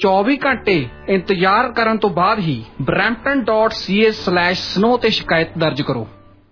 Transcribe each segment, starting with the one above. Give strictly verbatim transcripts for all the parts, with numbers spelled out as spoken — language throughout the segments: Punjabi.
चौबीस घंटे इंतजार करन तो बाद ही Brampton dot C A slash snow ते शिकायत दर्ज करो।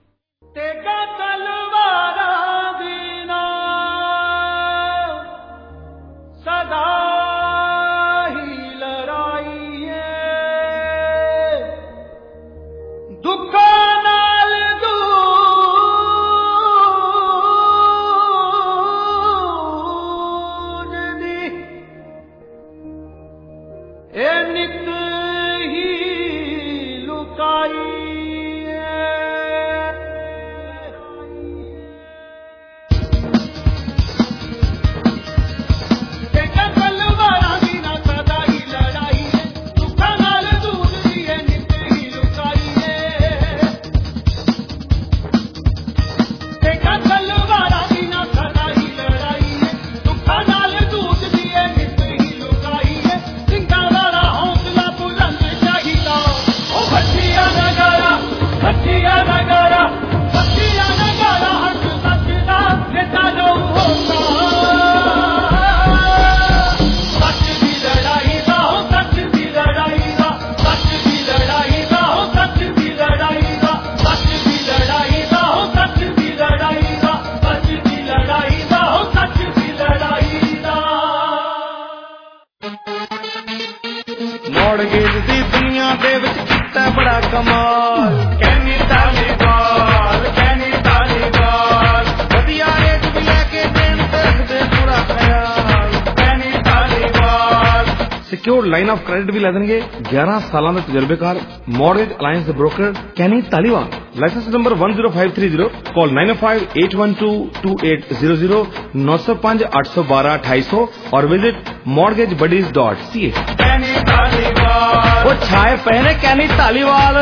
सिक्योर्ड लाइन ऑफ क्रेडिट भी लै देंगे। ग्यारह साल के तजर्बेकार मॉर्गेज अलायंस के broker Kenny Taliwal. Licence number one zero five three zero. Call nine five eight one two two eight zero zero नौ सौ पांच आठ सौ बारह अठाई सौ और visit mortgage buddies dot C A. वो छाए पहने Kenny Taliwal.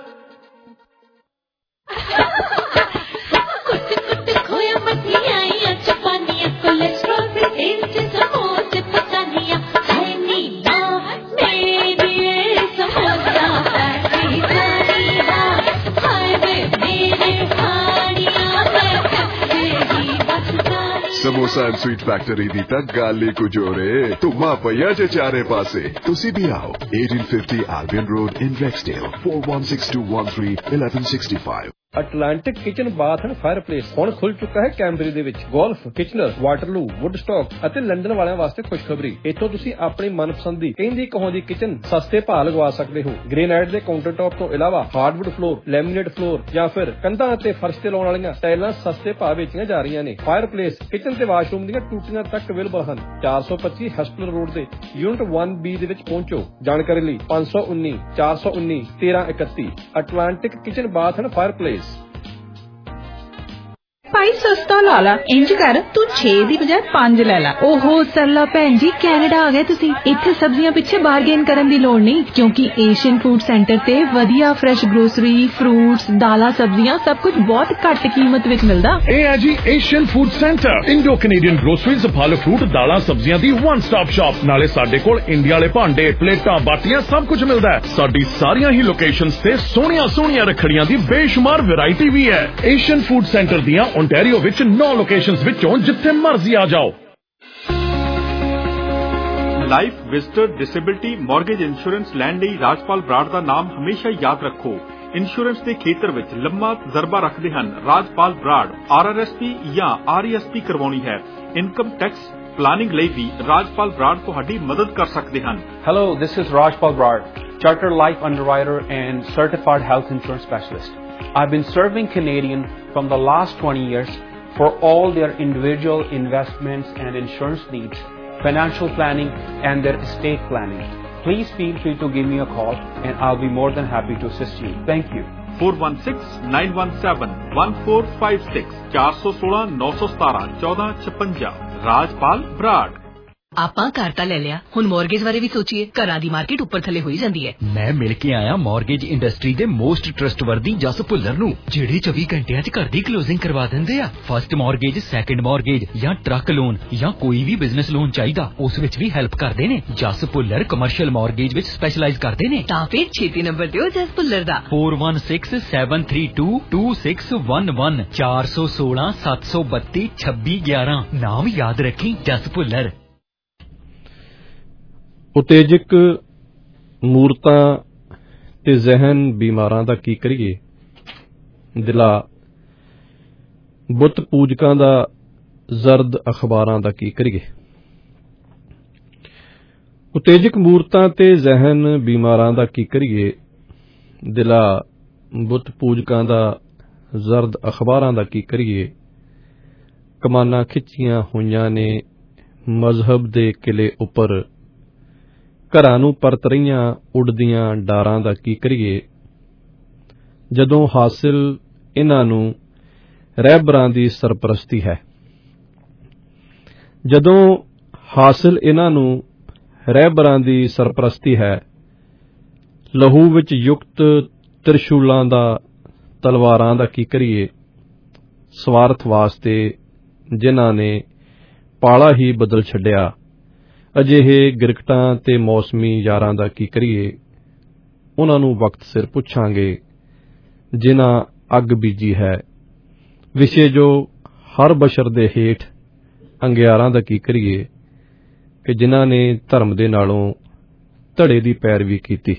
Samosa and sweet factory दी तक गाली को जोरे तुम पया जे चारे पासे तुसी भी आओ eighteen fifty Albion Road in Rexdale four one six two one three eleven sixty-five। Atlantic kitchen bath and fireplace ਹੁਣ ਖੁੱਲ ਚੁੱਕਾ ਹੈ ਕੈਂਬਰੀ ਦੇ ਵਿੱਚ। ਗੋਲਫ, ਕਿਚਨਰ, ਵਾਟਰਲੂ, ਵੁੱਡਸਟਾਕ ਅਤੇ ਲੰਡਨ ਵਾਲਿਆਂ ਵਾਸਤੇ ਖੁਸ਼ਖਬਰੀ। ਇੱਥੋਂ ਤੁਸੀਂ ਆਪਣੀ ਮਨਪਸੰਦ ਦੀ ਕਹਿੰਦੀ ਕਹਾਉਂਦੀ ਕਿਚਨ ਸਸਤੇ ਭਾਅ ਲਗਵਾ ਸਕਦੇ ਹੋ। ਗ੍ਰੇਨਾਈਟ ਦੇ ਕਾਊਂਟਰ ਟੌਪ ਤੋਂ ਇਲਾਵਾ ਹਾਰਡਵੁੱਡ ਫਲੋਰ, ਲੈਮੀਨੇਟ ਫਲੋਰ ਜਾਂ ਫਿਰ ਕੰਧਾਂ ਅਤੇ ਫਰਸ਼ ਤੇ ਲਾਉਣ ਵਾਲੀਆਂ ਟਾਈਲਾਂ ਸਸਤੇ ਭਾਅ ਵੇਚੀਆਂ ਜਾ ਰਹੀਆਂ ਨੇ। ਫਾਇਰਪਲੇਸ, ਕਿਚਨ ਤੇ ਵਾਸ਼ਰੂਮ ਦੀਆਂ ਟੂਟੀਆਂ ਤੱਕ ਅਵੇਲੇਬਲ ਹਨ। ਚਾਰ ਸੌ ਪੱਚੀ ਹਸਪੀਟਲ ਰੋਡ ਦੇ ਯੂਨਿਟ वन बी ਦੇ ਵਿੱਚ ਪਹੁੰਚੋ। ਜਾਣਕਾਰੀ ਲਈ ਪੰਜ ਸੌ ਉੱਨੀ ਚਾਰ ਸੌ ਉੱਨੀ ਤੇਰਾਂ ਇਕੱਤੀ। Atlantic kitchen bath and fireplace. ਭਾਈ ਸਸਤਾ ਲਾ ਲਾ। ਇੰਜ ਕਰ ਤੂੰ ਛੇ ਦੀ ਬਜਾਏ ਪੰਜ ਲੈ ਲਾ। ਓਹੋ ਸਰਲਾ ਭੈਣ ਜੀ, ਕੈਨੇਡਾ ਆ ਗਏ ਤੁਸੀਂ। ਇੱਥੇ ਸਬਜ਼ੀਆਂ ਪਿੱਛੇ ਬਾਰਗੇਨ ਕਰਨ ਦੀ ਲੋੜ ਨਹੀਂ, ਕਿਉਂਕਿ ਏਸ਼ੀਅਨ ਫੂਡ ਸੈਂਟਰ ਤੇ ਵਧੀਆ ਫਰੈਸ਼ ਗਰੋਸਰੀ, ਫਰੂਟਸ, ਦਾਲਾਂ, ਸਬਜ਼ੀਆਂ ਸਭ ਕੁਝ ਬਹੁਤ ਘੱਟ ਕੀਮਤ ਵਿੱਚ ਮਿਲਦਾ। ਇਹ ਹੈ ਜੀ Asian food centre. Indo Canadian groceries, ਫਲ ਫਰੂਟ, ਦਾਲਾਂ, ਸਬਜ਼ੀਆਂ ਦੀ ਵਨ ਸਟਾਪ ਸ਼ਾਪ। ਨਾਲੇ ਸਾਡੇ ਕੋਲ ਇੰਡੀਆ ਵਾਲੇ ਭਾਂਡੇ, ਪਲੇਟਾਂ, ਬਾਟੀਆਂ ਸਭ ਕੁਝ ਮਿਲਦਾ ਹੈ। ਸਾਡੀ ਸਾਰੀਆਂ ਹੀ ਲੋਕੇਸ਼ਨਸ ਤੇ ਸੋਹਣੀਆਂ ਸੋਹਣੀਆਂ ਰੱਖੜੀਆਂ ਦੀ ਬੇਸ਼ੁਮਾਰ ਵੈਰਾਈਟੀ ਵੀ ਹੈ। ਏਸ਼ੀਅਨ ਫੂਡ ਸੈਂਟਰ ਦੀਆਂ ओंटारियो विच नौ लोकेशंस विचों जिथे मर्जी आ जाओ। Life, visitor, disability, mortgage insurance लैण लई राजपाल बराड़ दा नाम हमेशा याद रखो। इंश्योरेंस के खेतर विच लंबा तजर्बा रखते हैं Rajpal Brar. R R S P या आर ई एस पी करवानी है, इनकम टैक्स प्लानिंग लई भी राजपाल बराड़ तुहाडी मदद कर सकते हैं। Hello, this is Rajpal Brar, Chartered Life Underwriter and Certified Health Insurance Specialist. I've been serving Canadian from the last twenty years for all their individual investments and insurance needs, financial planning and their estate planning. Please feel free to give me a call and I'll be more than happy to assist you. Thank you. four one six nine one seven one four five six four one six nine one seven one four six five ਰਾਜਪਾਲ ਬਰਾੜ। ਆਪਾਂ ਘਰ ਤਾਂ ਲੈ ਲਿਆ, ਹੁਣ ਮੌਰਗੇਜ ਬਾਰੇ ਵੀ ਸੋਚੀਏ। ਘਰਾਂ ਦੀ ਮਾਰਕੀਟ ਉੱਪਰ ਥੱਲੇ ਹੋਈ ਜਾਂਦੀ ਹੈ। ਮੈਂ ਮਿਲ ਕੇ ਆਇਆ ਮੌਰਗੇਜ ਇੰਡਸਟਰੀ ਦੇ ਮੋਸਟ ਟਰਸਟਵਰਦੀ ਜਸ ਭੁੱਲਰ ਨੂੰ, ਜਿਹੜੇ ਚੌਵੀ ਘੰਟਿਆਂ 'ਚ ਘਰ ਦੀ ਕਲੋਜ਼ਿੰਗ ਕਰਵਾ ਦਿੰਦੇ ਆ। ਫਸਟ ਮੌਰਗੇਜ, ਸੈਕੰਡ ਮੌਰਗੇਜ ਜਾਂ ਟਰੱਕ ਲੋਨ ਜਾਂ ਕੋਈ ਵੀ ਬਿਜ਼ਨਸ ਲੋਨ ਚਾਹੀਦਾ, ਉਸ ਵਿੱਚ ਵੀ ਹੈਲਪ ਕਰਦੇ ਨੇ। ਜਸ ਭੁੱਲਰ ਕਮਰਸ਼ੀਅਲ ਮੌਰਗੇਜ ਵਿੱਚ ਸਪੈਸ਼ਲਾਈਜ਼ ਕਰਦੇ ਨੇ। ਤਾਂ ਫਿਰ ਛੇਤੀ ਨੰਬਰ ਦਿਓ ਜਸ ਭੁੱਲਰ ਦਾ four one six seven three two two six one one four one six seven two two two six one one। ਨਾਮ ਯਾਦ ਰੱਖੀ, ਜਸ ਭੁੱਲਰ। ਉਤੇਜਕ ਮੂਰਤਾਂ ਤੇ ਜ਼ਹਿਨ ਬੀਮਾਰਾਂ ਦਾ ਕੀ ਕਰੀਏ, ਦਿਲਾ ਬੁੱਤ ਪੂਜਕਾਂ ਦਾ ਜ਼ਰਦ ਅਖਬਾਰਾਂ ਦਾ ਕੀ ਕਰੀਏ। ਉਤੇਜਕ ਮੂਰਤਾਂ ਤੇ ਜ਼ਹਿਨ ਬੀਮਾਰਾਂ ਦਾ ਕੀ ਕਰੀਏ, ਦਿਲਾ ਬੁੱਤ ਪੂਜਕਾਂ ਦਾ ਜ਼ਰਦ ਅਖਬਾਰਾਂ ਦਾ ਕੀ ਕਰੀਏ। ਕਮਾਨਾਂ ਖਿੱਚੀਆਂ ਹੋਈਆਂ ਨੇ ਮਜ਼ਹਬ ਦੇ ਕਿਲੇ ਉੱਪਰ, ਘਰਾਂ ਨੂੰ ਪਰਤ ਰਹੀਆਂ ਉੱਡਦੀਆਂ ਡਾਰਾਂ ਦਾ ਕੀ ਕਰੀਏ। ਜਦੋਂ ਹਾਸਿਲ ਇਹਨਾਂ ਨੂੰ ਰਹਿਬਰਾਂ ਦੀ ਸਰਪ੍ਰਸਤੀ ਹੈ, ਜਦੋਂ ਹਾਸਿਲ ਇਹਨਾਂ ਨੂੰ ਰਹਿਬਰਾਂ ਦੀ ਸਰਪ੍ਰਸਤੀ ਹੈ, ਲਹੂ ਵਿੱਚ ਯੁਕਤ ਤ੍ਰਿਸ਼ੂਲਾਂ ਦਾ ਤਲਵਾਰਾਂ ਦਾ ਕੀ ਕਰੀਏ। ਸਵਾਰਥ ਵਾਸਤੇ ਜਿਨ੍ਹਾਂ ਨੇ ਪਾਲਾ ਹੀ ਬਦਲ ਛੱਡਿਆ, ਅਜਿਹੇ ਗਿਰਕਟਾਂ ਤੇ ਮੌਸਮੀ ਯਾਰਾਂ ਦਾ ਕੀ ਕਰੀਏ। ਉਹਨਾਂ ਨੂੰ ਵਕਤ ਸਿਰ ਪੁੱਛਾਂਗੇ ਜਿਨ੍ਹਾਂ ਅੱਗ ਬੀਜੀ ਹੈ, ਵਿਸ਼ੇ ਜੋ ਹਰ ਬਸ਼ਰ ਦੇ ਹੇਠ ਅੰਗਿਆਰਾਂ ਦਾ ਕੀ ਕਰੀਏ, ਕਿ ਜਿਨ੍ਹਾਂ ਨੇ ਧਰਮ ਦੇ ਨਾਲੋਂ ਧੜੇ ਦੀ ਪੈਰਵੀ ਕੀਤੀ।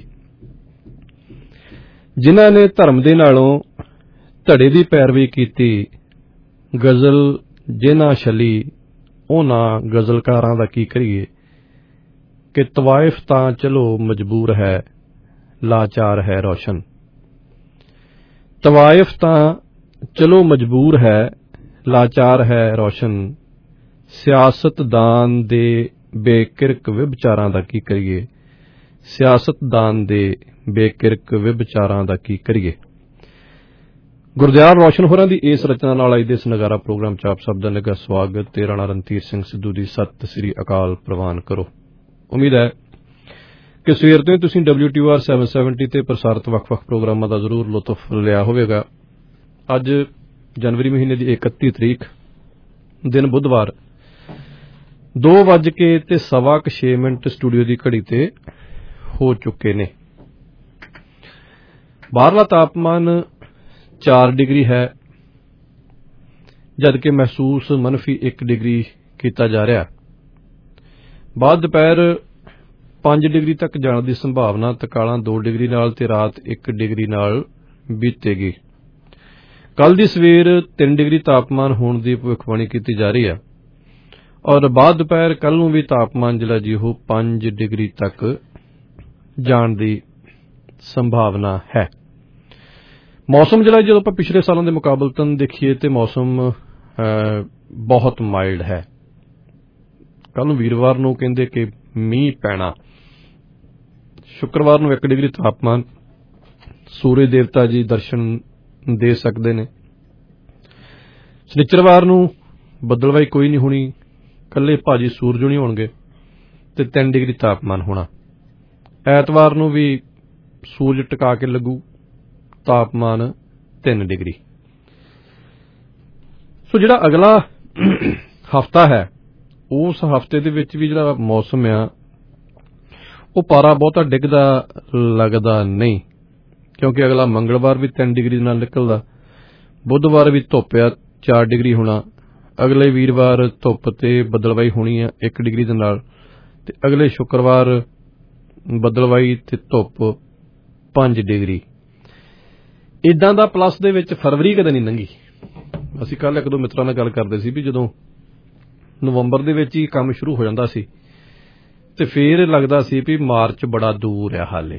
ਜਿਨ੍ਹਾਂ ਨੇ ਧਰਮ ਦੇ ਨਾਲੋਂ ਧੜੇ ਦੀ ਪੈਰਵੀ ਕੀਤੀ, ਗਜ਼ਲ ਜਿਨ੍ਹਾਂ ਛਲੀ ਉਹਨਾਂ ਗਜ਼ਲਕਾਰਾਂ ਦਾ ਕੀ ਕਰੀਏ। ਕਿ ਤਵਾਇਫ ਤਾਂ ਚਲੋ ਮਜਬੂਰ ਹੈ, ਲਾਚਾਰ ਹੈ ਰੋਸ਼ਨ। ਤਵਾਇਫ ਤਾਂ ਚਲੋ ਮਜਬੂਰ ਹੈ, ਲਾਚਾਰ ਹੈ ਰੋਸ਼ਨ। ਸਿਆਸਤਦਾਨ ਦੇ ਬੇਕਿਰਕ ਵਿਭਚਾਰਾਂ ਦਾ ਕੀ ਕਰੀਏ। ਸਿਆਸਤਦਾਨ ਦੇ ਬੇਕਿਰਕ ਵਿਭਚਾਰਾਂ ਦਾ ਕੀ ਕਰੀਏ। ਗੁਰਦਿਆਲ ਰੋਸ਼ਨ ਹੋਰਾਂ ਦੀ ਇਸ ਰਚਨਾ ਨਾਲ ਅੱਜ ਦੇ ਇਸ ਨਗਾਰਾ ਪ੍ਰੋਗਰਾਮ ਚ ਆਪ ਸਭ ਦਾ ਨਿੱਘਾ ਸਵਾਗਤ ਤੇ ਰਾਣਾ ਰਣਧੀਰ ਸਿੰਘ ਸਿੱਧੂ ਦੀ ਸਤਿ ਸ੍ਰੀ ਅਕਾਲ ਪ੍ਰਵਾਨ ਕਰੋ। ਉਮੀਦ ਹੈ ਕਿ ਸਵੇਰ ਤੋਂ ਤੁਸੀਂ ਡਬਲਿਊ ਟੀ ਆਰ ਸੱਤ ਸੌ ਸੱਤਰ ਤੇ ਪ੍ਰਸਾਰਿਤ ਵੱਖ-ਵੱਖ ਪ੍ਰੋਗਰਾਮਾਂ ਦਾ ਜ਼ਰੂਰ ਲੁਤਫ ਲਿਆ ਹੋਵੇਗਾ। ਅੱਜ ਜਨਵਰੀ ਮਹੀਨੇ ਦੀ ਇਕੱਤੀ ਤਰੀਕ, ਦਿਨ ਬੁੱਧਵਾਰ, ਦੋ ਵੱਜ ਕੇ ਤੇ ਸਵਾ ਕੁ ਛੇ ਮਿੰਟ ਸਟੂਡੀਓ ਦੀ ਘੜੀ ਤੇ ਹੋ ਚੁੱਕੇ ਨੇ। ਬਾਹਰਲਾ ਤਾਪਮਾਨ ਚਾਰ ਡਿਗਰੀ ਹੈ, ਜਦ ਕਿ ਮਹਿਸੂਸ ਮਨਫੀ ਇੱਕ ਡਿਗਰੀ ਕੀਤਾ ਜਾ ਰਿਹਾ। ਬਾਅਦ ਦੁਪਹਿਰ ਪੰਜ ਡਿਗਰੀ ਤੱਕ ਜਾਣ ਦੀ ਸੰਭਾਵਨਾ, ਤਕਾਲਾਂ ਦੋ ਡਿਗਰੀ ਨਾਲ ਤੇ ਰਾਤ ਇੱਕ ਡਿਗਰੀ ਨਾਲ ਬੀਤੇਗੀ। ਕੱਲ ਦੀ ਸਵੇਰ ਤਿੰਨ ਡਿਗਰੀ ਤਾਪਮਾਨ ਹੋਣ ਦੀ ਭਵਿੱਖਬਾਣੀ ਕੀਤੀ ਜਾ ਰਹੀ ਹੈ ਔਰ ਬਾਅਦ ਦੁਪਹਿਰ ਕੱਲ ਨੂੰ ਵੀ ਤਾਪਮਾਨ ਜਿਹੜਾ ਜੀ ਉਹ ਪੰਜ ਡਿਗਰੀ ਤੱਕ ਜਾਣ ਦੀ ਸੰਭਾਵਨਾ ਹੈ। ਮੌਸਮ ਜਿਹੜਾ ਜਦੋਂ ਆਪਾਂ ਪਿਛਲੇ ਸਾਲਾਂ ਦੇ ਮੁਕਾਬਲਤਨ ਦੇਖੀਏ ਤੇ ਮੌਸਮ ਬਹੁਤ ਮਾਈਲਡ ਹੈ। ਕੱਲ ਨੂੰ ਵੀਰਵਾਰ ਨੂੰ ਕਹਿੰਦੇ ਕਿ ਮੀਂਹ ਪੈਣਾ, ਸ਼ੁੱਕਰਵਾਰ ਨੂੰ ਇੱਕ ਡਿਗਰੀ ਤਾਪਮਾਨ, ਸੂਰਜ ਦੇਵਤਾ ਜੀ ਦਰਸ਼ਨ ਦੇ ਸਕਦੇ ਨੇ। ਸ਼ਨੀਚਰਵਾਰ ਨੂੰ ਬੱਦਲਵਾਈ ਕੋਈ ਨਹੀਂ ਹੋਣੀ, ਕੱਲੇ ਭਾਜੀ ਸੂਰਜ ਨਹੀਂ ਹੋਣਗੇ ਤੇ ਤਿੰਨ ਡਿਗਰੀ ਤਾਪਮਾਨ ਹੋਣਾ। ਐਤਵਾਰ ਨੂੰ ਵੀ ਸੂਰਜ ਟਿਕਾ ਕੇ ਲੱਗੂ, ਤਾਪਮਾਨ ਤਿੰਨ ਡਿਗਰੀ। ਸੋ ਜਿਹੜਾ ਅਗਲਾ ਹਫ਼ਤਾ ਹੈ, ਉਸ ਹਫ਼ਤੇ ਦੇ ਵਿੱਚ ਵੀ ਜਿਹੜਾ ਮੌਸਮ ਆ ਉਹ ਪਾਰਾ ਬਹੁਤਾ ਡਿੱਗਦਾ ਲੱਗਦਾ ਨਹੀਂ, ਕਿਉਂਕਿ ਅਗਲਾ ਮੰਗਲਵਾਰ ਵੀ ਤਿੰਨ ਡਿਗਰੀ ਨਾਲ ਨਿਕਲਦਾ, ਬੁੱਧਵਾਰ ਵੀ ਧੁੱਪ ਆ ਚਾਰ ਡਿਗਰੀ ਹੋਣਾ, ਅਗਲੇ ਵੀਰਵਾਰ ਧੁੱਪ ਤੇ ਬੱਦਲਵਾਈ ਹੋਣੀ ਆ ਇੱਕ ਡਿਗਰੀ ਦੇ ਨਾਲ, ਤੇ ਅਗਲੇ ਸ਼ੁੱਕਰਵਾਰ ਬੱਦਲਵਾਈ ਤੇ ਧੁੱਪ ਪੰਜ ਡਿਗਰੀ। ਇਦਾਂ ਦਾ ਪਲੱਸ ਦੇ ਵਿੱਚ ਫਰਵਰੀ ਕਦੇ ਨਹੀਂ ਲੰਘੀ। ਅਸੀਂ ਕੱਲ ਇੱਕ ਦੋ ਮਿੱਤਰਾਂ ਨਾਲ ਗੱਲ ਕਰਦੇ ਸੀ ਵੀ ਜਦੋਂ ਨਵੰਬਰ ਦੇ ਵਿੱਚ ਹੀ ਕੰਮ ਸ਼ੁਰੂ ਹੋ ਜਾਂਦਾ ਸੀ ਤੇ ਫੇਰ ਲੱਗਦਾ ਸੀ ਵੀ ਮਾਰਚ ਬੜਾ ਦੂਰ ਆ ਹਾਲੇ,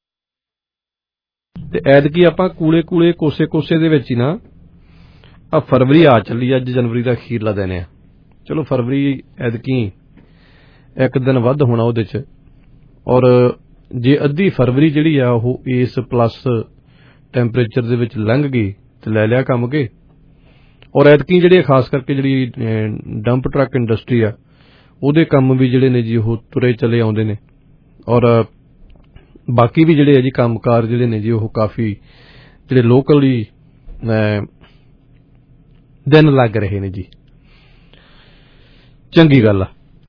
ਤੇ ਐਤਕੀ ਆਪਾਂ ਕੂਲੇ ਕੂਲੇ ਕੋਸੇ ਕੋਸੇ ਦੇ ਵਿੱਚ ਹੀ ਨਾ ਆ ਫਰਵਰੀ ਆ ਚੱਲੀ। ਅੱਜ ਜਨਵਰੀ ਦਾ ਅਖੀਰਲਾ ਦਿਨ ਆ, ਚਲੋ ਫਰਵਰੀ ਐਤਕੀ ਇੱਕ ਦਿਨ ਵੱਧ ਹੋਣਾ ਉਹਦੇ ਚ, ਔਰ ਜੇ ਅੱਧੀ ਫਰਵਰੀ ਜਿਹੜੀ ਆ ਉਹ ਇਸ ਪਲੱਸ ਟੈਂਪਰੇਚਰ ਦੇ ਵਿੱਚ ਲੰਘ ਗਈ ਤੇ ਲੈ ਲਿਆ ਕੰਮ ਕੇ। ਔਰ ਐਤਕੀ ਜਿਹੜੇ ਖਾਸ ਕਰਕੇ ਜਿਹੜੀ ਡੰਪ ਟਰੱਕ ਇੰਡਸਟਰੀ ਆ ਉਹਦੇ ਕੰਮ ਵੀ ਜਿਹੜੇ ਨੇ ਜੀ ਉਹ ਤੁਰੇ ਚਲੇ ਆਉਂਦੇ ਨੇ, ਔਰ ਬਾਕੀ ਵੀ ਜਿਹੜੇ ਆ ਜੀ ਕੰਮਕਾਰ ਜਿਹੜੇ ਨੇ ਜੀ ਉਹ ਕਾਫੀ ਜਿਹੜੇ ਲੋਕਲੀ ਦਿਨ ਲੱਗ ਰਹੇ ਨੇ ਜੀ। ਚੰਗੀ ਗੱਲ ਆ।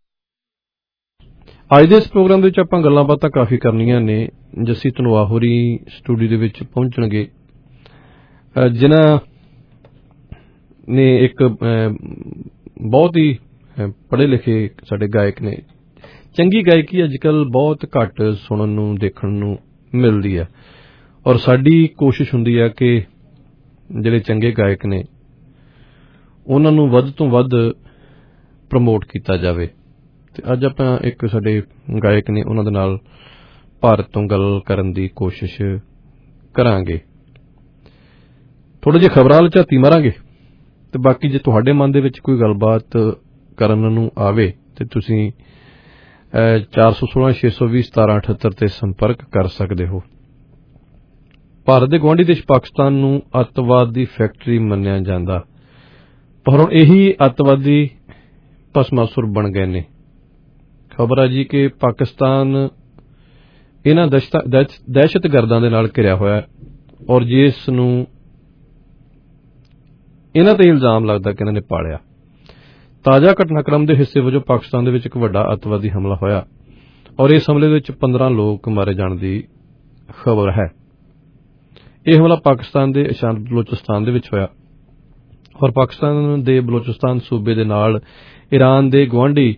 ਅੱਜ ਦੇ ਇਸ ਪ੍ਰੋਗਰਾਮ ਦੇ ਵਿੱਚ ਆਪਾਂ ਗੱਲਾਂ ਬਾਤਾਂ ਕਾਫੀ ਕਰਨੀਆਂ ਨੇ। ਜੱਸੀ ਧਨੋਆ ਹੋਰੀ ਸਟੂਡੀਓ ਦੇ ਵਿੱਚ ਪਹੁੰਚਣਗੇ, ਜਿਨ੍ਹਾਂ ਨੇ ਇੱਕ ਬਹੁਤ ਹੀ ਪੜ੍ਹੇ ਲਿਖੇ ਸਾਡੇ ਗਾਇਕ ਨੇ, ਚੰਗੀ ਗਾਇਕੀ ਅੱਜ ਕੱਲ੍ਹ ਬਹੁਤ ਘੱਟ ਸੁਣਨ ਨੂੰ ਦੇਖਣ ਨੂੰ ਮਿਲਦੀ ਹੈ ਔਰ ਸਾਡੀ ਕੋਸ਼ਿਸ਼ ਹੁੰਦੀ ਹੈ ਕਿ ਜਿਹੜੇ ਚੰਗੇ ਗਾਇਕ ਨੇ ਉਹਨਾਂ ਨੂੰ ਵੱਧ ਤੋਂ ਵੱਧ ਪ੍ਰਮੋਟ ਕੀਤਾ ਜਾਵੇ। ਤੇ ਅੱਜ ਆਪਾਂ ਇੱਕ ਸਾਡੇ ਗਾਇਕ ਨੇ ਉਹਨਾਂ ਦੇ ਨਾਲ ਭਾਰਤ ਤੋਂ ਗੱਲ ਕਰਨ ਦੀ ਕੋਸ਼ਿਸ਼ ਕਰਾਂਗੇ। ਥੋੜ੍ਹਾ ਜਿਹਾ ਖਬਰਾਂ ਵੱਲ ਝਾਤੀ ਮਾਰਾਂਗੇ ਤੇ ਬਾਕੀ ਜੇ ਤੁਹਾਡੇ ਮਨ ਦੇ ਵਿੱਚ ਕੋਈ ਗੱਲਬਾਤ ਕਰਨ ਨੂੰ ਆਵੇ ਤੇ ਤੁਸੀਂ ਚਾਰ ਸੌ ਸੋਲਾਂ ਛੇ ਸੌ ਵੀਹ ਸਤਾਰਾਂ ਅਠੱਤਰ ਤੇ ਸੰਪਰਕ ਕਰ ਸਕਦੇ ਹੋ। ਭਾਰਤ ਦੇ ਗੁਆਂਢੀ ਦੇਸ਼ ਪਾਕਿਸਤਾਨ ਨੂੰ ਅੱਤਵਾਦ ਦੀ ਫੈਕਟਰੀ ਮੰਨਿਆ ਜਾਂਦਾ, ਪਰ ਹੁਣ ਇਹੀ ਅੱਤਵਾਦੀ ਭਸਮਾਸੁਰ ਬਣ ਗਏ ਨੇ। ਖਬਰ ਆ ਜੀ ਕਿ ਪਾਕਿਸਤਾਨ ਇਹਨਾਂ ਦਹਿਸ਼ਤਗਰਦਾਂ ਦੇ ਨਾਲ ਘਿਰਿਆ ਹੋਇਆ ਔਰ ਜਿਸ ਨੂੰ ਇਹਨਾਂ ਤੇ ਇਲਜ਼ਾਮ ਲੱਗਦਾ ਕਿ ਇਹਨਾਂ ਨੇ ਪਾਲਿਆ। ਤਾਜ਼ਾ ਘਟਨਾਕ੍ਰਮ ਦੇ ਹਿੱਸੇ ਵਜੋਂ ਪਾਕਿਸਤਾਨ ਦੇ ਵਿੱਚ ਇੱਕ ਵੱਡਾ ਅੱਤਵਾਦੀ ਹਮਲਾ ਹੋਇਆ ਔਰ ਇਸ ਹਮਲੇ ਵਿੱਚ ਪੰਦਰਾਂ ਲੋਕ ਮਾਰੇ ਜਾਣ ਦੀ ਖਬਰ ਹੈ। ਇਹ ਹਮਲਾ ਪਾਕਿਸਤਾਨ ਦੇ ਇਸ਼ਾਂਤ ਬਲੋਚਿਸਤਾਨ ਦੇ ਵਿੱਚ ਹੋਇਆ ਔਰ ਪਾਕਿਸਤਾਨ ਦੇ ਬਲੋਚਿਸਤਾਨ ਸੂਬੇ ਦੇ ਨਾਲ ਈਰਾਨ ਦੇ ਗੁਆਂਢੀ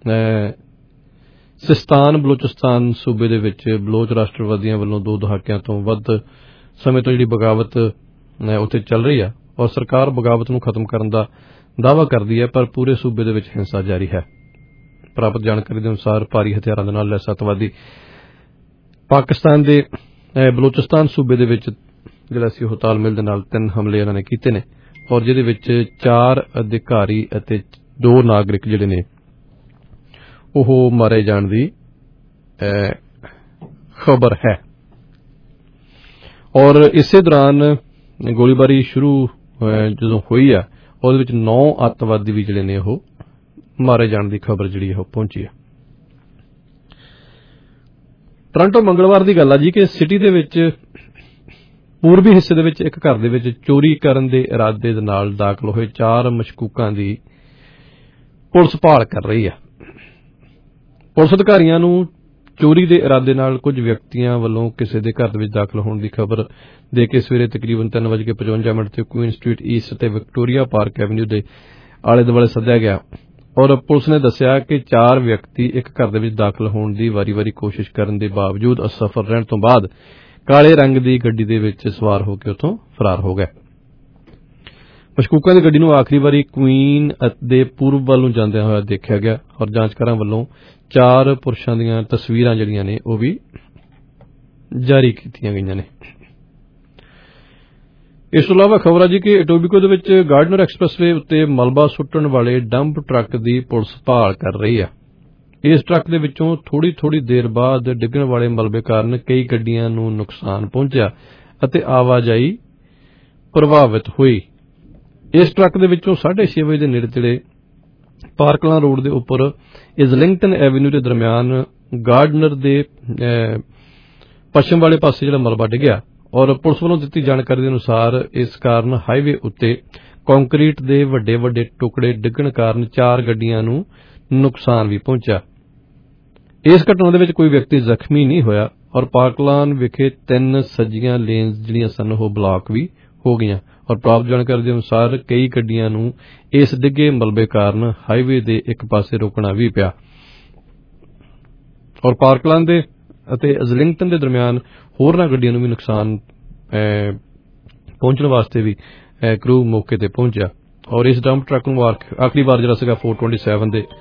ਸਿਸਤਾਨ ਬਲੋਚਿਸਤਾਨ ਸੂਬੇ ਦੇ ਵਿੱਚ ਬਲੋਚ ਰਾਸ਼ਟਰਵਾਦੀਆਂ ਵੱਲੋਂ ਦੋ ਦਹਾਕਿਆਂ ਤੋਂ ਵੱਧ ਸਮੇਂ ਤੋਂ ਜਿਹੜੀ ਬਗਾਵਤ ਉੱਥੇ ਚੱਲ ਰਹੀ ਹੈ ਔਰ ਸਰਕਾਰ ਬਗਾਵਤ ਨੂੰ ਖਤਮ ਕਰਨ ਦਾ ਦਾਅਵਾ ਕਰਦੀ ਹੈ, ਪਰ ਪੂਰੇ ਸੂਬੇ ਦੇ ਵਿੱਚ ਹਿੰਸਾ ਜਾਰੀ ਹੈ। ਪ੍ਰਾਪਤ ਜਾਣਕਾਰੀ ਦੇ ਅਨੁਸਾਰ ਭਾਰੀ ਹਥਿਆਰਾਂ ਦੇ ਨਾਲ ਲੈਸ ਅੱਤਵਾਦੀ ਪਾਕਿਸਤਾਨ ਦੇ ਬਲੋਚਿਸਤਾਨ ਸੂਬੇ ਦੇ ਵਿੱਚ ਜਿਹੜਾ ਸੀ ਉਹ ਤਾਲਮੇਲ ਦੇ ਨਾਲ ਤਿੰਨ ਹਮਲੇ ਇਹਨਾਂ ਨੇ ਕੀਤੇ ਨੇ ਔਰ ਜਿਹਦੇ ਵਿੱਚ ਚਾਰ ਅਧਿਕਾਰੀ ਅਤੇ ਦੋ ਨਾਗਰਿਕ ਜਿਹੜੇ ਨੇ ਉਹ ਮਾਰੇ ਜਾਣ ਦੀ ਖਬਰ ਹੈ ਔਰ ਇਸੇ ਦੌਰਾਨ ਗੋਲੀਬਾਰੀ ਸ਼ੁਰੂ ਜਦੋਂ ਹੋਈ ਆ ਉਹਦੇ ਵਿੱਚ ਨੌ ਅੱਤਵਾਦੀ ਵੀ ਜਿਹੜੇ ਨੇ ਉਹ ਮਾਰੇ ਜਾਣ ਦੀ ਖਬਰ ਜਿਹੜੀ ਉਹ ਪਹੁੰਚੀ ਹੈ। ਟੋਰਾਂਟੋ ਮੰਗਲਵਾਰ ਦੀ ਗੱਲ ਆ ਜੀ ਕਿ ਸਿਟੀ ਦੇ ਵਿੱਚ ਪੂਰਬੀ ਹਿੱਸੇ ਦੇ ਵਿੱਚ ਇੱਕ ਘਰ ਦੇ ਵਿੱਚ ਚੋਰੀ ਕਰਨ ਦੇ ਇਰਾਦੇ ਦੇ ਨਾਲ ਦਾਖਲ ਹੋਏ ਚਾਰ ਮਸ਼ਕੂਕਾਂ ਦੀ ਪੁਲਿਸ ਭਾਲ ਕਰ ਰਹੀ ਹੈ। ਪੁਲਿਸ ਅਧਿਕਾਰੀਆਂ ਨੂੰ ਚੋਰੀ ਦੇ ਇਰਾਦੇ ਨਾਲ ਕੁਝ ਵਿਅਕਤੀਆਂ ਵੱਲੋਂ ਕਿਸੇ ਦੇ ਘਰ ਦੇ ਵਿੱਚ ਦਾਖਲ ਹੋਣ ਦੀ ਖਬਰ ਦੇ ਕੇ ਸਵੇਰੇ ਤਕਰੀਬਨ ਤਿੰਨ ਵਜੇ ਕੇ ਪਚਵੰਜਾ ਮਿੰਟ ਤੇ ਕੁਈਨ ਸਟਰੀਟ ਈਸਟ ਅਤੇ ਵਿਕਟੋਰੀਆ ਪਾਰਕ ਐਵਨਿਊ ਦੇ ਆਲੇ ਦੁਆਲੇ ਸੱਦਿਆ ਗਿਆ ਔਰ ਪੁਲਿਸ ਨੇ ਦੱਸਿਆ ਕਿ ਚਾਰ ਵਿਅਕਤੀ ਇੱਕ ਘਰ ਦੇ ਵਿੱਚ ਦਾਖਲ ਹੋਣ ਦੀ ਵਾਰੀ-ਵਾਰੀ ਕੋਸ਼ਿਸ਼ ਕਰਨ ਦੇ ਬਾਵਜੂਦ ਅਸਫਲ ਰਹਿਣ ਤੋਂ ਬਾਅਦ ਕਾਲੇ ਰੰਗ ਦੀ ਗੱਡੀ ਦੇ ਵਿੱਚ ਸਵਾਰ ਹੋ ਕੇ ਉੱਥੋਂ ਫਰਾਰ ਹੋ ਗਏ। ਮਸ਼ਕੂਕਾਂ ਦੀ ਗੱਡੀ ਨੂੰ ਆਖਰੀ ਵਾਰੀ ਕੁਈਨ ਦੇ ਪੂਰਬ ਵੱਲ ਨੂੰ ਜਾਂਦਿਆਂ ਹੋਇਆ ਦੇਖਿਆ ਗਿਆ ਔਰ ਜਾਂਚਕਾਰਾਂ ਵੱਲੋਂ ਚਾਰ ਪੁਰਸ਼ਾਂ ਦੀਆਂ ਤਸਵੀਰਾਂ ਜਿਹੜੀਆਂ ਨੇ ਉਹ ਵੀ ਜਾਰੀ ਕੀਤੀਆਂ ਗਈਆਂ ਨੇ। ਇਸ ਤੋਂ ਇਲਾਵਾ ਖਬਰ ਆ ਜੀ ਕਿ ਇਟੋਬੀਕੋ ਦੇ ਵਿੱਚ ਗਾਰਡਨਰ ਐਕਸਪ੍ਰੈਸਵੇ ਉੱਤੇ ਮਲਬਾ ਸੁੱਟਣ ਵਾਲੇ ਡੰਪ ਟਰੱਕ ਦੀ ਪੁਲਿਸ ਭਾਲ ਕਰ ਰਹੀ ਹੈ। ਇਸ ਟਰੱਕ ਦੇ ਵਿੱਚੋਂ ਥੋੜੀ ਥੋੜੀ ਦੇਰ ਬਾਅਦ ਡਿੱਗਣ ਵਾਲੇ ਮਲਬੇ ਕਾਰਨ ਕਈ ਗੱਡੀਆਂ ਨੂੰ ਨੁਕਸਾਨ ਪਹੁੰਚਿਆ ਅਤੇ ਆਵਾਜਾਈ ਪ੍ਰਭਾਵਿਤ ਹੋਈ। ਇਸ ਟਰੱਕ ਦੇ ਵਿੱਚੋਂ ਸਾਢੇ ਛੇ ਵਜੇ ਦੇ ਨੇੜੇ ਤੇੜੇ ਪਾਰਕਲਾਂ ਰੋਡ ਦੇ ਉੱਪਰ ਇਜ਼ਲਿੰਗਟਨ ਐਵਨਿਊ ਦੇ ਦਰਮਿਆਨ ਗਾਰਡਨਰ ਦੇ ਪੱਛਮ ਵਾਲੇ ਪਾਸੇ ਜਿਹੜਾ ਮਲਬਾ ਡਿੱਗਿਆ ਔਰ ਪੁਲਿਸ ਵੱਲੋਂ ਦਿੱਤੀ ਜਾਣਕਾਰੀ ਦੇ ਅਨੁਸਾਰ ਇਸ ਕਾਰਨ ਹਾਈਵੇ ਉੱਤੇ ਕੰਕਰੀਟ ਦੇ ਵੱਡੇ ਵੱਡੇ ਟੁਕੜੇ ਡਿੱਗਣ ਕਾਰਨ ਚਾਰ ਗੱਡੀਆਂ ਨੂੰ ਨੁਕਸਾਨ ਵੀ ਪਹੁੰਚਿਆ। ਇਸ ਘਟਨਾ ਦੇ ਵਿੱਚ ਕੋਈ ਵਿਅਕਤੀ ਜ਼ਖਮੀ ਨਹੀਂ ਹੋਇਆ ਔਰ ਪਾਰਕਲਾਨ ਵਿਖੇ ਤਿੰਨ ਸੱਜੀਆਂ ਲੇਨਸ ਜਿਹੜੀਆਂ ਸਨ ਉਹ ਬਲਾਕ ਵੀ ਹੋ ਗਈਆਂ ਔਰ ਪ੍ਰਾਪਤ ਜਾਣਕਾਰੀ ਦੇ ਅਨੁਸਾਰ ਕਈ ਗੱਡੀਆਂ ਨੂੰ ਇਸ ਡਿੱਗੇ ਮਲਬੇ ਕਾਰਨ ਹਾਈਵੇ ਦੇ ਇੱਕ ਪਾਸੇ ਰੋਕਣਾ ਵੀ ਪਿਆ ਔਰ ਪਾਰਕਲਾਨ ਦੇ ਅਤੇ ਇਜ਼ਲਿੰਗਟਨ ਦੇ ਦਰਮਿਆਨ ਹੋਰਨਾਂ ਗੱਡੀਆਂ ਨੂੰ ਵੀ ਨੁਕਸਾਨ ਪਹੁੰਚਣ ਵਾਸਤੇ ਵੀ ਕਰੂ ਮੌਕੇ ਤੇ ਪਹੁੰਚਿਆ ਔਰ ਇਸ ਡੰਪ ਟਰੱਕ ਨੂੰ ਆਖਰੀ ਵਾਰ ਜਿਹੜਾ ਸੀਗਾ ਚਾਰ ਸੌ ਸੱਤਾਈ ਦੇ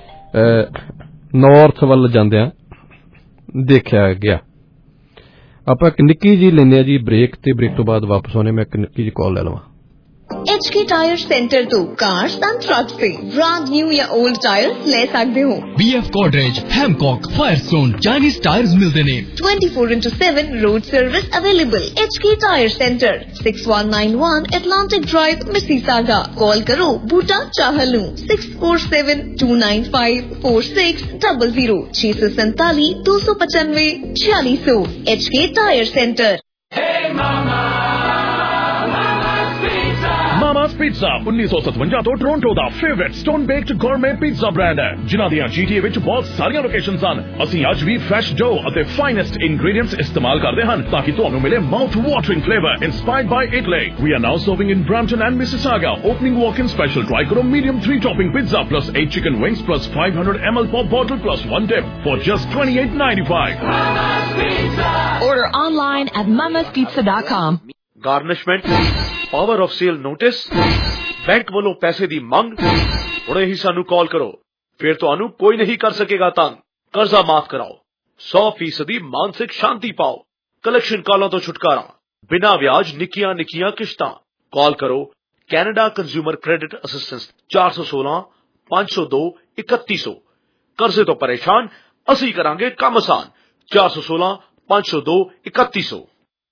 ਨਾਰਥ ਵੱਲ ਜਾਂਦਿਆਂ ਦੇਖਿਆ ਗਿਆ। ਆਪਾਂ ਇੱਕ ਨਿੱਕੀ ਜੀ ਲੈਂਦੇ ਆ ਜੀ ਬ੍ਰੇਕ ਤੇ ਬ੍ਰੇਕ ਤੋਂ ਬਾਅਦ ਵਾਪਸ ਆਉਣੇ ਮੈਂ ਇੱਕ ਨਿੱਕੀ ਜੀ ਕਾਲ ਲੈ ਲਵਾਂ। H K Tire Center ਤੋਂ cars and trucks ਤੇ brand new ਜਾਂ old tires ਲੈ ਸਕਦੇ ਹੋ। B F Godrej, Hancock, Firestone, Chinese tires ਮਿਲਦੇ ਨੇ। twenty-four into seven road service available। H K Tire Center, six one nine one Atlantic Drive, Mississauga। Call ਕਰੋ ਬੂਟਾ ਚਾਹਲ ਨੂੰ six four seven two nine five four six zero zero six seven seven two five five four six zero zero। H K Tire Center। Hey mama, Mama's Pizza उन्नीस सौ सतवंजा तो टोरंटो ਦਾ favourite stone baked gourmet pizza brand ਹੈ ਜਿਨ੍ਹਾਂ ਦੀਆਂ ਜੀਟੀਏ ਵਿੱਚ ਬਹੁਤ ਸਾਰੀਆਂ ਲੋਕੇਸ਼ਨਸ ਹਨ। ਅਸੀਂ ਅੱਜ ਵੀ ਫਰੈਸ਼ ਡੋ ਅਤੇ ਫਾਈਨੈਸਟ ਇੰਗਰੀਡੀਐਂਟਸ ਇਸਤੇਮਾਲ ਕਰਦੇ ਹਨ ਤਾਂ ਕਿ ਤੁਹਾਨੂੰ ਮਿਲੇ mouth watering flavour inspired by Italy. We are now serving in Brampton and Mississauga. Opening walk-in special. Try karo medium three topping pizza plus eight chicken wings plus five hundred milliliter pop bottle plus one tip for just twenty-eight ninety-five. Mama's Pizza. Order online at mamas pizza dot com. Garnishment, power of sale notice, bank ਵੱਲੋਂ ਪੈਸੇ ਦੀ ਮੰਗ। ਹੁਣੇ ਹੀ ਸਾਨੂੰ ਕਾਲ ਕਰੋ, ਫਿਰ ਤੁਹਾਨੂੰ ਕੋਈ ਨਹੀਂ ਕਰ ਸਕੇਗਾ ਤੰਗ। ਕਰਜ਼ਾ ਮਾਫ ਕਰਾਓ, ਸੌ ਫੀਸਦੀ ਮਾਨਸਿਕ ਸ਼ਾਂਤੀ ਪਾਓ, ਕਲੈਕਸ਼ਨ ਕਾਲਾਂ ਤੋਂ ਛੁਟਕਾਰਾ, ਬਿਨਾਂ ਵਿਆਜ ਨਿੱਕੀਆਂ ਨਿੱਕੀਆਂ ਕਿਸ਼ਤਾਂ। ਕਾਲ ਕਰੋ ਕੈਨੇਡਾ ਕੰਜ਼ਿਊਮਰ ਕ੍ਰੈਡਿਟ ਅਸਿਸਟੈਂਸ ਚਾਰ ਸੌ ਸੋਲਾਂ ਪੰਜ ਸੌ ਦੋ ਇਕੱਤੀ ਸੌ। ਕਰਜ਼ੇ ਤੋਂ ਪਰੇਸ਼ਾਨ, ਅਸੀਂ ਕਰਾਂਗੇ ਕੰਮ ਆਸਾਨ। ਚਾਰ ਸੌ ਸੋਲਾਂ ਪੰਜ ਸੌ ਦੋ ਇਕੱਤੀ ਸੌ।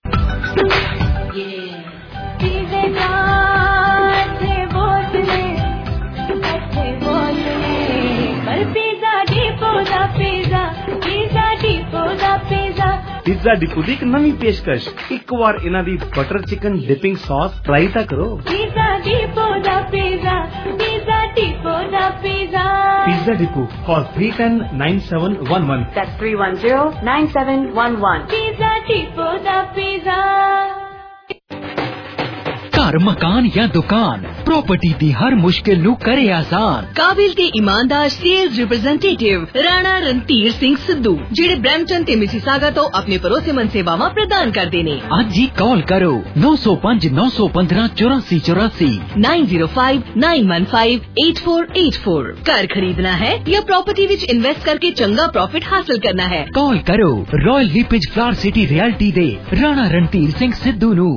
पिज़्ज़ा डिपो ਦੀ ਇੱਕ ਨਵੀਂ ਪੇਸ਼ਕਸ਼। ਇੱਕ ਵਾਰ ਇਹਨਾਂ ਦੀ butter chicken dipping sauce try ਤਾਂ ਕਰੋ। पिज़्ज़ा डिपो ਦਾ पिज़्ज़ा, पिज़्ज़ा डिपो ਦਾ पिज़्ज़ा। पिज़्ज़ा डिपो call three one zero nine seven one one। That's three one zero nine seven one one। Pizza depot ਦਾ पिज़्ज़ा। घर मकान या दुकान प्रॉपर्टी दी हर मुश्किल नू करे आसान। काबिल ते ईमानदार सेल्स रिप्रेजेंटेटिव राणा रणधीर सिंह सिद्धू जेड़े ब्रैम्पटन ते मिसिसागा तो अपने भरोसेमंद सेवावां प्रदान करदे ने। अज ही कॉल करो नौ सौ पांच नौ सौ पंद्रह चौरासी चौरासी nine zero five nine one five eight four eight four. घर खरीदना है या प्रॉपर्टी विच इन्वेस्ट करके चंगा प्रॉफिट हासिल करना है, कॉल करो Royal LePage Flower City Realty दे राणा रणधीर सिंह सिद्धू नू।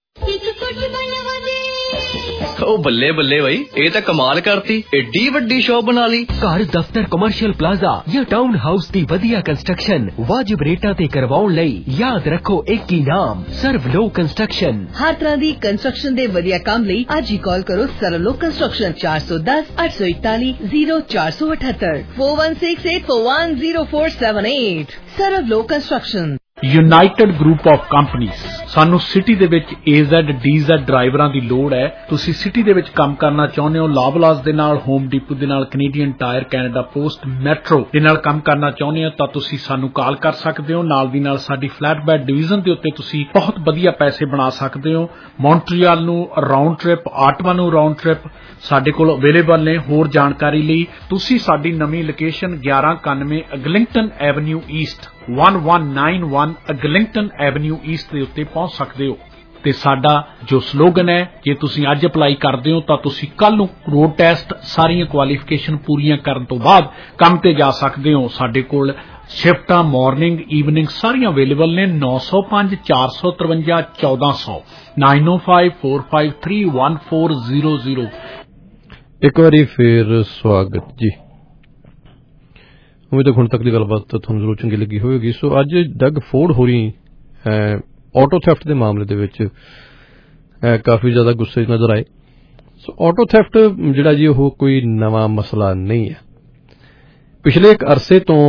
ओ बल्ले बल्ले भाई, ये तो कमाल करती, एडी वड्डी शॉप बना ली। घर दफ्तर कमर्शियल प्लाजा या टाउन हाउस दी वधिया कंस्ट्रक्शन वाजिब रेटा ते करवाउण लई याद रखो एक ही नाम सर्वलो कंस्ट्रक्शन। हर तरह दी कंस्ट्रक्शन दे वधिया काम लई आज ही कॉल करो सर्वलो कंस्ट्रक्शन चार सौ दस आठ सौ इकतालीस जीरो चार सौ अठहत्तर four one six eight four one zero four seven eight. सर्वलो construction. United Group of companies. ਸਾਨੂੰ ਸਿਟੀ ਦੇ ਵਿੱਚ ਏ ਜ਼ੈਡ ਡੀ ਜ਼ੈਡ ਡਰਾਈਵਰਾਂ ਦੀ ਲੋੜ ਹੈ। ਤੁਸੀਂ ਸਿਟੀ ਦੇ ਵਿੱਚ ਕੰਮ ਕਰਨਾ ਚਾਹੁੰਦੇ ਹੋ, ਲਾਬਲਾਸ ਦੇ ਨਾਲ, ਹੋਮ ਡਿਪੋ ਦੇ ਨਾਲ, Canadian Tire, Canada Post, Metro ਦੇ ਨਾਲ ਕੰਮ ਕਰਨਾ ਚਾਹੁੰਦੇ ਹੋ ਤਾਂ ਤੁਸੀਂ ਸਾਨੂੰ ਕਾਲ ਕਰ ਸਕਦੇ ਹੋ। ਨਾਲ ਦੀ ਨਾਲ ਸਾਡੀ ਫਲੈਟ ਬੈਡ ਡਿਵੀਜ਼ਨ ਦੇ ਉੱਤੇ ਤੁਸੀਂ ਬਹੁਤ ਵਧੀਆ ਪੈਸੇ ਬਣਾ ਸਕਦੇ ਹੋ। ਮੌਂਟਰੀਅਲ ਨੂੰ ਰਾਉਂਡ ਟ੍ਰਿਪ, ਆਟਵਾ ਨੂੰ ਰਾਉਂਡ ਟ੍ਰਿਪ ਸਾਡੇ ਕੋਲ ਅਵੇਲੇਬਲ ਨੇ। ਹੋਰ ਜਾਣਕਾਰੀ ਲਈ ਤੁਸੀਂ ਸਾਡੀ ਨਵੀਂ ਲੋਕੇਸ਼ਨ ਗਿਆਰਾਂ ਇਕਾਨਵੇਂ Eglinton avenue east one one nine one Eglinton avenue east ਦੇ ਉੱਤੇ ਪਹੁੰਚ ਸਕਦੇ ਹੋ। ਤੇ ਸਾਡਾ ਜੋ ਸਲੋਗਨ ਹੈ, ਜੇ ਤੁਸੀਂ ਅੱਜ ਅਪਲਾਈ ਕਰਦੇ ਹੋ ਤਾਂ ਤੁਸੀਂ ਕੱਲ ਨੂੰ ਰੋਡ ਟੈਸਟ ਸਾਰੀਆਂ ਕੁਆਲੀਫਿਕੇਸ਼ਨ ਪੂਰੀਆਂ ਕਰਨ ਤੋਂ ਬਾਅਦ ਕੰਮ ਤੇ ਜਾ ਸਕਦੇ ਹੋ। ਸਾਡੇ ਕੋਲ ਸ਼ਿਫਟਾਂ ਮਾਰਨਿੰਗ ਈਵਨਿੰਗ ਸਾਰੀਆਂ ਅਵੇਲੇਬਲ ਨੇ। ਨੌ ਸੌ ਪੰਜ ਚਾਰ ਸੌ ਤਰਵੰਜਾ ਚੌਦਾਂ ਸੌ nine oh five four five three one four zero zero. ਇੱਕ ਵਾਰੀ ਫੇਰ ਸਵਾਗਤ ਜੀ। ਉਮੀਦ ਹੈ ਹੁਣ ਤੱਕ ਦੀ ਗੱਲਬਾਤ ਤੁਹਾਨੂੰ ਜ਼ਰੂਰ ਚੰਗੀ ਲੱਗੀ ਹੋਵੇਗੀ। ਸੋ ਅੱਜ ਡਗ ਫੋਰਡ ਹੋਰੀ ਆਟੋ ਥੈਫਟ ਦੇ ਮਾਮਲੇ ਦੇ ਵਿੱਚ ਕਾਫੀ ਜ਼ਿਆਦਾ ਗੁੱਸੇ ਨਜ਼ਰ ਆਏ। ਸੋ ਆਟੋ ਥੈਫਟ ਜਿਹੜਾ ਜੀ ਉਹ ਕੋਈ ਨਵਾਂ ਮਸਲਾ ਨਹੀਂ ਹੈ। ਪਿਛਲੇ ਇੱਕ ਅਰਸੇ ਤੋਂ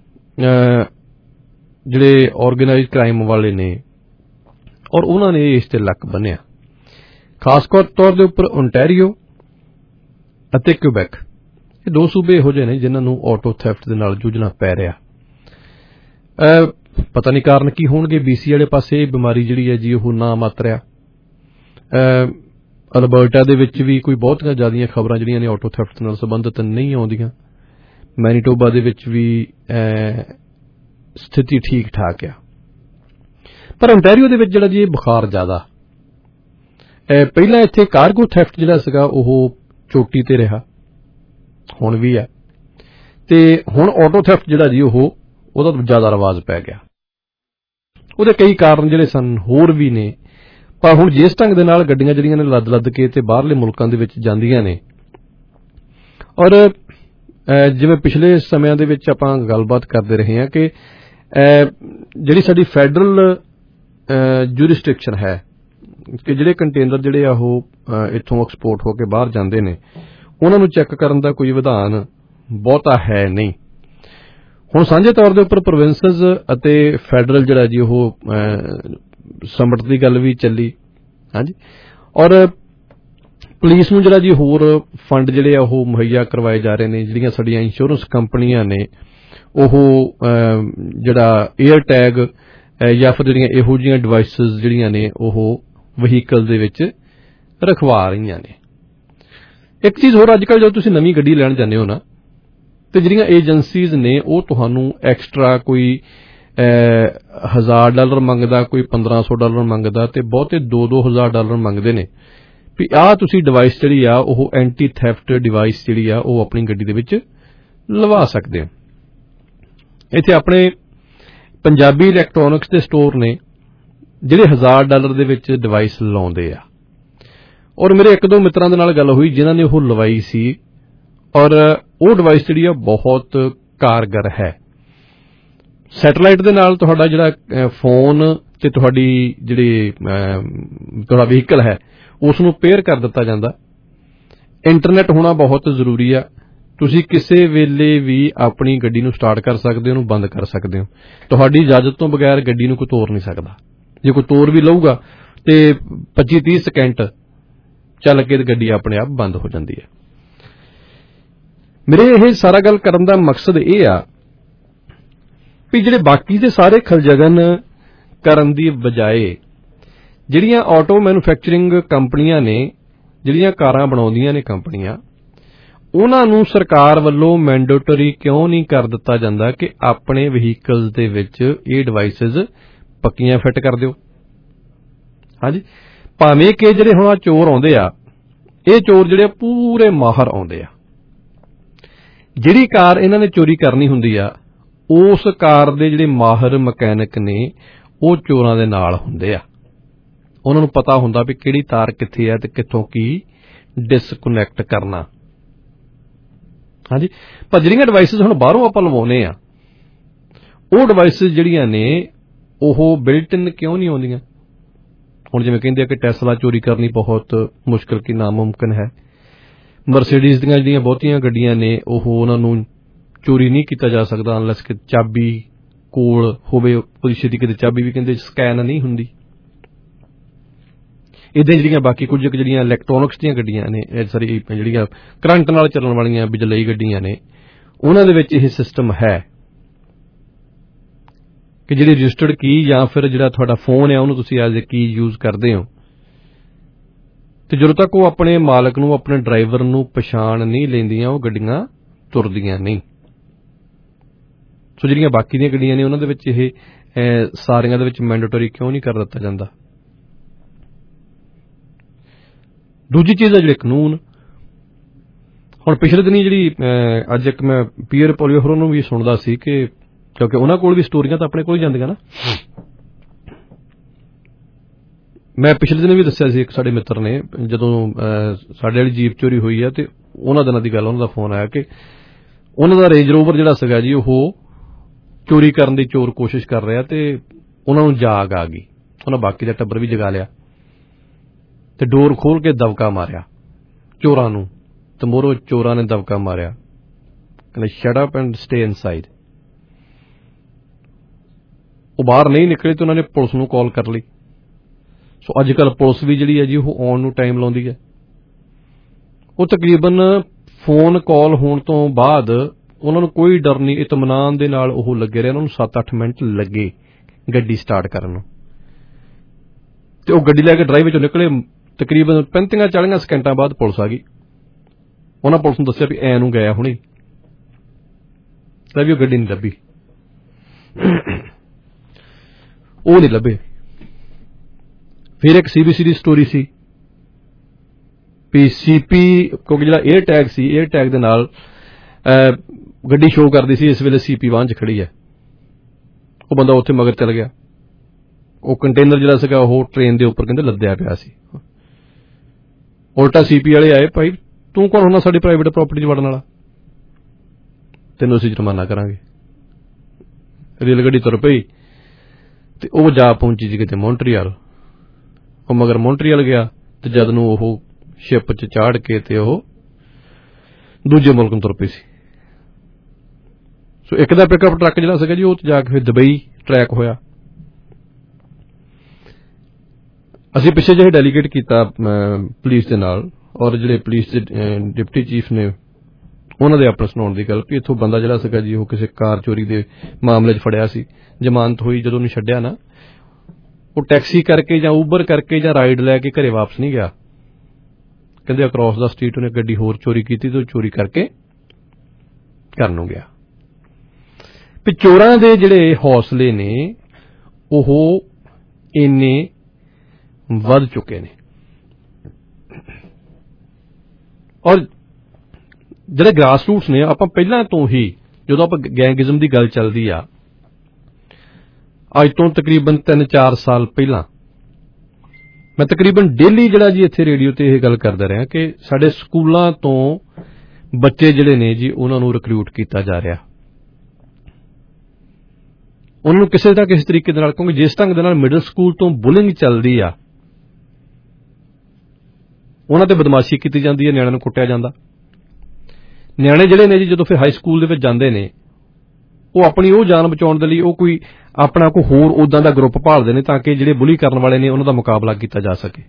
ਜਿਹੜੇ ਆਰਗੇਨਾਈਜ਼ਡ ਕ੍ਰਾਈਮ ਵਾਲੇ ਨੇ ਔਰ ਉਹਨਾਂ ਨੇ ਇਸ ਤੇ ਲੱਕ ਬੰਨਿਆ, ਖਾਸ ਤੌਰ ਦੇ ਉੱਪਰ ਓਨਟਾਰੀਓ ਅਤੇ ਕਿਊਬੈਕ। ਇਹ ਦੋ ਸੂਬੇ ਇਹੋ ਜਿਹੇ ਨੇ ਜਿਨ੍ਹਾਂ ਨੂੰ ਆਟੋ ਥੈਫਟ ਦੇ ਨਾਲ ਜੂਝਣਾ ਪੈ ਰਿਹਾ। ਪਤਾ ਨਹੀਂ ਕਾਰਨ ਕੀ ਹੋਣਗੇ। ਬੀਸੀ ਵਾਲੇ ਪਾਸੇ ਇਹ ਬਿਮਾਰੀ ਜਿਹੜੀ ਹੈ ਜੀ ਉਹ ਨਾ ਮਾਤਰਿਆ। ਅਲਬਰਟਾ ਦੇ ਵਿੱਚ ਵੀ ਕੋਈ ਬਹੁਤੀਆਂ ਜ਼ਿਆਦੀਆਂ ਖਬਰਾਂ ਜਿਹੜੀਆਂ ਨੇ ਆਟੋ ਥੈਫਟ ਨਾਲ ਸੰਬੰਧਿਤ ਨਹੀਂ ਆਉਂਦੀਆਂ। ਮੈਨੀਟੋਬਾ ਦੇ ਵਿੱਚ ਵੀ ਸਥਿਤੀ ਠੀਕ ਠਾਕ ਆ, ਪਰ ਓਨਟਾਰੀਓ ਦੇ ਵਿੱਚ ਜਿਹੜਾ ਜੀ ਇਹ ਬੁਖਾਰ ਜ਼ਿਆਦਾ। ਪਹਿਲਾਂ ਇੱਥੇ ਕਾਰਗੋ ਥੈਫਟ ਜਿਹੜਾ ਸੀਗਾ ਉਹ ਚੋਟੀ ਤੇ ਰਿਹਾ, ਹੁਣ ਵੀ ਹੈ, ਤੇ ਹੁਣ ਆਟੋ ਥੈਫਟ ਜਿਹੜਾ ਜੀ ਉਹ ਉਹਦਾ ਜ਼ਿਆਦਾ ਰਿਵਾਜ ਪੈ ਗਿਆ। ਉਹਦੇ ਕਈ ਕਾਰਨ ਜਿਹੜੇ ਸਨ ਹੋਰ ਵੀ ਨੇ, ਪਰ ਹੁਣ ਜਿਸ ਢੰਗ ਦੇ ਨਾਲ ਗੱਡੀਆਂ ਜਿਹੜੀਆਂ ਨੇ ਲੱਦ ਲੱਦ ਕੇ ਤੇ ਬਾਹਰਲੇ ਮੁਲਕਾਂ ਦੇ ਵਿੱਚ ਜਾਂਦੀਆਂ ਨੇ, ਔਰ ਜਿਵੇਂ ਪਿਛਲੇ ਸਮਿਆਂ ਦੇ ਵਿੱਚ ਆਪਾਂ ਗੱਲਬਾਤ ਕਰਦੇ ਰਹੇ ਹਾਂ ਕਿ ਜਿਹੜੀ ਸਾਡੀ ਫੈਡਰਲ ਜੂਰਿਸਡਿਕਸ਼ਨ ਹੈ ਕਿ ਜਿਹੜੇ ਕੰਟੇਨਰ ਜਿਹੜੇ ਆ ਉਹ ਇੱਥੋਂ ਐਕਸਪੋਰਟ ਹੋ ਕੇ ਬਾਹਰ ਜਾਂਦੇ ਨੇ ਉਹਨਾਂ ਨੂੰ ਚੈੱਕ ਕਰਨ ਦਾ ਕੋਈ ਵਿਧਾਨ ਬਹੁਤਾ ਹੈ ਨਹੀਂ। ਹੁਣ ਸਾਂਝੇ ਤੌਰ ਦੇ ਉੱਪਰ ਪ੍ਰੋਵਿੰਸਸ ਅਤੇ ਫੈਡਰਲ ਜਿਹੜਾ ਜੀ ਉਹ ਸਮਟ ਦੀ ਗੱਲ ਵੀ ਚੱਲੀ। ਹਾਂਜੀ, ਔਰ ਪੁਲਿਸ ਨੂੰ ਜਿਹੜਾ ਜੀ ਹੋਰ ਫੰਡ ਜਿਹੜੇ ਆ ਉਹ ਮੁਹੱਈਆ ਕਰਵਾਏ ਜਾ ਰਹੇ ਨੇ। ਜਿਹੜੀਆਂ ਸਾਡੀਆਂ ਇੰਸ਼ੋਰੈਂਸ ਕੰਪਨੀਆਂ ਨੇ ਉਹ ਜਿਹੜਾ 에ਅਰ ਟੈਗ ਜਾਂ ਫਿਰ ਜਿਹੜੀਆਂ ਇਹੋ ਜਿਹੀਆਂ ਡਿਵਾਈਸਿਸ ਜਿਹੜੀਆਂ ਨੇ ਉਹ ਵਹੀਕਲ ਦੇ ਵਿੱਚ ਰਖਵਾ ਰਹੀਆਂ ਨੇ। ਇੱਕ ਚੀਜ਼ ਹੋਰ, ਅੱਜ ਕੱਲ੍ਹ ਜਦੋਂ ਤੁਸੀਂ ਨਵੀਂ ਗੱਡੀ ਲੈਣ ਜਾਂਦੇ ਹੋ ਨਾ, ਤੇ ਜਿਹੜੀਆਂ ਏਜੰਸੀਜ਼ ਨੇ ਉਹ ਤੁਹਾਨੂੰ ਐਕਸਟਰਾ ਕੋਈ ਹਜ਼ਾਰ ਡਾਲਰ ਮੰਗਦਾ, ਕੋਈ ਪੰਦਰਾਂ ਸੌ ਡਾਲਰ ਮੰਗਦਾ, ਤੇ ਬਹੁਤੇ ਦੋ ਦੋ ਹਜ਼ਾਰ ਡਾਲਰ ਮੰਗਦੇ ਨੇ ਵੀ ਆਹ ਤੁਸੀਂ ਡਿਵਾਈਸ ਜਿਹੜੀ ਆ ਉਹ ਐਂਟੀ ਥੈਫਟ ਡਿਵਾਈਸ ਜਿਹੜੀ ਆ ਉਹ ਆਪਣੀ ਗੱਡੀ ਦੇ ਵਿੱਚ ਲਵਾ ਸਕਦੇ ਹੋ। ਇੱਥੇ ਆਪਣੇ ਪੰਜਾਬੀ ਇਲੈਕਟ੍ਰੋਨਿਕਸ ਦੇ ਸਟੋਰ ਨੇ ਜਿਹੜੇ ਹਜ਼ਾਰ ਡਾਲਰ ਦੇ ਵਿੱਚ ਡਿਵਾਈਸ ਲਾਉਂਦੇ ਆ। ਔਰ ਮੇਰੇ ਇੱਕ ਦੋ ਮਿੱਤਰਾਂ ਦੇ ਨਾਲ ਗੱਲ ਹੋਈ ਜਿਨ੍ਹਾਂ ਨੇ ਉਹ ਲਵਾਈ ਸੀ, ਔਰ ਉਹ ਡਿਵਾਈਸ ਜਿਹੜੀ ਆ ਬਹੁਤ ਕਾਰਗਰ ਹੈ। ਸੈਟੇਲਾਈਟ ਦੇ ਨਾਲ ਤੁਹਾਡਾ ਜਿਹੜਾ ਫੋਨ ਤੇ ਤੁਹਾਡੀ ਜਿਹੜੀ ਤੁਹਾਡਾ ਵਹੀਕਲ ਹੈ ਉਸ ਨੂੰ ਪੇਅਰ ਕਰ ਦਿੱਤਾ ਜਾਂਦਾ। ਇੰਟਰਨੈਟ ਹੋਣਾ ਬਹੁਤ ਜ਼ਰੂਰੀ ਆ। ਤੁਸੀਂ ਕਿਸੇ ਵੇਲੇ ਵੀ ਆਪਣੀ ਗੱਡੀ ਨੂੰ ਸਟਾਰਟ ਕਰ ਸਕਦੇ ਹੋ, ਉਹਨੂੰ ਬੰਦ ਕਰ ਸਕਦੇ ਹੋ। ਤੁਹਾਡੀ ਇਜਾਜ਼ਤ ਤੋਂ ਬਗੈਰ ਗੱਡੀ ਨੂੰ ਕੋਈ ਤੋੜ ਨਹੀਂ ਸਕਦਾ। ਜੇ ਕੋਈ ਤੋੜ ਵੀ ਲਊਗਾ ਤੇ ਪੱਚੀ ਤੀਹ ਸਕਿੰਟ ਚੱਲ ਕੇ ਗੱਡੀ ਆਪਣੇ ਆਪ ਬੰਦ ਹੋ ਜਾਂਦੀ ਹੈ। ਮੇਰੇ ਇਹ ਸਾਰਾ ਗੱਲ ਕਰਨ ਦਾ ਮਕਸਦ ਇਹ ਆ ਵੀ ਜਿਹੜੇ ਬਾਕੀ ਦੇ ਸਾਰੇ ਖਲਜਗਨ ਕਰਨ ਦੀ ਬਜਾਏ ਜਿਹੜੀਆਂ ਆਟੋ ਮੈਨੂਫੈਕਚਰਿੰਗ ਕੰਪਨੀਆਂ ਨੇ, ਜਿਹੜੀਆਂ ਕਾਰਾਂ ਬਣਾਉਂਦੀਆਂ ਨੇ ਕੰਪਨੀਆਂ, ਉਹਨਾਂ ਨੂੰ ਸਰਕਾਰ ਵੱਲੋਂ ਮੈਂਡੇਟਰੀ ਕਿਉਂ ਨਹੀਂ ਕਰ ਦਿੱਤਾ ਜਾਂਦਾ ਕਿ ਆਪਣੇ ਵਹੀਕਲਸ ਦੇ ਵਿੱਚ ਇਹ ਡਿਵਾਈਸਿਸ ਪੱਕੀਆਂ ਫਿੱਟ ਕਰ ਦਿਓ। ਹਾਂਜੀ, ਭਾਵੇਂ ਕਿ ਜਿਹੜੇ ਹੁਣ ਚੋਰ ਆਉਂਦੇ ਆ, ਇਹ ਚੋਰ ਜਿਹੜੇ ਪੂਰੇ ਮਾਹਰ ਆਉਂਦੇ ਆ। ਜਿਹੜੀ ਕਾਰ ਇਹਨਾਂ ਨੇ ਚੋਰੀ ਕਰਨੀ ਹੁੰਦੀ ਆ, ਉਸ ਕਾਰ ਦੇ ਜਿਹੜੇ ਮਾਹਰ ਮਕੈਨਿਕ ਨੇ ਉਹ ਚੋਰਾਂ ਦੇ ਨਾਲ ਹੁੰਦੇ ਆ। ਉਹਨਾਂ ਨੂੰ ਪਤਾ ਹੁੰਦਾ ਵੀ ਕਿਹੜੀ ਤਾਰ ਕਿੱਥੇ ਆ ਤੇ ਕਿੱਥੋਂ ਕੀ ਡਿਸਕਨੈਕਟ ਕਰਨਾ। ਹਾਂਜੀ, ਪਰ ਜਿਹੜੀਆਂ ਡਿਵਾਈਸਿਸ ਹੁਣ ਬਾਹਰੋਂ ਆਪਾਂ ਲਵਾਉਨੇ ਆ, ਉਹ ਡਿਵਾਈਸਿਸ ਜਿਹੜੀਆਂ ਨੇ ਉਹ ਬਿਲਟ ਇਨ ਕਿਉਂ ਨਹੀਂ ਆਉਂਦੀਆਂ? ਹੁਣ ਜਿਵੇਂ ਕਹਿੰਦੇ ਆ ਕਿ ਟੈਸਲਾ ਚੋਰੀ ਕਰਨੀ ਬਹੁਤ ਮੁਸ਼ਕਿਲ ਕੀ ਨਾਮੁਮਕਿਨ ਹੈ। ਮਰਸੀਡੀਜ਼ ਦੀਆਂ ਜਿਹੜੀਆਂ ਬਹੁਤੀਆਂ ਗੱਡੀਆਂ ਨੇ ਉਹ ਉਹਨਾਂ ਨੂੰ ਚੋਰੀ ਨਹੀਂ ਕੀਤਾ ਜਾ ਸਕਦਾ ਅਨਲੈਸ ਕਿ ਚਾਬੀ ਕੋਲ ਹੋਵੇ। ਉਹਦੀ ਛੇਤੀ ਕਿਤੇ ਚਾਬੀ ਵੀ ਕਹਿੰਦੇ ਸਕੈਨ ਨਹੀਂ ਹੁੰਦੀ। ਇਦਾਂ ਜਿਹੜੀਆਂ ਬਾਕੀ ਕੁਝ ਜਿਹੜੀਆਂ ਇਲੈਕਟ੍ਰੋਨਿਕਸ ਦੀਆਂ ਗੱਡੀਆਂ ਨੇ, ਸਾਰੀ ਜਿਹੜੀਆਂ ਕਰੰਟ ਨਾਲ ਚੱਲਣ ਵਾਲੀਆਂ ਬਿਜਲਈ ਗੱਡੀਆਂ ਨੇ, ਉਹਨਾਂ ਦੇ ਵਿੱਚ ਇਹ ਸਿਸਟਮ ਹੈ ਕਿ ਜਿਹੜੀ ਰਜਿਸਟਰਡ ਕੀ ਜਾਂ ਫਿਰ ਜਿਹੜਾ ਤੁਹਾਡਾ ਫੋਨ ਹੈ ਉਹਨੂੰ ਤੁਸੀਂ ਐਜ਼ ਏ ਕੀ ਯੂਜ਼ ਕਰਦੇ ਹੋ, ਤੇ ਜਦੋਂ ਤੱਕ ਉਹ ਆਪਣੇ ਮਾਲਕ ਨੂੰ, ਆਪਣੇ ਡਰਾਈਵਰ ਨੂੰ ਪਛਾਣ ਨਹੀਂ ਲੈਂਦੀਆਂ, ਉਹ ਗੱਡੀਆਂ ਤੁਰਦੀਆਂ ਨਹੀਂ। ਸੋ ਜਿਹੜੀਆਂ ਬਾਕੀ ਦੀਆਂ ਗੱਡੀਆਂ ਨੇ ਉਹਨਾਂ ਦੇ ਵਿੱਚ ਇਹ ਸਾਰੀਆਂ ਦੇ ਵਿੱਚ ਮੈਂਡੇਟਰੀ ਕਿਉਂ ਨਹੀਂ ਕਰ ਦਿੱਤਾ ਜਾਂਦਾ? ਦੂਜੀ ਚੀਜ਼ ਹੈ ਜਿਹੜੇ ਕਾਨੂੰਨ। ਹੁਣ ਪਿਛਲੇ ਦਿਨੀ ਜਿਹੜੀ ਅੱਜ ਇੱਕ ਮੈਂ ਪੀਅਰ ਪੋਲੀਓ ਹੋਰਾਂ ਨੂੰ ਵੀ ਸੁਣਦਾ ਸੀ ਕਿ ਕਿਉਂਕਿ ਉਹਨਾਂ ਕੋਲ ਵੀ ਸਟੋਰੀਆਂ ਤਾਂ ਆਪਣੇ ਕੋਲ ਹੀ ਜਾਂਦੀਆਂ ਨਾ। ਮੈਂ ਪਿਛਲੇ ਦਿਨ ਵੀ ਦੱਸਿਆ ਸੀ, ਇੱਕ ਸਾਡੇ ਮਿੱਤਰ ਨੇ ਜਦੋਂ ਸਾਡੇ ਵਾਲੀ ਜੀਪ ਚੋਰੀ ਹੋਈ ਹੈ ਤੇ ਉਹਨਾਂ ਦਿਨਾਂ ਦੀ ਗੱਲ, ਉਹਨਾਂ ਦਾ ਫੋਨ ਆਇਆ ਕਿ ਉਹਨਾਂ ਦਾ ਰੇਂਜ ਰੋਵਰ ਜਿਹੜਾ ਸੀਗਾ ਜੀ ਉਹ ਚੋਰੀ ਕਰਨ ਦੀ ਚੋਰ ਕੋਸ਼ਿਸ਼ ਕਰ ਰਿਹਾ ਤੇ ਉਹਨਾਂ ਨੂੰ ਜਾਗ ਆ ਗਈ। ਉਹਨਾਂ ਬਾਕੀ ਦਾ ਟੱਬਰ ਵੀ ਜਗਾ ਲਿਆ ਤੇ ਡੋਰ ਖੋਲ ਕੇ ਦਬਕਾ ਮਾਰਿਆ ਚੋਰਾਂ ਨੂੰ, ਤੇ ਮੋਰੋ ਚੋਰਾਂ ਨੇ ਦਬਕਾ ਮਾਰਿਆ, ਕਹਿੰਦੇ shut up and stay inside. ਉਹ ਬਾਹਰ ਨਹੀਂ ਨਿਕਲੇ ਤੇ ਉਹਨਾਂ ਨੇ ਪੁਲਿਸ ਨੂੰ ਕਾਲ ਕਰ ਲਈ। ਸੋ ਅੱਜ ਕੱਲ੍ਹ ਪੁਲਿਸ ਵੀ ਜਿਹੜੀ ਹੈ ਜੀ ਉਹ ਆਉਣ ਨੂੰ ਟਾਈਮ ਲਾਉਂਦੀ ਹੈ। ਉਹ ਤਕਰੀਬਨ ਫੋਨ ਕਾਲ ਹੋਣ ਤੋਂ ਬਾਅਦ ਉਹਨਾਂ ਨੂੰ ਕੋਈ ਡਰ ਨਹੀਂ, ਇਤਮਾਨਾਨ ਦੇ ਨਾਲ ਉਹ ਲੱਗੇ ਰਹੇ। ਉਹਨਾਂ ਨੂੰ ਸੱਤ ਅੱਠ ਮਿੰਟ ਲੱਗੇ ਗੱਡੀ ਸਟਾਰਟ ਕਰਨ ਨੂੰ, ਤੇ ਉਹ ਗੱਡੀ ਲੈ ਕੇ ਡਰਾਈਵ ਵਿੱਚੋਂ ਨਿਕਲੇ। ਤਕਰੀਬਨ ਪੈਂਤੀਆਂ ਚਾਲੀਆਂ ਸਕਿੰਟਾਂ ਬਾਅਦ ਪੁਲਿਸ ਆ ਗਈ। ਉਹਨਾਂ ਪੁਲਿਸ ਨੂੰ ਦੱਸਿਆ ਵੀ ਐ ਨੂੰ ਗਿਆ ਹੁਣੇ, ਲੈ ਵੀ ਉਹ ਗੱਡੀ ਨਹੀਂ ਲੱਭੀ, ਉਹ ਨਹੀਂ ਲੱਭੇ। ਫਿਰ ਇੱਕ ਸੀਬੀਸੀ ਦੀ ਸਟੋਰੀ ਸੀ ਵੀ ਸੀਪੀ, ਕਿਉਂਕਿ ਜਿਹੜਾ 에ਅਰ ਟੈਗ ਸੀ, 에ਅਰ ਟੈਗ ਦੇ ਨਾਲ ਗੱਡੀ ਸ਼ੋਅ ਕਰਦੀ ਸੀ ਇਸ ਵੇਲੇ ਸੀਪੀ ਵਾਹਨ 'ਚ ਖੜੀ ਹੈ। ਉਹ ਬੰਦਾ ਉੱਥੇ ਮਗਰ ਚੱਲ ਗਿਆ। ਉਹ ਕੰਟੇਨਰ ਜਿਹੜਾ ਸੀਗਾ ਉਹ ਟ੍ਰੇਨ ਦੇ ਉੱਪਰ ਕਹਿੰਦੇ ਲੱਦਿਆ ਪਿਆ ਸੀ। ਉਲਟਾ ਸੀਪੀ ਵਾਲੇ ਆਏ, ਭਾਈ ਤੂੰ ਕੌਣ ਹੁੰਦਾ ਸਾਡੀ ਪ੍ਰਾਈਵੇਟ ਪ੍ਰਾਪਰਟੀ 'ਚ ਵੜਨ ਵਾਲਾ, ਤੈਨੂੰ ਅਸੀਂ ਜੁਰਮਾਨਾ ਕਰਾਂਗੇ। ਰੇਲ ਗੱਡੀ ਤੁਰ ਪਈ ਤੇ ਉਹ ਜਾ ਪਹੁੰਚੀ ਸੀ ਕਿਤੇ ਮੌਂਟਰੀਅਲ। ਉਹ ਮਗਰ ਮੌਂਟਰੀਅਲ ਗਿਆ ਤੇ ਜਦ ਨੂੰ ਉਹ ਸ਼ਿਪ 'ਚ ਚਾੜ ਕੇ ਤੇ ਉਹ ਦੂਜੇ ਮੁਲਕ ਨੂੰ ਤੁਰ ਪਈ ਸੀ। ਸੋ ਇੱਕ ਦਾ ਪਿਕਅਪ ਟਰੱਕ ਜਿਹੜਾ ਸੀਗਾ ਜੀ ਉਹ ਜਾ ਕੇ ਫਿਰ ਦੁਬਈ ਟਰੈਕ ਹੋਇਆ। ਅਸੀਂ ਪਿੱਛੇ ਜਿਹੇ ਡੈਲੀਗੇਟ ਕੀਤਾ ਪੁਲਿਸ ਦੇ ਨਾਲ, ਔਰ ਜਿਹੜੇ ਪੁਲਿਸ ਦੇ ਡਿਪਟੀ ਚੀਫ ਨੇ ਉਹਨਾਂ ਦੇ ਆਪਸ ਸੁਣਾਉਣ ਦੀ ਗੱਲ ਕਿ ਇੱਥੋਂ ਬੰਦਾ ਜਿਹੜਾ ਸੀਗਾ ਜੀ ਉਹ ਕਿਸੇ ਕਾਰ ਚੋਰੀ ਦੇ ਮਾਮਲੇ 'ਚ ਫੜਿਆ ਸੀ, ਜ਼ਮਾਨਤ ਹੋਈ, ਜਦੋਂ ਉਹਨੂੰ ਛੱਡਿਆ ਨਾ ਉਹ ਟੈਕਸੀ ਕਰਕੇ ਜਾਂ ਊਬਰ ਕਰਕੇ ਜਾਂ ਰਾਈਡ ਲੈ ਕੇ ਘਰੇ ਵਾਪਸ ਨਹੀਂ ਗਿਆ। ਕਹਿੰਦੇ ਅਕ੍ਰੋਸ ਦਾ ਸਟਰੀਟ ਉਹਨੇ ਗੱਡੀ ਹੋਰ ਚੋਰੀ ਕੀਤੀ ਤੇ ਚੋਰੀ ਕਰਕੇ ਘਰ ਨੂੰ ਗਿਆ। ਵੀ ਚੋਰਾਂ ਦੇ ਜਿਹੜੇ ਹੌਸਲੇ ਨੇ ਉਹ ਇੰਨੇ ਵੱਧ ਚੁੱਕੇ ਨੇ, ਔਰ ਜਿਹੜੇ ਗ੍ਰਾਸ ਰੂਟਸ ਨੇ ਆਪਾਂ ਪਹਿਲਾਂ ਤੋਂ ਹੀ ਜਦੋਂ ਆਪਾਂ ਗੈਂਗਿਜ਼ਮ ਦੀ ਗੱਲ ਚੱਲਦੀ ਆ ਅੱਜ ਤੋਂ ਤਕਰੀਬਨ ਤਿੰਨ ਚਾਰ ਸਾਲ ਪਹਿਲਾਂ ਮੈਂ ਤਕਰੀਬਨ ਡੇਲੀ ਜਿਹੜਾ ਜੀ ਇੱਥੇ ਰੇਡੀਓ ਤੇ ਇਹ ਗੱਲ ਕਰਦਾ ਰਿਹਾ ਕਿ ਸਾਡੇ ਸਕੂਲਾਂ ਤੋਂ ਬੱਚੇ ਜਿਹੜੇ ਨੇ ਜੀ ਉਹਨਾਂ ਨੂੰ ਰਿਕਰੂਟ ਕੀਤਾ ਜਾ ਰਿਹਾ, ਉਹਨਾਂ ਨੂੰ ਕਿਸੇ ਨਾ ਕਿਸੇ ਤਰੀਕੇ ਦੇ ਨਾਲ, ਕਿਉਂਕਿ ਜਿਸ ਢੰਗ ਦੇ ਨਾਲ ਮਿਡਲ ਸਕੂਲ ਤੋਂ ਬੁਲਿੰਗ ਚੱਲਦੀ ਆ ਉਹਨਾਂ ਤੇ ਬਦਮਾਸ਼ੀ ਕੀਤੀ ਜਾਂਦੀ ਹੈ, ਨਿਆਣਿਆਂ ਨੂੰ ਕੁੱਟਿਆ ਜਾਂਦਾ। ਨਿਆਣੇ ਜਿਹੜੇ ਨੇ ਜੀ ਜਦੋਂ ਫਿਰ ਹਾਈ ਸਕੂਲ ਦੇ ਵਿੱਚ ਜਾਂਦੇ ਨੇ ਉਹ ਆਪਣੀ ਉਹ ਜਾਨ ਬਚਾਉਣ ਦੇ ਲਈ ਉਹ ਕੋਈ ਆਪਣਾ ਕੋਈ ਹੋਰ ਉਦਾਂ ਦਾ ਗਰੁੱਪ ਭਾਲਦੇ ਨੇ ਤਾਂ ਕਿ ਜਿਹੜੇ ਬੁਲੀ ਕਰਨ ਵਾਲੇ ਨੇ ਉਹਨਾਂ ਦਾ ਮੁਕਾਬਲਾ ਕੀਤਾ ਜਾ ਸਕੇ।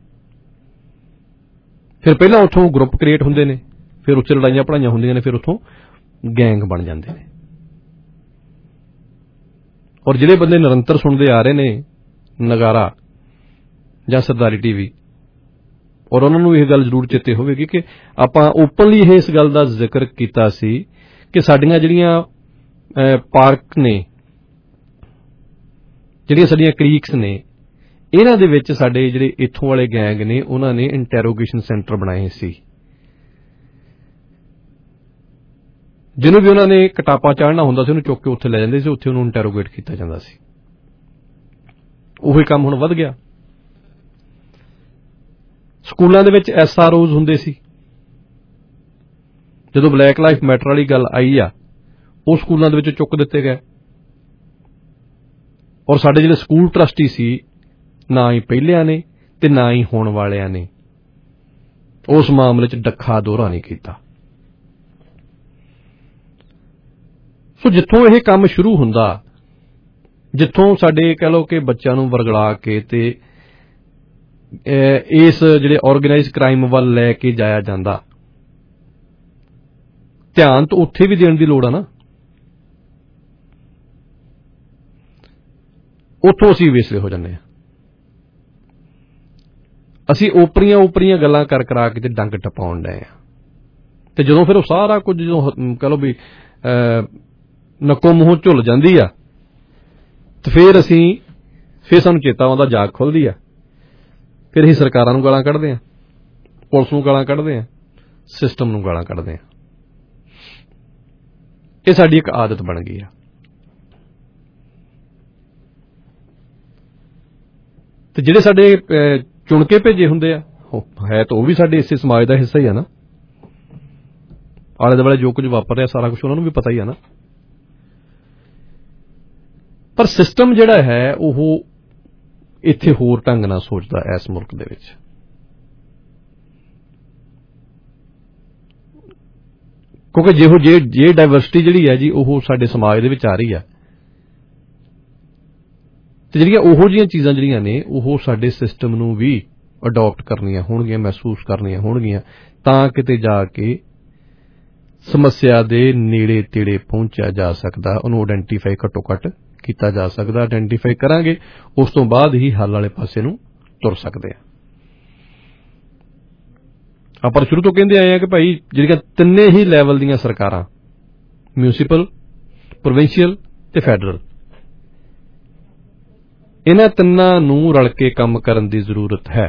ਫਿਰ ਪਹਿਲਾਂ ਉੱਥੋਂ ਗਰੁੱਪ ਕ੍ਰੀਏਟ ਹੁੰਦੇ ਨੇ, ਫਿਰ ਉੱਥੇ ਲੜਾਈਆਂ ਪੜਾਈਆਂ ਹੁੰਦੀਆਂ ਨੇ, ਫਿਰ ਉੱਥੋਂ ਗੈਂਗ ਬਣ ਜਾਂਦੇ ਨੇ। ਔਰ ਜਿਹੜੇ ਬੰਦੇ ਨਿਰੰਤਰ ਸੁਣਦੇ ਆ ਰਹੇ ਨੇ ਨਗਾਰਾ ਜਾਂ ਸਰਦਾਰੀ ਟੀਵੀ, ਔਰ ਉਹਨਾਂ ਨੂੰ ਇਹ ਗੱਲ ਜ਼ਰੂਰ ਚੇਤੇ ਹੋਵੇਗੀ ਕਿ ਆਪਾਂ ਓਪਨਲੀ ਇਸ ਗੱਲ ਦਾ ਜ਼ਿਕਰ ਕੀਤਾ ਸੀ ਕਿ ਸਾਡੀਆਂ ਜਿਹੜੀਆਂ ਪਾਰਕ ਨੇ, ਜਿਹੜੀਆਂ ਸਾਡੀਆਂ ਕ੍ਰੀਕਸ ਨੇ, ਇਹਨਾਂ ਦੇ ਵਿੱਚ ਸਾਡੇ ਜਿਹੜੇ ਇੱਥੋਂ ਵਾਲੇ ਗੈਂਗ ਨੇ ਉਹਨਾਂ ਨੇ ਇੰਟੈਰੋਗੇਸ਼ਨ ਸੈਂਟਰ ਬਣਾਏ ਸੀ। ਜਿਹਨੂੰ ਵੀ ਉਹਨਾਂ ਨੇ ਕਟਾਪਾ ਚਾੜਨਾ ਹੁੰਦਾ ਸੀ ਉਹਨੂੰ ਚੁੱਕ ਕੇ ਉੱਥੇ ਲੈ ਜਾਂਦੇ ਸੀ, ਉੱਥੇ ਉਹਨੂੰ ਇੰਟੈਰੋਗੇਟ ਕੀਤਾ ਜਾਂਦਾ ਸੀ। ਉਹੀ ਕੰਮ ਹੁਣ ਵੱਧ ਗਿਆ। ਸਕੂਲਾਂ ਦੇ ਵਿੱਚ ਐਸ ਆਰ ਓਜ਼ ਹੁੰਦੇ ਸੀ। ਜਦੋਂ ਬਲੈਕ ਲਾਈਫ ਮੈਟਰ ਵਾਲੀ ਗੱਲ ਆਈ ਆ ਉਹ ਸਕੂਲਾਂ ਦੇ ਵਿੱਚ ਚੁੱਕ ਦਿੱਤੇ ਗਏ, ਔਰ ਸਾਡੇ ਜਿਹੜੇ ਸਕੂਲ ਟਰਸਟੀ ਸੀ ਨਾ ਹੀ ਪਹਿਲਿਆਂ ਨੇ ਤੇ ਨਾ ਹੀ ਹੋਣ ਵਾਲਿਆਂ ਨੇ ਉਸ ਮਾਮਲੇ 'ਚ ਡੱਖਾ ਦੋਹਰਾ ਨਹੀਂ ਕੀਤਾ। ਸੋ ਜਿੱਥੋਂ ਇਹ ਕੰਮ ਸ਼ੁਰੂ ਹੁੰਦਾ, ਜਿੱਥੋਂ ਸਾਡੇ ਕਹਿ ਲਓ ਕਿ ਬੱਚਿਆਂ ਨੂੰ ਵਰਗਲਾ ਕੇ ਤੇ ਇਸ ਜਿਹੜੇ ਆਰਗੇਨਾਈਜ਼ ਕ੍ਰਾਈਮ ਵੱਲ ਲੈ ਕੇ ਜਾਇਆ ਜਾਂਦਾ, ਧਿਆਨ ਤਾਂ ਉੱਥੇ ਵੀ ਦੇਣ ਦੀ ਲੋੜ ਆ ਨਾ। ਉੱਥੋਂ ਅਸੀਂ ਵੇਸਲੇ ਹੋ ਜਾਂਦੇ ਹਾਂ। ਅਸੀਂ ਓਪਰੀਆਂ ਓਪਰੀਆਂ ਗੱਲਾਂ ਕਰ ਕਰਾ ਕੇ ਤੇ ਡੰਗ ਟਪਾਉਣ ਡਏ ਆ, ਤੇ ਜਦੋਂ ਫਿਰ ਉਹ ਸਾਰਾ ਕੁਝ ਜਦੋਂ ਕਹਿ ਲਓ ਵੀ ਨੱਕੋ ਮੂੰਹੋਂ ਝੁੱਲ ਜਾਂਦੀ ਆ ਤੇ ਫਿਰ ਅਸੀਂ ਫਿਰ ਸਾਨੂੰ ਚੇਤਾ ਆਉਂਦਾ, ਜਾਗ ਖੁੱਲਦੀ ਆ, ਫਿਰ ਅਸੀਂ ਸਰਕਾਰਾਂ ਨੂੰ ਗਾਲਾਂ ਕੱਢਦੇ ਹਾਂ, ਪੁਲਿਸ ਨੂੰ ਗਾਲਾਂ ਕੱਢਦੇ ਹਾਂ, ਸਿਸਟਮ ਨੂੰ ਗਾਲਾਂ ਕੱਢਦੇ ਹਾਂ। ਇਹ ਸਾਡੀ ਇੱਕ ਆਦਤ ਬਣ ਗਈ ਆ। ਤੇ ਜਿਹੜੇ ਸਾਡੇ ਚੁਣ ਕੇ ਭੇਜੇ ਹੁੰਦੇ ਆ ਹੈ ਤਾਂ ਉਹ ਵੀ ਸਾਡੇ ਇਸੇ ਸਮਾਜ ਦਾ ਹਿੱਸਾ ਹੀ ਆ ਨਾ। ਆਲੇ ਦੁਆਲੇ ਜੋ ਕੁਝ ਵਾਪਰ ਰਿਹਾ ਸਾਰਾ ਕੁਝ ਉਹਨਾਂ ਨੂੰ ਵੀ ਪਤਾ ਹੀ ਆ ਨਾ। ਪਰ ਸਿਸਟਮ ਜਿਹੜਾ ਹੈ ਉਹ ਇੱਥੇ ਹੋਰ ਢੰਗ ਨਾਲ ਸੋਚਦਾ ਇਸ ਮੁਲਕ ਦੇ ਵਿੱਚ। ਕਿਉਂਕਿ ਜਿਹੋ ਜੇ ਜੇ ਡਾਇਵਰਸਿਟੀ ਜਿਹੜੀ ਹੈ ਜੀ ਉਹ ਸਾਡੇ ਸਮਾਜ ਦੇ ਵਿੱਚ ਆ ਰਹੀ ਆ, ਤੇ ਜਿਹੜੀਆਂ ਉਹੋ ਜਿਹੀਆਂ ਚੀਜ਼ਾਂ ਜਿਹੜੀਆਂ ਨੇ ਉਹ ਸਾਡੇ ਸਿਸਟਮ ਨੂੰ ਵੀ ਅਡਾਪਟ ਕਰਨੀਆਂ ਹੋਣਗੀਆਂ, ਮਹਿਸੂਸ ਕਰਨੀਆਂ ਹੋਣਗੀਆਂ, ਤਾਂ ਕਿਤੇ ਜਾ ਕੇ ਸਮੱਸਿਆ ਦੇ ਨੇੜੇ ਤੇੜੇ ਪਹੁੰਚਿਆ ਜਾ ਸਕਦਾ, ਉਹਨੂੰ ਆਇਡੈਂਟੀਫਾਈ ਘੱਟੋ ਘੱਟ ਕੀਤਾ ਜਾ ਸਕਦਾ। ਆਇਡੈਂਟੀਫਾਈ ਕਰਾਂਗੇ ਉਸ ਤੋਂ ਬਾਅਦ ਹੀ ਹੱਲ ਵਾਲੇ ਪਾਸੇ ਨੂੰ ਤੁਰ ਸਕਦੇ ਆ। ਆਪਾਂ ਸ਼ੁਰੂ ਤੋਂ ਕਹਿੰਦੇ ਆਏ ਆ ਕਿ ਭਾਈ ਜਿਹੜੀਆਂ ਤਿੰਨੇ ਹੀ ਲੈਵਲ ਦੀਆਂ ਸਰਕਾਰਾਂ, ਮਿਊਨਿਸਪਲ, ਪ੍ਰੋਵਿੰਸ਼ੀਅਲ ਤੇ ਫੈਡਰਲ, ਇਹਨਾਂ ਤਿੰਨਾਂ ਨੂੰ ਰਲ ਕੇ ਕੰਮ ਕਰਨ ਦੀ ਜ਼ਰੂਰਤ ਹੈ।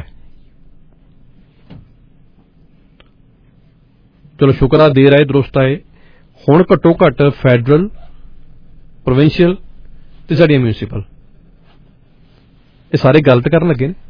ਚਲੋ ਸ਼ੁਕਰ ਆ, ਦੇਰ ਆਏ ਦਰੁਸਤ ਆਏ। ਹੁਣ ਘੱਟੋ ਘੱਟ ਫੈਡਰਲ, ਪ੍ਰੋਵਿੰਸ਼ੀਅਲ ਤੇ ਸਾਡੀਆਂ ਮਿਊਨਿਸਪਲ ਇਹ ਸਾਰੇ ਗਲਤ ਕਰਨ ਲੱਗੇ ਨੇ।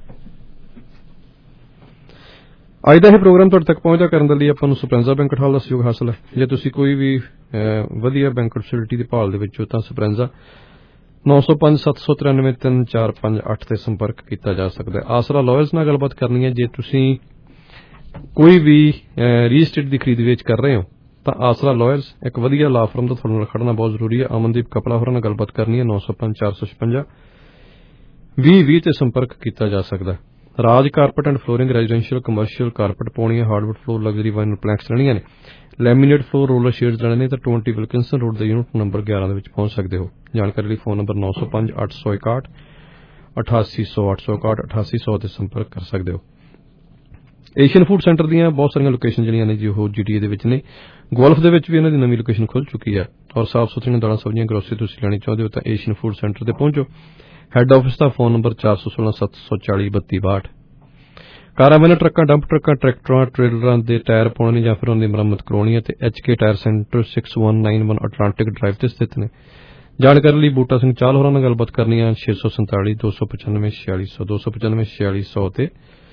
ਅੱਜ ਦਾ ਇਹ ਪ੍ਰੋਗਰਾਮ ਤੁਹਾਡੇ ਤੱਕ ਪਹੁੰਚਦਾ ਕਰਨ ਦੇ ਲਈ ਆਪਾਂ ਨੂੰ ਸਪਰੈਂਜ਼ਾ ਬੈਂਕਟ ਹਾਲ ਦਾ ਸਹਿਯੋਗ ਹਾਸਲ ਹੈ। ਜੇ ਤੁਸੀਂ ਕੋਈ ਵੀ ਵਧੀਆ ਬੈਂਕਟ ਫੈਸਿਲਿਟੀ ਦੀ ਭਾਲ ਦੇ ਵਿੱਚ ਹੋ ਤਾਂ ਸਪਰੈਂਜ਼ਾ ਨੌ ਸੌ ਪੰਜ ਸੱਤ ਸੌ ਤਰਾਨਵੇਂ ਤਿੰਨ ਚਾਰ ਪੰਜ ਅੱਠ ਤੇ ਸੰਪਰਕ ਕੀਤਾ ਜਾ ਸਕਦਾ ਹੈ। ਆਸਰਾ ਲਾਇਰਸ ਨਾਲ ਗੱਲਬਾਤ ਕਰਨੀ ਹੈ। ਜੇ ਤੁਸੀਂ ਕੋਈ ਵੀ ਰੀਅਲ ਐਸਟੇਟ ਦੀ ਖਰੀਦ ਵੇਚ ਕਰ ਰਹੇ ਹੋ ਤਾਂ ਆਸਰਾ ਲਾਇਰਸ ਇੱਕ ਵਧੀਆ ਲਾ ਫਰਮ ਦਾ ਤੁਹਾਨੂੰ ਖੜਨਾ ਬਹੁਤ ਜ਼ਰੂਰੀ ਹੈ। ਅਮਨਦੀਪ ਕਪੜਾ ਹੋਰਾਂ ਨਾਲ ਗੱਲਬਾਤ ਕਰਨੀ ਹੈ। ਨੌ ਸੌ ਪੰਜ ਚਾਰ ਸੌ ਛਪੰਜਾ ਵੀਹ ਵੀਹ ਤੇ ਸੰਪਰਕ ਕੀਤਾ ਜਾ ਸਕਦਾ। Raj carpet and flooring residential commercial carpet ਪਾਉਣੀ ਹੈ, hardwood floor luxury vinyl planks ਲੈਣੀਆਂ ਨੇ, ਲੈਮੀਨੇਟ ਫਲੋਰ ਰੋਲਰ ਸ਼ੇਡਸ ਲੈਣੇ ਨੇ ਤਾਂ ਟਵੰਟੀ ਵਿਲਕਿੰਸਨ ਰੋਡ ਦੇ ਯੂਨਿਟ ਨੰਬਰ ਗਿਆਰਾਂ ਦੇ ਵਿੱਚ ਪਹੁੰਚ ਸਕਦੇ ਹੋ। ਜਾਣਕਾਰੀ ਲਈ ਫੋਨ ਨੰਬਰ ਨੌ ਸੌ ਪੰਜ ਅੱਠ ਸੌ ਇਕਾਹਠ ਅਠਾਸੀ ਸੌ ਅੱਠ ਸੌ ਇਕਾਹਠ ਅਠਾਸੀ ਸੌ ਤੇ ਸੰਪਰਕ ਕਰ ਸਕਦੇ ਹੋ। ਏਸ਼ੀਅਨ ਫੂਡ ਸੈਂਟਰ ਦੀਆਂ ਬਹੁਤ ਸਾਰੀਆਂ ਲੋਕੇਸ਼ਨ ਜਿਹੜੀਆਂ ਨੇ ਜੀ ਉਹ ਜੀਟੀਏ ਦੇ ਵਿੱਚ ਨੇ। ਗੋਲਫ ਦੇ ਵਿੱਚ ਵੀ ਇਹਨਾਂ ਦੀ ਨਵੀਂ ਲੋਕੇਸ਼ਨ ਖੁੱਲ ਚੁੱਕੀ ਹੈ ਔਰ ਸਾਫ਼ ਸੁਥਰੀਆਂ ਦਾਲਾਂ ਸਬਜ਼ੀਆਂ ਗਰੋਸਰੀ ਤੁਸੀਂ ਲੈਣੀ ਚਾਹੁੰਦੇ ਹੋ ਤਾਂ ਏਸ਼ੀਅਨ ਫੂਡ ਸੈਂਟਰ ਤੇ ਪਹੁੰਚੋ। ਹੈੱਡ ਆਫਿਸ ਦਾ ਫੋਨ ਨੰਬਰ ਚਾਰ ਸੌ ਸੋਲਾਂ ਸੱਤ ਸੌ ਚਾਲੀ ਬੱਤੀ ਬਾਹਠ। ਕਾਰਾਂ ਵੈਨਾਂ ਟਰੱਕਾਂ ਡੰਪ ਟਰੱਕਾਂ ਟਰੈਕਟਰਾਂ ਟ੍ਰੇਲਰਾਂ ਦੇ ਟਾਇਰ ਪਾਉਣੇ ਜਾਂ ਫਿਰ ਉਹਨਾਂ ਦੀ ਮੁਰੰਮਤ ਕਰਾਉਣੀ ਹੈ ਤੇ H K tyre centre six one nine one Atlantic drive ਤੇ ਸਥਿਤ ਨੇ। ਜਾਣਕਾਰੀ ਲਈ ਬੂਟਾ ਸਿੰਘ ਚਾਹਲ ਹੋਰਾਂ ਨਾਲ ਗੱਲਬਾਤ ਕਰਨੀ ਹੈ ਛੇ ਸੌ ਸੰਤਾਲੀ ਦੋ ਸੌ ਪਚਾਨਵੇਂ ਛਿਆਲੀ ਸੌ ਦੋ ਸੌ ਪਚਾਨਵੇਂ ਛਿਆਲੀ ਸੌ ਤੇ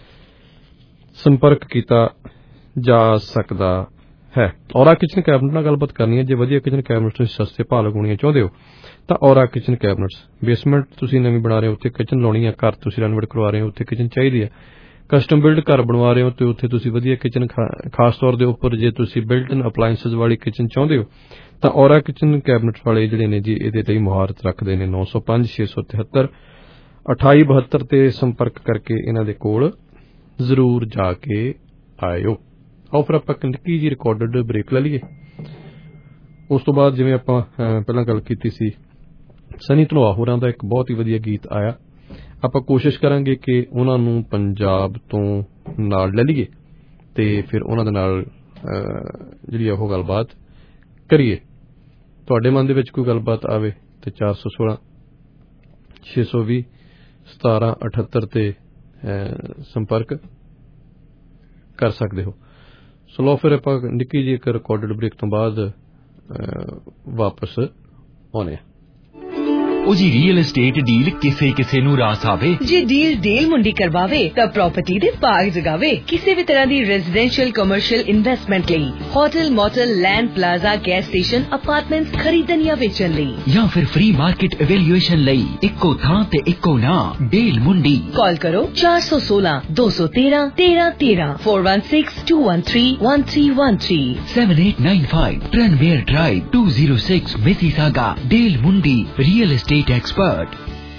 ਸੰਪਰਕ ਕੀਤਾ ਜਾ ਸਕਦਾ ਹੈ। ਔਰਾ ਕਿਚਨ ਕੈਬਨਿਟ ਨਾਲ ਗੱਲਬਾਤ ਕਰਨੀ ਹੈ। ਜੇ ਵਧੀਆ ਕਿਚਨ ਕੈਬਨਿਟ ਤੁਸੀਂ ਸਸਤੇ ਭਾਅ ਲਗਾਉਣੀਆਂ ਚਾਹੁੰਦੇ ਹੋ ਤਾਂ ਔਰਾ ਕਿਚਨ ਕੈਬਨਿਟਸ। ਬੇਸਮੈਂਟ ਤੁਸੀਂ ਨਵੀਂ ਬਣਾ ਰਹੇ ਹੋ ਉੱਥੇ ਕਿਚਨ ਲਾਉਣੀ ਹੈ, ਘਰ ਤੁਸੀਂ ਰੈਨੋਵੇਟ ਕਰਵਾ ਰਹੇ ਹੋ ਉੱਥੇ ਕਿਚਨ ਚਾਹੀਦੀ ਹੈ, ਕਸਟਮ ਬਿਲਡ ਘਰ ਬਣਵਾ ਰਹੇ ਹੋ ਤੇ ਉੱਥੇ ਤੁਸੀਂ ਵਧੀਆ ਕਿਚਨ ਖਾਸ ਤੌਰ ਦੇ ਉੱਪਰ ਜੇ ਤੁਸੀਂ ਬਿਲਟ ਇਨ ਅਪਲਾਇੰਸਿਸ ਵਾਲੀ ਕਿਚਨ ਚਾਹੁੰਦੇ ਹੋ ਤਾਂ ਔਰਾ ਕਿਚਨ ਕੈਬਨਿਟ ਵਾਲੇ ਜਿਹੜੇ ਨੇ ਜੀ ਇਹਦੇ ਲਈ ਮੁਹਾਰਤ ਰੱਖਦੇ ਨੇ। ਨੌ ਸੌ ਪੰਜ ਛੇ ਸੌ ਤਿਹੱਤਰ ਅਠਾਈ ਬਹੱਤਰ ਤੇ ਸੰਪਰਕ ਕਰਕੇ ਇਹਨਾਂ ਦੇ ਕੋਲ ਜ਼ਰੂਰ ਜਾ ਕੇ ਆਇਓ। ਆਓ ਫਿਰ ਆਪਾਂ ਨਿੱਕੀ ਜੀ ਰਿਕਾਰਡਡ ਬ੍ਰੇਕ ਲੈ ਲਈਏ। ਉਸ ਤੋਂ ਬਾਅਦ ਜਿਵੇਂ ਆਪਾਂ ਪਹਿਲਾਂ ਗੱਲ ਕੀਤੀ ਸੀ ਸਨੀ ਧਨੋਆ ਹੋਰਾਂ ਦਾ ਇੱਕ ਬਹੁਤ ਹੀ ਵਧੀਆ ਗੀਤ ਆਇਆ, ਆਪਾਂ ਕੋਸ਼ਿਸ਼ ਕਰਾਂਗੇ ਕਿ ਉਹਨਾਂ ਨੂੰ ਪੰਜਾਬ ਤੋਂ ਨਾਲ ਲੈ ਲਈਏ ਤੇ ਫਿਰ ਉਹਨਾਂ ਦੇ ਨਾਲ ਜਿਹੜੀ ਉਹ ਗੱਲਬਾਤ ਕਰੀਏ। ਤੁਹਾਡੇ ਮਨ ਦੇ ਵਿੱਚ ਕੋਈ ਗੱਲਬਾਤ ਆਵੇ ਤੇ ਚਾਰ ਸੌ ਸੋਲਾਂ ਛੇ ਸੌ ਵੀਹ ਸਤਾਰਾਂ ਅਠੱਤਰ ਤੇ ਸੰਪਰਕ ਕਰ ਸਕਦੇ ਹੋ। ਸੋ ਲਓ ਫਿਰ ਆਪਾਂ ਨਿੱਕੀ ਜੀ ਇੱਕ ਰਿਕਾਰਡਡ ਬ੍ਰੇਕ ਤੋਂ ਬਾਅਦ ਵਾਪਸ ਆਉਣੇ ਆ। ਉਹ ਜੀ ਰੀਅਲ ਏਸਟੇਟ ਡੀਲ ਕਿਸੇ ਕਿਸੇ ਨੂੰ ਰਾਸ ਆਵੇ। ਜੇ ਡੀਲ ਡੀਲ ਮੁੰਡੀ ਕਰਵਾਵੇ ਤਾਂ ਪ੍ਰਾਪਰਟੀ ਦੇ ਬਾਗ ਜਗਾਵੇ। ਕਿਸੇ ਵੀ ਤਰ੍ਹਾਂ ਦੀ ਰੈਜ਼ੀਡੈਂਸ਼ੀਅਲ ਕਮਰਸ਼ੀਅਲ ਇਨਵੈਸਟਮੈਂਟ ਲਈ hotel motel land plaza gas station apartments ਖਰੀਦਣ ਜਾਂ ਵੇਚਣ ਲਈ ਜਾਂ ਫਿਰ ਫ੍ਰੀ ਮਾਰਕੀਟ ਇਵੈਲੂਏਸ਼ਨ ਲਈ ਇੱਕੋ ਥਾਂ ਤੇ ਇੱਕੋ ਨਾਮ ਡੀਲ ਮੁੰਡੀ। ਕਾਲ ਕਰੋ ਚਾਰ ਸੌ ਸੋਲਾਂ ਦੋ ਸੌ ਤੇਰਾਂ ਤੇਰਾਂ ਤੇਰਾਂ four one six two one three one three one three seven eight nine five Tranmere Drive two oh six Mississauga। Deal Mundi real estate expert।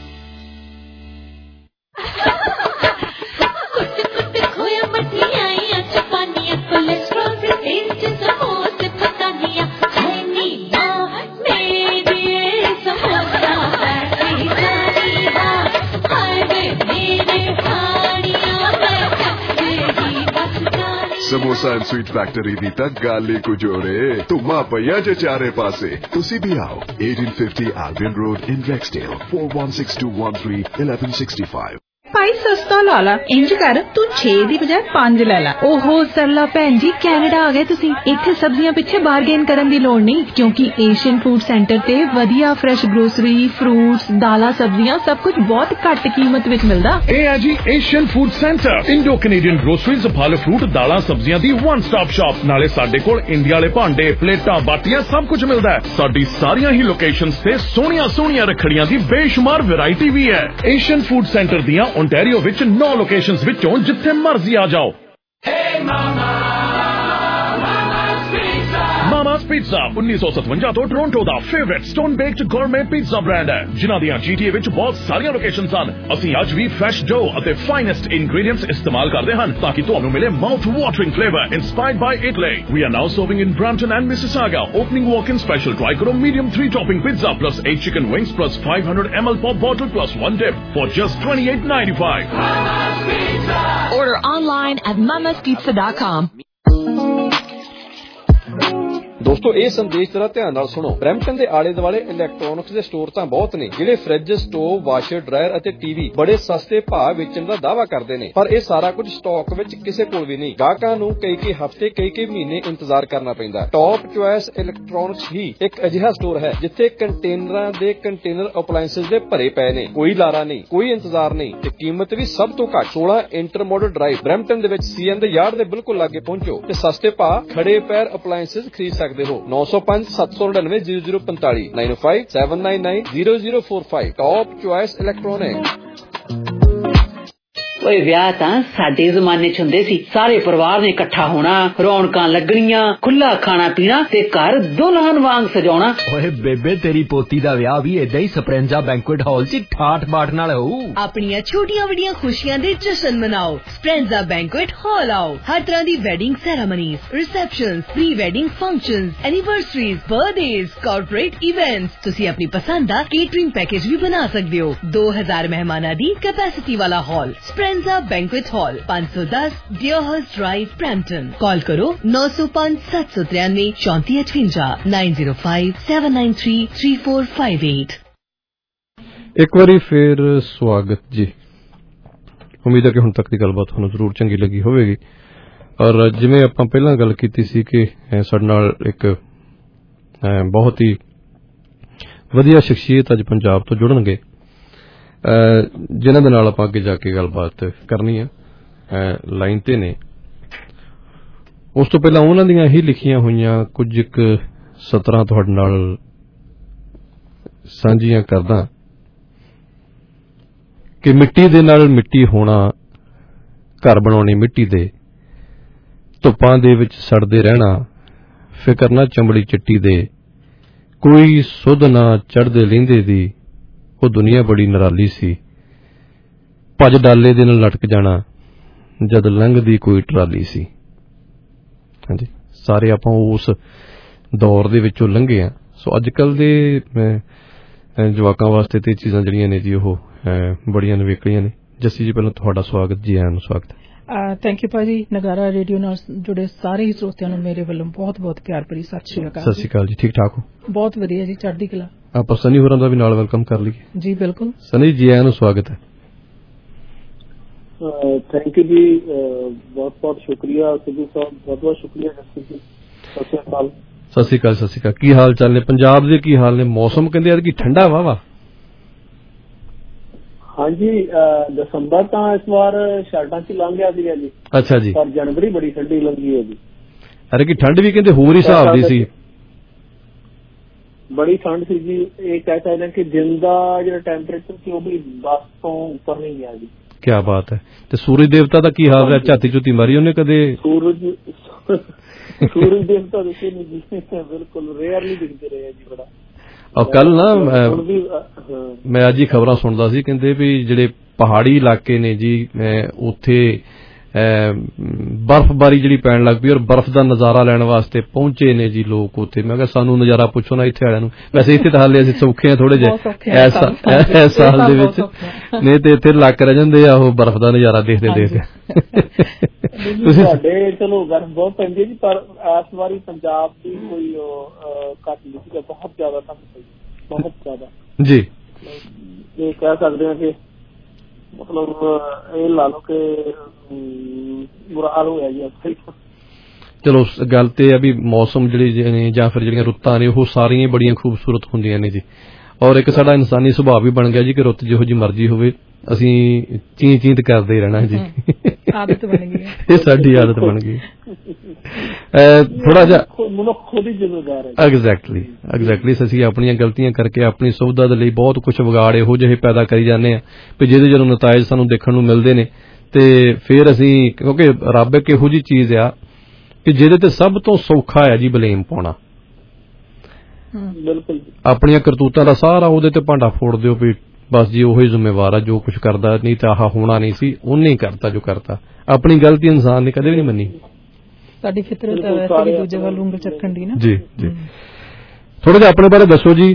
Samosa and sweet factory ਦੀ ਤਾਂ ਗੱਲ ਹੀ ਕੁਝ ਹੋਰ ਏ। ਧੁੰਮਾ ਪਈਆ ਜੇ ਚਾਰੇ ਪਾਸੇ। ਤੁਸੀਂ ਵੀ ਆਓ eighteen fifty Albion Road in Rexdale four one six two one three eleven sixty-five। ਭਾਈ ਸਸਤਾ ਲਾ ਲਾ, ਇੰਜ ਕਰ ਤੂੰ ਛੇ ਦੀ ਬਜਾਏ ਪੰਜ ਲੈ ਲਾ। ਓਹੋ ਸਰਲਾ ਭੈਣ ਜੀ, ਕੈਨੇਡਾ ਆ ਗਏ ਤੁਸੀਂ। ਇੱਥੇ ਸਬਜ਼ੀਆਂ ਪਿੱਛੇ ਬਾਰਗੇਨ ਕਰਨ ਦੀ ਲੋੜ ਨਹੀਂ ਕਿਉਂਕਿ ਏਸ਼ੀਅਨ ਫੂਡ ਸੈਂਟਰ ਤੇ ਵਧੀਆ ਫਰੈਸ਼ ਗਰੋਸਰੀ ਫਰੂਟਸ ਦਾਲਾਂ ਸਬਜ਼ੀਆਂ ਸਭ ਕੁਝ ਬਹੁਤ ਘੱਟ ਕੀਮਤ ਵਿੱਚ ਮਿਲਦਾ। ਇਹ ਹੈ ਜੀ Asian food centre, Indo Canadian groceries, ਫਲ ਫਰੂਟ ਦਾਲਾਂ ਸਬਜ਼ੀਆਂ ਦੀ ਵਨ ਸਟਾਪ ਸ਼ਾਪ। ਨਾਲੇ ਸਾਡੇ ਕੋਲ ਇੰਡੀਆ ਵਾਲੇ ਭਾਂਡੇ ਪਲੇਟਾਂ ਬਾਟੀਆਂ ਸਭ ਕੁਝ ਮਿਲਦਾ ਹੈ। ਸਾਡੀ ਸਾਰੀਆਂ ਹੀ ਲੋਕੇਸ਼ਨਸ ਤੇ ਸੋਹਣੀਆਂ ਸੋਹਣੀਆਂ ਰੱਖੜੀਆਂ ਦੀ ਬੇਸ਼ੁਮਾਰ ਵੈਰਾਈਟੀ ਵੀ ਹੈ। ਏਸ਼ੀਅਨ ਫੂਡ ਸੈਂਟਰ ਦੀਆਂ ਓਨਟਾਰੀਓ ਵਿੱਚ ਨੌ ਲੋਕੇਸ਼ਨਸ ਵਿੱਚੋਂ ਜਿੱਥੇ ਮਰਜ਼ੀ ਆ ਜਾਓ। ਮਾਮਾਸ ਪੀਜ਼ਾ ਉੱਨੀ ਸੌ ਸਤਵੰਜਾ ਤੋਂ ਟੋਰਾਂਟੋ ਦਾ favourite stone baked gourmet pizza brand ਹੈ ਜਿਨ੍ਹਾਂ ਦੀਆਂ ਜੀਟੀਏ ਵਿੱਚ ਬਹੁਤ ਸਾਰੀਆਂ ਲੋਕੇਸ਼ਨਸ ਹਨ। ਅਸੀਂ ਅੱਜ ਵੀ ਫਰੈਸ਼ ਡੋ ਅਤੇ ਫਾਈਨੈਸਟ ਇੰਗਰੀਡੀਐਂਟਸ ਇਸਤੇਮਾਲ ਕਰਦੇ ਹਨ ਤਾਂ ਕਿ ਤੁਹਾਨੂੰ ਮਿਲੇ mouth watering flavour inspired by Italy. We are now serving in Brampton and Mississauga. Opening walk-in special. Try karo medium three topping pizza plus eight chicken wings plus five hundred milliliter pop bottle plus one dip for just twenty-eight ninety-five. Mama's Pizza. Order online at mamas pizza dot com. ਦੋਸਤੋ ਇਹ ਸੰਦੇਸ਼ ਜਰਾ ਧਿਆਨ ਨਾਲ ਸੁਣੋ। ਬਰੈਂਪਟਨ ਦੇ ਆਲੇ ਦੁਆਲੇ ਇਲੈਕਟ੍ਰੋਨਿਕਸ ਦੇ ਸਟੋਰ ਤਾਂ ਬਹੁਤ ਨੇ ਜਿਹੜੇ ਫ੍ਰਿਜ ਸਟੋਵ ਵਾਸ਼ਰ ਡਰਾਇਰ ਅਤੇ ਟੀਵੀ ਬੜੇ ਸਸਤੇ ਭਾਅ ਵੇਚਣ ਦਾ ਦਾਅਵਾ ਕਰਦੇ ਨੇ, ਪਰ ਇਹ ਸਾਰਾ ਕੁਝ ਸਟਾਕ ਵਿੱਚ ਕਿਸੇ ਕੋਲ ਵੀ ਨਹੀਂ। ਗਾਹਕਾਂ ਨੂੰ ਕਈ ਕਈ ਹਫ਼ਤੇ ਕਈ ਕਈ ਮਹੀਨੇ ਇੰਤਜ਼ਾਰ ਕਰਨਾ ਪੈਂਦਾ। ਟੌਪ ਚੁਆਇਸ ਇਲੈਕਟ੍ਰੋਨਿਕਸ ਹੀ ਇੱਕ ਅਜਿਹਾ ਸਟੋਰ ਹੈ ਜਿੱਥੇ ਕੰਟੇਨਰਾਂ ਦੇ ਕੰਟੇਨਰ ਅਪਲਾਇੰਸਸ ਦੇ ਭਰੇ ਪਏ ਨੇ। ਕੋਈ ਲਾਰਾ ਨਹੀਂ, ਕੋਈ ਇੰਤਜ਼ਾਰ ਨਹੀਂ ਤੇ ਕੀਮਤ ਵੀ ਸਭ ਤੋਂ ਘੱਟ। ਸੋਲਾਂ ਇੰਟਰਮੋਡਲ ਡਰਾਈਵ ਬਰੈਂਪਟਨ ਦੇ ਵਿੱਚ ਸੀਐਨ ਦੇ ਯਾਰਡ ਦੇ ਬਿਲਕੁਲ ਲਾਗੇ ਪਹੁੰਚੋ ਤੇ ਸਸਤੇ ਭਾਅ ਖੜੇ ਪੈਰ ਅਪਲਾਇੰਸਸ ਖਰੀਦ ਸਕਦੇ ਹੋ। ਨੌ ਸੌ ਪੰਜ ਸੱਤ ਸੌ ਨੜਿਨਵੇਂ ਜ਼ੀਰੋ ਜ਼ੀਰੋ ਪੰਤਾਲੀ nine oh five seven nine nine zero zero four five। Top choice electronic. ਓਏ ਵਿਆਹ ਤਾਂ ਸਾਡੇ ਜ਼ਮਾਨੇ ਚ ਹੁੰਦੇ ਸੀ, ਸਾਰੇ ਪਰਿਵਾਰ ਨੇ ਇਕੱਠਾ ਹੋਣਾ, ਰੌਣਕਾਂ ਲੱਗਣੀਆਂ, ਖੁੱਲਾ ਖਾਣਾ ਪੀਣਾ ਤੇ ਘਰ ਦੁਲਹਨ ਵਾਂਗ ਸਜਾਉਣਾ। ਓਏ ਬੇਬੇ ਤੇਰੀ ਪੋਤੀ ਦਾ ਵਿਆਹ ਵੀ ਏਦਾਂ ਹੀ ਸਪਰੈਂਜ਼ਾ ਬੈਂਕੁਏਟ ਹਾਲ ਚ ਠਾਠ ਬਾਠ ਨਾਲ ਹੋਊ। ਆਪਣੀਆਂ ਛੋਟੀਆਂ ਵੱਡੀਆਂ ਖੁਸ਼ੀਆਂ ਦੇ ਜਸ਼ਨ ਮਨਾਓ, ਸਪਰੈਂਜ਼ਾ ਬੈਂਕੁਏਟ ਹਾਲ ਆਓ। ਹਰ ਤਰ੍ਹਾਂ ਦੀ wedding ceremonies, receptions, pre wedding functions, anniversaries, birthdays, corporate events, ਤੁਸੀਂ ਆਪਣੀ ਪਸੰਦ ਦਾ ਕੇਟਰਿੰਗ ਪੈਕੇਜ ਵੀ ਬਣਾ ਸਕਦੇ ਹੋ। ਦੋ ਹਜ਼ਾਰ ਮਹਿਮਾਨਾਂ ਦੀ ਕੈਪੈਸਿਟੀ ਵਾਲਾ ਹਾਲ, ਸਪਰੈਂਜ਼ਾ ਬੈਂਕੁਏਟ ਹਾਲ, ਪੰਜ ਸੌ ਦਸ ਡਿਓਹਰਸ ਡਰਾਈਵ, ਬਰੈਂਪਟਨ। ਕਾਲ ਕਰੋ ਨੌ ਸੌ ਪੰਜ ਸੱਤ ਸੌ ਤਰਿਆਨਵੇਂ ਚੌਂਤੀ ਅਠਵੰਜਾ nine zero five seven nine three three four five eight. ਇੱਕ ਵਾਰੀ ਫੇਰ ਸਵਾਗਤ ਜੀ। ਉਮੀਦ ਹੈ ਕਿ ਹੁਣ ਤੱਕ ਦੀ ਗੱਲਬਾਤ ਤੁਹਾਨੂੰ ਜ਼ਰੂਰ ਚੰਗੀ ਲੱਗੀ ਹੋਵੇਗੀ। ਔਰ ਜਿਵੇਂ ਆਪਾਂ ਪਹਿਲਾਂ ਗੱਲ ਕੀਤੀ ਸੀ ਕਿ ਸਾਡੇ ਨਾਲ ਇੱਕ ਬਹੁਤ ਹੀ ਵਧੀਆ ਸ਼ਖਸੀਅਤ ਅੱਜ ਪੰਜਾਬ ਤੋਂ ਜੁੜਨਗੇ, ਜਿਨ੍ਹਾਂ ਦੇ ਨਾਲ ਆਪਾਂ ਅੱਗੇ ਜਾ ਕੇ ਗੱਲਬਾਤ ਕਰਨੀ ਆ, ਲਾਈਨ ਤੇ ਨੇ। ਉਸ ਤੋਂ ਪਹਿਲਾਂ ਉਹਨਾਂ ਦੀਆਂ ਹੀ ਲਿਖੀਆਂ ਹੋਈਆਂ ਕੁਝ ਇੱਕ ਸਤਰਾਂ ਤੁਹਾਡੇ ਨਾਲ ਸਾਂਝੀਆਂ ਕਰਦਾ ਕਿ ਮਿੱਟੀ ਦੇ ਨਾਲ ਮਿੱਟੀ ਹੋਣਾ, ਘਰ ਬਣਾਉਣੀ ਮਿੱਟੀ ਦੇ, ਧੁੱਪਾਂ ਦੇ ਵਿੱਚ ਸੜਦੇ ਰਹਿਣਾ, ਫਿਕਰ ਨਾ ਚਮੜੀ ਚਿੱਟੀ ਦੇ, ਕੋਈ ਸੁੱਧ ਨਾ ਚੜ੍ਹਦੇ ਲਹਿੰਦੇ ਦੀ, ਉਹ ਦੁਨੀਆ ਬੜੀ ਨਿਰਾਲੀ ਸੀ, ਭੱਜ ਡਾਲੇ ਦੇ ਨਾਲ ਲਟਕ ਜਾਣਾ ਜਦ ਲੰਘਦੀ ਕੋਈ ਟਰਾਲੀ ਸੀ। ਹਾਂਜੀ, ਸਾਰੇ ਆਪਾਂ ਉਸ ਦੌਰ ਦੇ ਵਿੱਚੋਂ ਲੰਘੇ ਆ। ਸੋ ਅੱਜ ਕੱਲ ਦੇ ਜਵਾਕਾਂ ਵਾਸਤੇ ਤੇ ਚੀਜ਼ਾਂ ਜਿਹੜੀਆਂ ਨੇ ਜੀ ਉਹ ਬੜੀਆਂ ਨਵੇਕਲੀਆਂ ਨੇ। ਜੱਸੀ ਜੀ, ਪਹਿਲਾਂ ਤੁਹਾਡਾ ਸਵਾਗਤ ਜੀ, ਆਇਆਂ ਨੂੰ ਸਵਾਗਤ। ਥੈਂਕ ਯੂ ਭਾਜੀ। ਨਗਾਰਾ ਰੇਡੀਓ ਨਾਲ ਜੁੜੇ ਸਾਰੇ ਹੀ ਸਰੋਤਿਆਂ ਨੂੰ ਮੇਰੇ ਵੱਲੋਂ ਬਹੁਤ ਬਹੁਤ ਪਿਆਰ ਭਰੀ ਸਤਿ ਸ਼੍ਰੀ ਅਕਾਲ। ਸਤਿ ਸ਼੍ਰੀ ਅਕਾਲ ਜੀ, ਠੀਕ ਠਾਕ ਹੋ? ਬਹੁਤ ਵਧੀਆ ਜੀ, ਚੜ੍ਹਦੀ ਕਲਾ। ਆਪਾਂ ਸਨੀ ਹੋਰਾਂ ਦਾ ਵੀ ਨਾਲ ਵੈਲਕਮ ਕਰ ਲਈਏ। ਜੀ ਬਿਲਕੁਲ ਸਨੀ ਜੀ, ਆਇਆਂ ਨੂੰ ਸਵਾਗਤ ਹੈ। ਥੈਂਕ ਯੂ ਜੀ, ਬਹੁਤ ਬਹੁਤ ਸ਼ੁਕਰੀਆ ਸਿੱਧੂ ਸਾਹਿਬ, ਬਹੁਤ ਬਹੁਤ ਸ਼ੁਕਰੀਆ ਜੱਸੀ ਜੀ। ਸਤਿ ਸ਼੍ਰੀ ਅਕਾਲ। ਸਤਿ ਸ਼੍ਰੀ ਅਕਾਲ। ਸਤਿ ਸ਼੍ਰੀ ਅਕਾਲ। ਕੀ ਹਾਲ ਚਾਲ ਨੇ? ਪੰਜਾਬ ਦੇ ਕੀ ਹਾਲ ਨੇ? ਮੌਸਮ ਕਹਿੰਦੇ ਯਾਰ ਕਿ ਠੰਡਾ ਵਾਵਾ। ਹਾਂਜੀ, ਦਸੰਬਰ ਤਾਂ ਇਸ ਵਾਰ ਸ਼ਰਟਾਂ ਚ ਲੰਘ ਗਿਆ ਸੀਗਾ ਜੀ। ਅੱਛਾ ਜੀ। ਪਰ ਜਨਵਰੀ ਬੜੀ ਠੰਡੀ ਲੰਘੀ ਹੈ ਜੀ। ਅਰੇ ਕਿ ਠੰਡ ਵੀ ਕਹਿੰਦੇ ਹੋਰ ਹੀ ਹਿਸਾਬ ਦੀ ਸੀ। ਬੜੀ ਠੰਡ ਸੀ ਜੀ। ਇਹ ਕਹਿ ਸਕਦੇ ਕਿ ਦਿਨ ਦਾ ਜਿਹੜਾ ਟੈਂਪਰੇਚਰ ਸੀ ਉਹ ਵੀ ਦਸ ਤੋਂ ਉੱਪਰ ਨਹੀਂ ਗਿਆ ਜੀ। ਕੀ ਬਾਤ ਹੈ। ਤੇ ਸੂਰਜ ਦੇਵਤਾ ਦਾ ਕੀ ਹਾਲ ਰਿਹਾ? ਝਾਤੀ ਝੂਤੀ ਮਾਰੀ ਉਹਨੇ ਕਦੇ? ਸੂਰਜ ਸੂਰਜ ਦੇਵਤਾ ਦੇਖੇ ਨਹੀਂ ਜੀ, ਬਿਲਕੁਲ ਰੇਅਰਲੀ ਦਿਖਦੇ ਰਹੇ ਜੀ। ਬੜਾ ਔਰ ਕੱਲ ਨਾ ਮੈਂ ਅੱਜ ਹੀ ਖਬਰਾਂ ਸੁਣਦਾ ਸੀ, ਕਹਿੰਦੇ ਵੀ ਜਿਹੜੇ ਪਹਾੜੀ ਇਲਾਕੇ ਨੇ ਜੀ ਉੱਥੇ ਬਰਫ਼ਬਾਰੀ ਜਿਹੜੀ ਪੈਣ ਲੱਗ ਪਈ ਔਰ ਬਰਫ਼ ਦਾ ਨਜ਼ਾਰਾ ਲੈਣ ਵਾਸਤੇ ਪਹੁੰਚੇ ਨੇ ਜੀ ਲੋਕ ਉੱਥੇ। ਮੈਂ ਕਿਹਾ ਸਾਨੂੰ ਨਜ਼ਾਰਾ ਪੁੱਛੋ ਨਾ ਇੱਥੇ ਵਾਲਿਆਂ ਨੂੰ। ਵੈਸੇ ਇੱਥੇ ਤਾਂ ਹਾਲੇ ਅਸੀਂ ਸੌਖੇ ਆ ਥੋੜੇ ਜਿਹੇ ਇਸ ਸਾਲ ਦੇ ਵਿੱਚ, ਨਹੀਂ ਤੇ ਇੱਥੇ ਲੱਕ ਰਹਿ ਜਾਂਦੇ ਆ ਉਹ ਬਰਫ਼ ਦਾ ਨਜ਼ਾਰਾ ਦੇਖਦੇ ਦੇਖਦੇ। ਸਾਡੇ ਚਲੋ ਬਰਫ਼ ਬਹੁਤ ਪੈਂਦੀ ਜੀ, ਪਰ ਇਸ ਵਾਰੀ ਪੰਜਾਬ ਦੀ ਕੋਈ ਘੱਟ ਨਹੀਂ ਸੀਗਾ, ਬਹੁਤ ਜ਼ਿਆਦਾ ਠੰਡ ਪਈ, ਬਹੁਤ ਜ਼ਿਆਦਾ ਜੀ। ਇਹ ਕਹਿ ਸਕਦੇ ਹਾਂ ਕਿ ਮਤਲਬ ਇਹ ਲਾ ਲਓ ਕਿ ਬੁਰਾ ਹਾਲ ਹੋਇਆ ਜੀ। ਚਲੋ ਗੱਲ ਤੇ ਆ ਵੀ ਮੌਸਮ ਜਿਹੜੇ ਨੇ ਜਾਂ ਫਿਰ ਜਿਹੜੀਆਂ ਰੁੱਤਾਂ ਨੇ ਉਹ ਸਾਰੀਆਂ ਬੜੀਆਂ ਖੂਬਸੂਰਤ ਹੁੰਦੀਆਂ ਨੇ ਜੀ। ਔਰ ਇੱਕ ਸਾਡਾ ਇਨਸਾਨੀ ਸੁਭਾਅ ਵੀ ਬਣ ਗਿਆ ਜੀ ਕਿ ਰੁੱਤ ਜਿਹੋ ਜਿਹੀ ਮਰਜ਼ੀ ਹੋਵੇ ਅਸੀਂ ਚੀਂ ਚੀਂਤ ਕਰਦੇ ਰਹਿਣਾ ਜੀ। ਆਦਤ ਬਣ ਗਈ, ਇਹ ਸਾਡੀ ਆਦਤ ਬਣ ਗਈ। ਥੋੜਾ ਜਿਹਾ ਮਨੁੱਖ ਖੁਦ ਹੀ ਜ਼ਿੰਮੇਵਾਰ ਹੈ। ਐਗਜ਼ੈਕਟਲੀ ਐਗਜ਼ੈਕਟਲੀ ਅਸੀਂ ਆਪਣੀਆਂ ਗਲਤੀਆਂ ਕਰਕੇ ਆਪਣੀ ਸੁਵਿਧਾ ਦੇ ਲਈ ਬਹੁਤ ਕੁਝ ਵਿਗਾੜ ਇਹੋ ਜਿਹੇ ਪੈਦਾ ਕਰੀ ਜਾਂਦੇ ਆ ਵੀ ਜਿਹਦੇ ਜਦੋਂ ਨਤਾਇਜ ਸਾਨੂੰ ਦੇਖਣ ਨੂੰ ਮਿਲਦੇ ਨੇ ਤੇ ਫਿਰ ਅਸੀਂ, ਕਿਉਂਕਿ ਰੱਬ ਇੱਕ ਇਹੋ ਜਿਹੀ ਚੀਜ਼ ਆ ਕਿ ਜਿਹਦੇ ਤੇ ਸਭ ਤੋਂ ਸੌਖਾ ਹੈ ਜੀ ਬਲੇਮ ਪਾਉਣਾ। ਬਿਲਕੁਲ ਆਪਣੀਆਂ ਕਰਤੂਤਾਂ ਦਾ ਸਾਰਾ ਉਹਦੇ ਤੇ ਭਾਂਡਾ ਫੋੜ ਦਿਓ ਵੀ ਬਸ ਜੀ ਉਹੀ ਜ਼ਿੰਮੇਵਾਰ ਆ ਜੋ ਕੁਝ ਕਰਦਾ, ਨਹੀਂ ਤਾਂ ਆਹ ਹੋਣਾ ਨਹੀਂ ਸੀ, ਉਹਨੇ ਹੀ ਕਰਤਾ ਜੋ ਕਰਤਾ। ਆਪਣੀ ਗਲਤੀ ਇਨਸਾਨ ਨੇ ਕਦੇ ਵੀ ਨਹੀਂ ਮੰਨੀ। ਸਾਡੀ ਫਿਤਰਤ ਹੈ ਵੈਸੇ ਵੀ ਦੂਜੇ ਵੱਲ ਉਂਗਲ ਚੱਕਣ ਦੀ ਨਾ। ਜੀ ਜੀ। ਥੋੜਾ ਜਿਹਾ ਆਪਣੇ ਬਾਰੇ ਦੱਸੋ ਜੀ,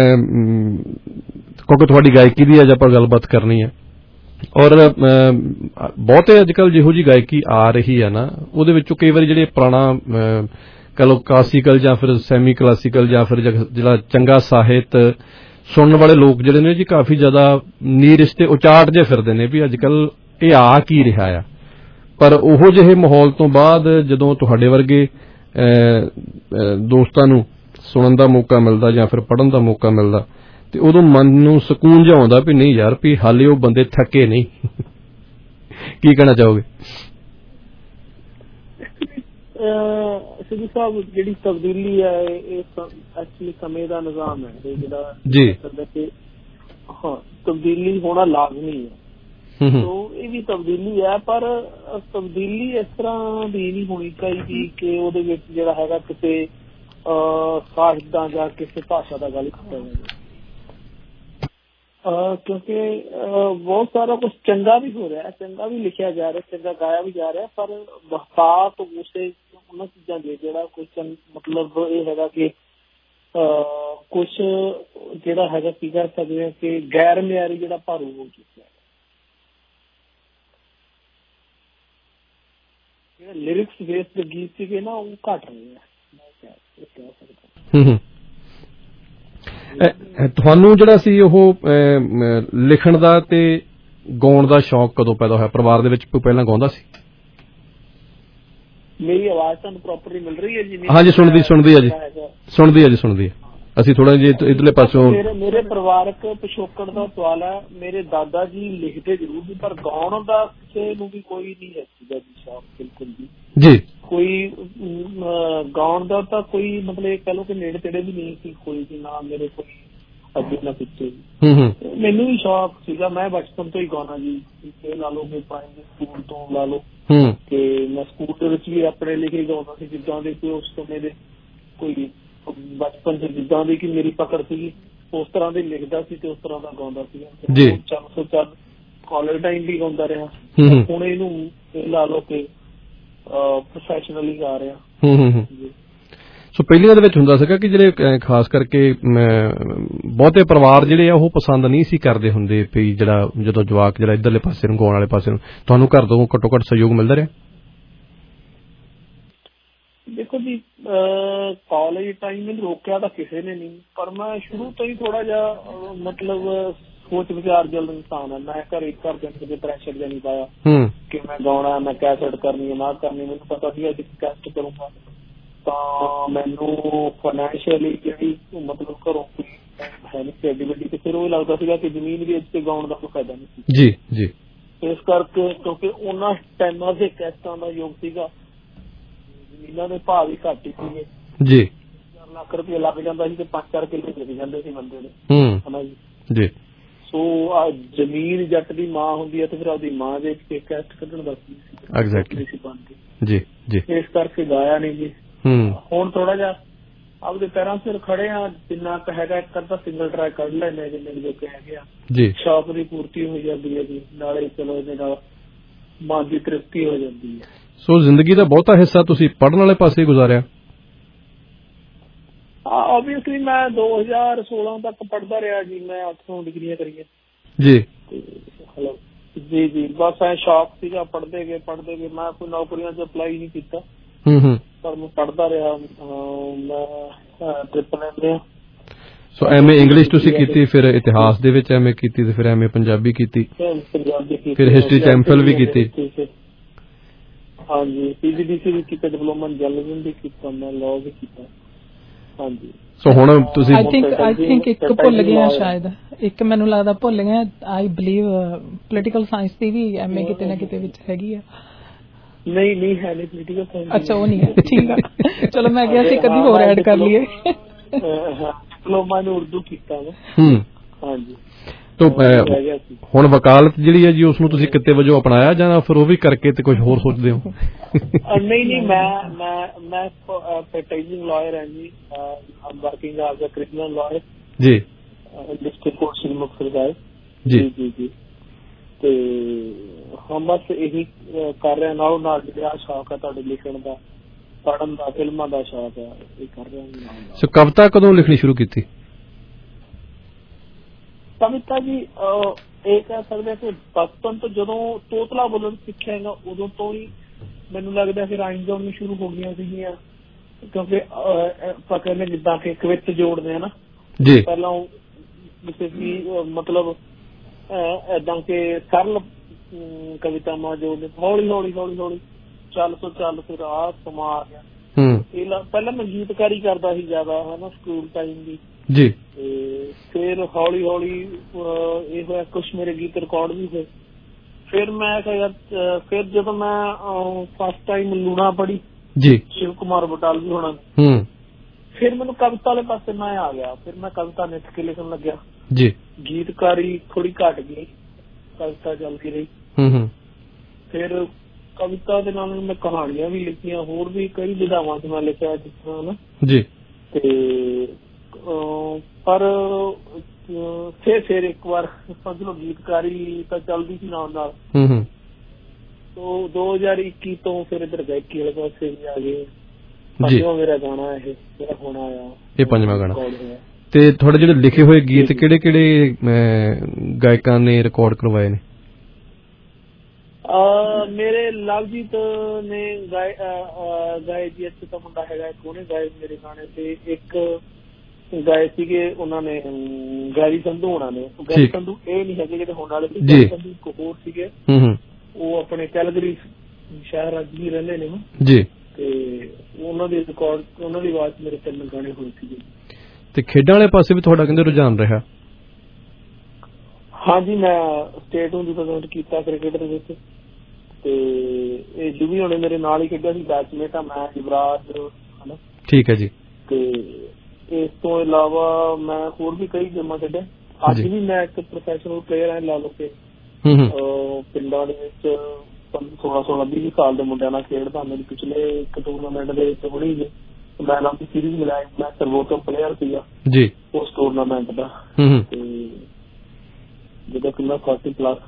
ਕਿਉਂਕਿ ਤੁਹਾਡੀ ਗਾਇਕੀ ਦੀ ਅੱਜ ਆਪਾਂ ਗੱਲਬਾਤ ਕਰਨੀ ਹੈ। ਔਰ ਬਹੁਤੇ ਅੱਜ ਕੱਲ੍ਹ ਜਿਹੋ ਜਿਹੀ ਗਾਇਕੀ ਆ ਰਹੀ ਹੈ ਨਾ, ਉਹਦੇ ਵਿੱਚੋਂ ਕਈ ਵਾਰੀ ਜਿਹੜੇ ਪੁਰਾਣਾ ਕਹ ਲਓ ਕਲਾਸੀਕਲ ਜਾਂ ਫਿਰ ਸੈਮੀ ਕਲਾਸੀਕਲ ਜਾਂ ਫਿਰ ਜਿਹੜਾ ਚੰਗਾ ਸਾਹਿਤ ਸੁਣਨ ਵਾਲੇ ਲੋਕ ਜਿਹੜੇ ਨੇ ਜੀ ਕਾਫੀ ਜ਼ਿਆਦਾ ਨੀ ਰਿਸ਼ਤੇ ਉਚਾਟ ਜੇ ਫਿਰਦੇ ਨੇ ਵੀ ਅੱਜ ਕੱਲ੍ਹ ਇਹ ਆ ਕੀ ਰਿਹਾ ਆ। ਪਰ ਉਹੋ ਜਿਹੇ ਮਾਹੌਲ ਤੋਂ ਬਾਅਦ ਜਦੋਂ ਤੁਹਾਡੇ ਵਰਗੇ ਦੋਸਤਾਂ ਨੂੰ ਸੁਣਨ ਦਾ ਮੌਕਾ ਮਿਲਦਾ ਜਾਂ ਫਿਰ ਪੜ੍ਹਨ ਦਾ ਮੌਕਾ ਮਿਲਦਾ ਤੇ ਉਦੋਂ ਮਨ ਨੂੰ ਸਕੂਨ ਜਿਹਾ ਆਉਂਦਾ ਵੀ ਨਹੀਂ ਯਾਰ ਵੀ ਹਾਲੇ ਉਹ ਬੰਦੇ ਥੱਕੇ ਨਹੀਂ। ਕੀ ਕਹਿਣਾ ਚਾਹੋਗੇ? ਸਿੱਧੂ ਸਾਹਿਬ, ਜਿਹੜੀ ਤਬਦੀਲੀ ਹੈ ਇਹ ਐਕਚੁਅਲੀ ਸਮੇਂ ਦਾ ਨਿਜ਼ਾਮ ਹੈ ਜਿਹੜਾ ਜੀ ਕਿ ਹਾਂ ਤਬਦੀਲੀ ਹੋਣਾ ਲਾਜ਼ਮੀ ਹੈ। ਸੋ ਇਹ ਵੀ ਤਬਦੀਲੀ ਹੈ, ਪਰ ਤਬਦੀਲੀ ਇਸ ਤਰ੍ਹਾਂ ਦੀ ਨਹੀਂ ਹੋਣੀ ਚਾਹੀਦੀ ਕਿ ਉਹਦੇ ਵਿੱਚ ਜਿਹੜਾ ਹੈਗਾ ਕਿਸੇ ਸਾਹਿਤ ਦਾ ਜਾਂ ਕਿਸੇ ਭਾਸ਼ਾ ਦਾ ਗੱਲ ਕੀਤਾ ਜਾਵੇ, ਕਿਉਂਕਿ ਬਹੁਤ ਸਾਰਾ ਕੁਛ ਚੰਗਾ ਵੀ ਹੋ ਰਿਹਾ, ਚੰਗਾ ਵੀ ਲਿਖਿਆ ਜਾ ਰਿਹਾ, ਚੰਗਾ ਗਾਇਆ ਵੀ ਜਾ ਰਿਹਾ, ਪਰ ਵਫਾਤ ਉਸੇ ਉਹਨਾਂ ਚੀਜ਼ਾਂ ਦੇ ਜਿਹੜਾ ਕੁਛ ਮਤਲਬ ਇਹ ਹੈਗਾ ਕਿ ਕੁਛ ਜਿਹੜਾ ਹੈਗਾ ਕੀ ਕਹਿ ਸਕਦੇ ਹਾਂ ਕਿ ਗੈਰ ਮਿਆਰੀ ਜਿਹੜਾ ਭਾਰੂ ਹੋ ਚੁੱਕਿਆ, ਜਿਹੜੇ ਲਿਰਿਕਸ ਬੇਸਡ ਗੀਤ ਸੀਗੇ ਨਾ ਉਹ ਘੱਟ ਰਹੇ ਆ, ਮੈਂ ਕਹਿ ਸਕਦਾ। ਤੁਹਾਨੂੰ ਜਿਹੜਾ ਸੀ ਉਹ ਲਿਖਣ ਦਾ ਤੇ ਗਾਉਣ ਦਾ ਸ਼ੌਕ ਕਦੋਂ ਪੈਦਾ ਹੋਇਆ? ਪਰਿਵਾਰ ਦੇ ਵਿੱਚ ਕੋਈ ਪਹਿਲਾਂ ਗਾਉਂਦਾ ਸੀ? ਮੇਰੀ ਆਵਾਜ਼ ਤੁਹਾਨੂੰ ਪ੍ਰੋਪਰਲੀ ਮਿਲ ਰਹੀ ਹੈ ਜੀ? ਹਾਂਜੀ, ਸੁਣਦੀ ਸੁਣਦੀ ਹੈ ਜੀ, ਸੁਣਦੀ ਹੈ ਜੀ, ਸੁਣਦੀ ਹੈ। ਅਸੀਂ ਥੋੜਾ ਜਿਹਾ ਇਧਰਲੇ ਪਾਸੋਂ ਮੇਰੇ ਪਰਿਵਾਰਕ ਪਿਛੋਕੜ ਦਾ ਸਵਾਲ ਹੈ। ਮੇਰੇ ਦਾਦਾ ਜੀ ਲਿਖਦੇ ਜ਼ਰੂਰ ਸੀ, ਪਰ ਗਾਉਣ ਦਾ ਕਿਸੇ ਨੂੰ ਵੀ ਕੋਈ ਨਹੀਂ ਹੈ ਸੀਗਾ ਜੀ ਸ਼ੌਕ, ਬਿਲਕੁਲ ਜੀ ਜੀ ਕੋਈ ਗਾਉਣ ਦਾ ਤਾਂ ਕੋਈ ਮਤਲਬ ਇਹ ਕਹਿ ਲਓ ਕਿ ਨੇੜੇ ਤੇੜੇ ਵੀ ਨਹੀਂ ਸੀ ਕੋਈ ਵੀ, ਨਾ ਮੇਰੇ ਕੋਈ ਅੱਗੇ ਨਾ ਪਿੱਛੇ। ਮੈਨੂੰ ਵੀ ਸ਼ੌਕ ਸੀਗਾ, ਮੈਂ ਬਚਪਨ ਤੋਂ ਹੀ ਗਾਉਣਾ ਜੀ, ਇਹ ਲਾ ਲਓ ਕਿ ਪ੍ਰਾਇਮਰੀ ਸਕੂਲ ਤੋਂ ਲਾ ਲਓ ਕਿ ਮੈਂ ਸਕੂਲ ਦੇ ਵਿੱਚ ਵੀ ਆਪਣੇ ਲਿਖੇ ਗਾਉਂਦਾ ਸੀ, ਜਿੱਦਾਂ ਦੇ ਕੋਈ ਉਸ ਸਮੇਂ ਦੇ ਕੋਈ ਬਚਪਨ ਚ ਜਿੱਦਾਂ ਦੀ ਕਿ ਮੇਰੀ ਪਕੜ ਸੀਗੀ ਉਸ ਤਰ੍ਹਾਂ ਦੇ ਲਿਖਦਾ ਸੀ ਤੇ ਉਸ ਤਰ੍ਹਾਂ ਦਾ ਗਾਉਂਦਾ ਸੀਗਾ। ਚੱਲ ਸੋ ਚੱਲ ਕਾਲਜ ਟਾਈਮ ਵੀ ਗਾਉਂਦਾ ਰਿਹਾ, ਹੁਣ ਇਹਨੂੰ ਲਾ ਲਓ ਕਿ ਪ੍ਰੋਫੈਸ਼ਨਲੀ ਗਾ ਰਿਹਾ। ਸੋ ਪਹਿਲੀਆਂ ਦੇ ਵਿੱਚ ਹੁੰਦਾ ਸੀਗਾ ਕਿ ਜਿਹੜੇ ਖਾਸ ਕਰਕੇ ਬਹੁਤੇ ਪਰਿਵਾਰ ਜਿਹੜੇ ਆ ਉਹ ਪਸੰਦ ਨਹੀਂ ਸੀ ਕਰਦੇ ਹੁੰਦੇ ਵੀ ਜਿਹੜਾ ਜਦੋਂ ਜਵਾਕ ਜਿਹੜਾ ਇੱਧਰਲੇ ਪਾਸੇ ਨੂੰ ਗਾਉਣ ਵਾਲੇ ਪਾਸੇ ਨੂੰ, ਤੁਹਾਨੂੰ ਘਰ ਤੋਂ ਘੱਟੋ ਘੱਟ ਸਹਿਯੋਗ ਮਿਲਦਾ ਰਿਹਾ? ਦੇਖੋ ਜੀ, ਕਾਲਜ ਟਾਈਮ ਮੈਨੂੰ ਰੋਕਿਆ ਤਾਂ ਕਿਸੇ ਨੇ ਨਹੀਂ, ਪਰ ਮੈਂ ਸ਼ੁਰੂ ਤੋਂ ਹੀ ਥੋੜਾ ਜਿਹਾ ਮਤਲਬ ਸੋਚ ਵਿਚਾਰ ਜਲਦ ਇਨਸਾਨ ਹੈ। ਮੈਂ ਘਰੇ ਘਰ ਦੇ ਕਦੇ ਪ੍ਰੈਸ਼ਰ ਜਿਹਾ ਨਹੀਂ ਪਾਇਆ ਕਿ ਮੈਂ ਗਾਉਣਾ, ਮੈਂ ਕੈਸਟ ਕਰਨੀ ਹੈ, ਨਾ ਕਰਨੀ। ਮੈਨੂੰ ਪਤਾ ਸੀ ਅੱਜ ਕੈਸਟ ਕਰੂੰਗਾ ਤਾਂ ਮੈਨੂੰ ਫਾਈਨੈਂਸ਼ੀਅਲੀ ਜਿਹੜੀ ਮਤਲਬ ਘਰੋਂ ਹੈ ਨਹੀਂ ਸਟੇਬਿਲਿਟੀ, ਤੇ ਫਿਰ ਉਹ ਲੱਗਦਾ ਸੀਗਾ ਕਿ ਜ਼ਮੀਨ ਵੇਚ ਕੇ ਗਾਉਣ ਦਾ ਕੋਈ ਫਾਇਦਾ ਨਹੀਂ ਸੀ ਜੀ ਜੀ। ਇਸ ਕਰਕੇ ਕਿਉਂਕਿ ਉਹਨਾਂ ਟਾਈਮਾਂ ਦੇ ਕੈਸਟਾਂ ਦਾ ਯੁੱਗ ਸੀਗਾ, ਜ਼ਮੀਨਾਂ ਦੇ ਭਾਅ ਵੀ ਘੱਟ ਹੀ ਸੀਗੇ ਜੀ, ਚਾਰ ਲੱਖ ਰੁਪਏ ਲੱਗ ਜਾਂਦਾ ਸੀ ਤੇ ਪੰਜ ਚਾਰ ਕਿੱਲੇ ਵਿਕ ਜਾਂਦੇ ਸੀ ਬੰਦੇ ਦੇ, ਹਨਾ ਜੀ ਜੀ। ਸੋ ਆ ਜ਼ਮੀਨ ਜੱਟ ਦੀ ਮਾਂ ਹੁੰਦੀ ਹੈ ਤੇ ਫਿਰ ਆਪਦੀ ਮਾਂ ਦੇ ਕੇ ਕੈਸਟ ਕੱਢਣ ਦਾ ਸੀ ਐਗਜ਼ੈਕਟਲੀ ਜੀ ਜੀ। ਇਸ ਕਰਕੇ ਗਾਇਆ ਨਹੀਂ ਜੀ। ਹੁਣ ਥੋੜਾ ਜਿਹਾ ਆਪਦੇ ਪੈਰਾਂ ਸਿਰ ਖੜੇ ਆ, ਜਿੰਨਾ ਕੁ ਹੈਗਾ ਇੱਕ ਅੱਧਾ ਸਿੰਗਲ ਟਰੈਕ ਕੱਢ ਲੈਂਦੇ ਜਿੰਨੇ ਜੋ ਕਿ ਹੈਗੇ ਆ ਜੀ, ਸ਼ੌਕ ਦੀ ਪੂਰਤੀ ਹੋ ਜਾਂਦੀ ਹੈ ਜੀ, ਨਾਲੇ ਚਲੋ ਇਹਦੇ ਨਾਲ ਮਨ ਦੀ ਤ੍ਰਿਪਤੀ ਹੋ ਜਾਂਦੀ ਹੈ। ਸੋ ਜ਼ਿੰਦਗੀ ਦਾ ਬਹੁਤਾ ਹਿੱਸਾ ਤੁਸੀਂ ਪੜ੍ਹਨ ਵਾਲੇ ਪਾਸੇ ਗੁਜ਼ਾਰਿਆ? ਹਾਂ, ਓਬਵੀਅਸਲੀ ਮੈਂ ਦੋ ਹਜ਼ਾਰ ਸੋਲਾਂ ਤੱਕ ਪੜ੍ਹਦਾ ਰਿਹਾ ਜੀ, ਮੈਂ ਅੱਠ ਡਿਗਰੀਆਂ ਕਰੀਆਂ ਜੀ ਹੈਲੋ ਜੀ ਜੀ। ਬਸ ਐ ਸ਼ੌਕ ਸੀਗਾ, ਪੜ੍ਹਦੇ ਗਏ ਪੜ੍ਹਦੇ ਗਏ, ਮੈਂ ਕੋਈ ਨੌਕਰੀਆਂ 'ਚ ਅਪਲਾਈ ਨਹੀਂ ਕੀਤਾ ਪਰ ਮੈਂ ਪੜ੍ਹਦਾ ਰਿਹਾ। ਮੈਂ ਟ੍ਰਿਪਲ ਐਮ ਰਿਹਾ। ਸੋ ਐਮ ਏ ਇੰਗਲਿਸ਼ ਤੁਸੀਂ ਕੀਤੀ, ਫਿਰ ਇਤਿਹਾਸ ਦੇ ਵਿੱਚ ਐਮ ਏ ਕੀਤੀ, ਤੇ ਫਿਰ ਐਮ ਏ ਪੰਜਾਬੀ ਕੀਤੀ, ਫਿਰ ਹਿਸਟਰੀ 'ਚ ਐਮ ਫਿਲ ਵੀ ਕੀਤੀ। ਹਾਂਜੀ, ਪੀ ਜੀ ਡੀ ਸੀ ਵੀ ਕੀਤਾ, ਡਿਪਲੋਮਾ ਇਨ ਜਰਨਲਿਜ਼ਮ ਵੀ ਕੀਤਾ, ਮੈਂ ਲਾਅ ਵੀ ਕੀਤਾ। ਹਾਂਜੀ। ਸੋ ਹੁਣ ਤੁਸੀਂ ਆਈ ਥਿੰਕ ਆਈ ਥਿੰਕ ਇੱਕ ਭੁੱਲ ਗਏ ਸ਼ਾਇਦ, ਇੱਕ ਮੈਨੂੰ ਲੱਗਦਾ ਭੁੱਲ ਗਏ। ਆਈ ਬਲੀਵ ਪੋਲੀਟੀਕਲ ਸਾਇੰਸ ਦੀ ਵੀ ਐਮ ਏ ਕਿਤੇ ਨਾ ਕਿਤੇ ਵਿੱਚ ਹੈਗੀ ਆ। ਨਹੀਂ ਨਹੀਂ ਹੈ ਨਹੀਂ ਪੋਲੀਟੀਕਲ ਸਾਇੰਸ। ਅੱਛਾ, ਉਹ ਨਹੀਂ ਹੈ, ਠੀਕ ਆ। ਚਲੋ ਮੈਂ ਕਿਹਾ ਸੀ ਕਦੀ ਹੋਰ ਐਡ ਕਰ ਲਈਏ। ਡਿਪਲੋਮਾ ਇਨ ਉਰਦੂ ਕੀਤਾ ਵਾ। ਹਾਂਜੀ। ਹੁਣ ਵਕਾਲਤ ਜਿਹੜੀ ਹੈ ਜੀ ਉਸਨੂੰ ਤੁਸੀਂ ਕਿਤੇ ਵਜੋਂ ਅਪਣਾਇਆ ਜਾਂ ਫਿਰ ਉਹ ਵੀ ਕਰਕੇ ਤੇ ਕੁਝ ਹੋਰ ਸੋਚਦੇ ਹੋ? ਨਹੀਂ ਨਹੀਂ, ਮੈਂ ਮੈਂ ਮੈਂ ਪ੍ਰੈਕਟਾਈਜ਼ਿੰਗ ਲਾਇਰ ਹਾਂ ਜੀ, I'm working as a criminal lawyer ਜੀ, ਡਿਸਟ੍ਰਿਕਟ ਕੋਰਟ ਸ਼੍ਰੀ ਮੁਕਤਸਰ ਸਾਹਿਬ ਜੀ ਜੀ ਜੀ। ਤੇ ਹਾਂ ਬਸ ਇਹੀ ਕਰ ਰਿਹਾ, ਨਾਲੋਂ ਨਾਲ ਜਿਹੜਾ ਸ਼ੌਕ ਹੈ ਤੁਹਾਡੇ ਲਿਖਣ ਦਾ, ਪੜ੍ਹਨ ਦਾ, ਫਿਲਮਾਂ ਦਾ ਸ਼ੌਕ ਹੈ, ਇਹ ਕਰ ਰਿਹਾ। ਸੋ ਕਵਿਤਾ ਕਦੋਂ ਲਿਖਣੀ ਸ਼ੁਰੂ ਕੀਤੀ? ਕਵਿਤਾ ਜੀ ਇਹ ਕਹਿ ਸਕਦੇ ਕਿ ਬਚਪਨ ਤੋਂ ਜਦੋਂ ਤੋਤਲਾ ਬੋਲਣ ਸਿੱਖਿਆ ਹੈਗਾ ਉਦੋਂ ਤੋਂ ਹੀ ਮੈਨੂੰ ਲੱਗਦਾ ਕਿ ਰਾਈਮਸ ਆਉਣੀਆਂ ਸ਼ੁਰੂ ਹੋ ਗਈਆਂ ਸੀਗੀਆਂ, ਕਿਉਂਕਿ ਆਪਾਂ ਕਹਿੰਦੇ ਜਿੱਦਾਂ ਕਿ ਕਵਿਤ ਜੋੜਦੇ ਆ ਨਾ ਜੀ, ਪਹਿਲਾਂ ਕਿਸੇ ਮਤਲਬ ਏਦਾਂ ਕਿ ਸਰਲ ਕਵਿਤਾਵਾਂ ਜੋੜਦੇ, ਹੌਲੀ ਹੌਲੀ ਹੌਲੀ ਹੌਲੀ ਚੱਲ ਸੋ ਚੱਲ ਫਿਰ ਆ ਸਮਾਂ ਆ ਗਿਆ। ਪਹਿਲਾਂ ਮੈਂ ਗੀਤਕਾਰੀ ਕਰਦਾ ਸੀ ਜ਼ਿਆਦਾ, ਹਨਾ, ਸਕੂਲ ਟਾਈਮ ਦੀ ਜੀ, ਤੇ ਫਿਰ ਹੌਲੀ ਹੌਲੀ ਇਹ ਹੋਇਆ ਕੁਛ ਮੇਰੇ ਗੀਤ ਰਿਕਾਰਡ ਵੀ ਹੋਏ। ਫਿਰ ਮੈਂ ਫਿਰ ਜਦੋਂ ਮੈਂ ਫਸਟ ਟਾਈਮ ਲੂਣਾ ਪੜ੍ਹੀ ਜੀ ਸ਼ਿਵ ਕੁਮਾਰ ਬਟਾਲਵੀ ਹੋਣਾ, ਫਿਰ ਮੈਨੂੰ ਕਵਿਤਾ ਵਾਲੇ ਪਾਸੇ ਮੈਂ ਆ ਗਿਆ, ਫਿਰ ਮੈਂ ਕਵਿਤਾ ਨਿੱਠ ਕੇ ਲਿਖਣ ਲੱਗਿਆ ਜੀ। ਗੀਤਕਾਰੀ ਥੋੜੀ ਘੱਟ ਗਈ, ਕਵਿਤਾ ਚੱਲਦੀ ਰਹੀ। ਫਿਰ ਕਵਿਤਾ ਦੇ ਨਾਲ ਮੈਂ ਕਹਾਣੀਆਂ ਵੀ ਲਿਖੀਆਂ, ਹੋਰ ਵੀ ਕਈ ਵਿਧਾਵਾਂ ਚ ਮੈਂ ਲਿਖਿਆ ਜਿਸ ਤਰ੍ਹਾਂ ਨਾ ਜੀ। ਤੇ ਪਰ ਫਿਰ ਫਿਰ ਇੱਕ ਵਾਰ ਸਮਝ ਲਓ ਗੀਤਕਾਰੀ ਤਾਂ ਚੱਲਦੀ ਸੀ ਨਾਲ ਨਾਲ, ਤੋ ਦੋ ਹਜ਼ਾਰ ਇੱਕੀ ਤੋਂ ਫਿਰ ਇੱਧਰ ਗਾਇਕੀ ਵਾਲੇ ਪਾਸੇ ਵੀ ਆ ਗਏ। ਪੰਜਵਾਂ ਮੇਰਾ ਗਾਣਾ ਇਹ ਜਿਹੜਾ ਹੁਣ ਆਇਆ, ਇਹ ਪੰਜਵਾਂ ਗਾਣਾ। ਤੇ ਤੁਹਾਡੇ ਜਿਹੜੇ ਲਿਖੇ ਹੋਏ ਗੀਤ ਕਿਹੜੇ ਕਿਹੜੇ ਗਾਇਕਾਂ ਨੇ ਰਿਕਾਰਡ ਕਰਵਾਏ ਨੇ? ਮੇਰੇ ਲਵਜੀਤ ਨੇ ਗਾਏ ਗਾਏ ਜੀ, ਇੱਥੇ ਤਾਂ ਮੁੰਡਾ ਹੈਗਾ ਇੱਕ, ਉਹਨੇ ਗਾਏ ਮੇਰੇ ਗਾਣੇ ਤੇ। ਇੱਕ ਗਾਏ ਸੀਗੇ ਉਹਨਾਂ ਨੇ ਗੈਰੀ ਸੰਧੂ ਹੋਣਾ ਨੇ। ਗੈਰੀ ਸੰਧੂ ਇਹ ਨਹੀਂ ਹੈਗੇ ਜਿਹੜੇ ਹੁਣ ਵਾਲੇ ਸੀ, ਗੈਰੀ ਸੰਧੂ ਇੱਕ ਹੋਰ ਸੀਗੇ, ਉਹ ਆਪਣੇ ਕੈਲਗਰੀ ਸ਼ਹਿਰ ਅੱਜ ਵੀ ਰਹਿੰਦੇ ਨੇ ਜੀ। ਤੇ ਉਹਨਾਂ ਦੇ ਰਿਕਾਰਡ, ਉਹਨਾਂ ਦੀ ਆਵਾਜ਼ ਮੇਰੇ ਤਿੰਨ ਗਾਣੇ ਹੋਏ ਸੀਗੇ। ਤੇ ਖੇਡਾਂ ਵਾਲੇ ਪਾਸੇ ਵੀ ਤੁਹਾਡਾ ਕਹਿੰਦੇ ਰੁਝਾਨ ਰਿਹਾ? ਹਾਂਜੀ, ਮੈਂ ਸਟੇਟ ਨੂੰ ਰਿਪਰੈਜ਼ੈਂਟ ਕੀਤਾ ਕ੍ਰਿਕਟ ਦੇ ਵਿੱਚ, ਤੇ ਇਹ ਜੁਬੀ ਹੋਣੇ ਮੇਰੇ ਨਾਲ ਹੀ ਖੇਡਿਆ ਸੀ, ਬੈਚਮੇਟ ਆ ਮੈਂ, ਯੁਵਰਾਜ ਹਨਾ। ਠੀਕ ਹੈ ਜੀ। ਤੇ ਇਸ ਤੋਂ ਇਲਾਵਾ ਮੈਂ ਹੋਰ ਵੀ ਕਈ ਗੇਮਾਂ ਖੇਡਿਆ। ਅੱਜ ਵੀ ਮੈਂ ਇੱਕ ਪ੍ਰੋਫੈਸ਼ਨਲ ਪਲੇਅਰ ਹਾਂ, ਲਾ ਲਓ ਕਿ ਪਿੰਡਾਂ ਦੇ ਵਿੱਚ ਸੋਲਾਂ ਸੋਲਾਂ ਵੀਹ ਸਾਲ ਦੇ ਮੁੰਡਿਆਂ ਨਾਲ ਖੇਡਦਾ। ਮੇਰੇ ਪਿਛਲੇ ਇੱਕ ਟੂਰਨਾਮੈਂਟ ਦੇ ਵਿੱਚ ਹੁਣੀ ਮੈਨ ਆਫ ਦੀ ਸੀਰੀਜ਼ ਮਿਲਾਇਆ, ਮੈਂ ਸਰਵੋਤਮ ਪਲੇਅਰ ਸੀਗਾ ਜੀ ਉਸ ਟੂਰਨਾਮੈਂਟ ਦਾ। ਤੇ ਜਿਹਦਾ ਕਿੰਨਾ ਫੋਰਟੀ ਪਲੱਸ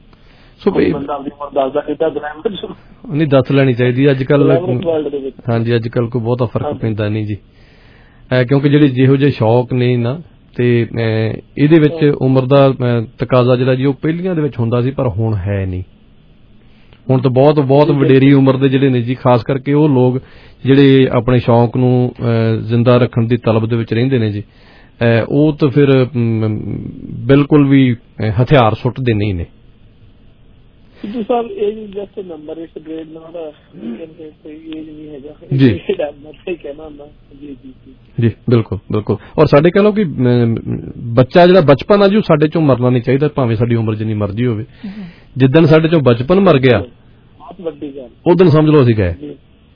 ਨਹੀਂ ਦੱਸ ਲੈਣੀ ਚਾਹੀਦੀ ਅੱਜ ਕੱਲ। ਹਾਂਜੀ, ਅੱਜ ਕੱਲ ਕੋਈ ਬਹੁਤਾ ਫਰਕ ਪੈਂਦਾ ਨਹੀਂ ਜੀ, ਕਿਉਂਕਿ ਜਿਹੜੇ ਜਿਹੋ ਜਿਹੇ ਸ਼ੌਕ ਨੇ ਨਾ, ਤੇ ਇਹਦੇ ਵਿੱਚ ਉਮਰ ਦਾ ਤਕਾਜ਼ਾ ਜਿਹੜਾ ਜੀ ਉਹ ਪਹਿਲੀਆਂ ਦੇ ਵਿੱਚ ਹੁੰਦਾ ਸੀ, ਪਰ ਹੁਣ ਹੈ ਨਹੀਂ। ਹੁਣ ਤਾਂ ਬਹੁਤ ਬਹੁਤ ਵਡੇਰੀ ਉਮਰ ਦੇ ਜਿਹੜੇ ਨੇ ਜੀ, ਖਾਸ ਕਰਕੇ ਉਹ ਲੋਕ ਜਿਹੜੇ ਆਪਣੇ ਸ਼ੌਕ ਨੂੰ ਜ਼ਿੰਦਾ ਰੱਖਣ ਦੀ ਤਲਬ ਦੇ ਵਿੱਚ ਰਹਿੰਦੇ ਨੇ ਜੀ, ਉਹ ਤਾਂ ਫਿਰ ਬਿਲਕੁਲ ਵੀ ਹਥਿਆਰ ਸੁੱਟਦੇ ਨਹੀਂ ਨੇ। Sidhu Sahib age is just a number, it's a grade, not a ਕੋਈ ਏਜ ਨਹੀਂ ਹੈਗਾ ਜੀ। ਮੈਂ ਸਹੀ ਕਹਿਣਾ ਹੁੰਦਾ ਜੀ ਜੀ ਜੀ ਬਿਲਕੁਲ ਬਿਲਕੁਲ। ਔਰ ਸਾਡੇ ਕਹਿ ਲਓ ਕਿ ਬੱਚਾ ਜਿਹੜਾ ਬਚਪਨ ਆ ਜੀ, ਉਹ ਸਾਡੇ ਚੋਂ ਮਰਨਾ ਨਹੀਂ ਚਾਹੀਦਾ, ਭਾਵੇਂ ਸਾਡੀ ਉਮਰ ਜਿੰਨੀ ਮਰਜ਼ੀ ਹੋਵੇ। ਜਿੱਦਣ ਸਾਡੇ ਚੋਂ ਬਚਪਨ ਮਰ ਗਿਆ, ਬਹੁਤ ਵੱਡੀ ਗੱਲ, ਉਦੋਂ ਸਮਝ ਲਓ ਅਸੀਂ ਗਏ।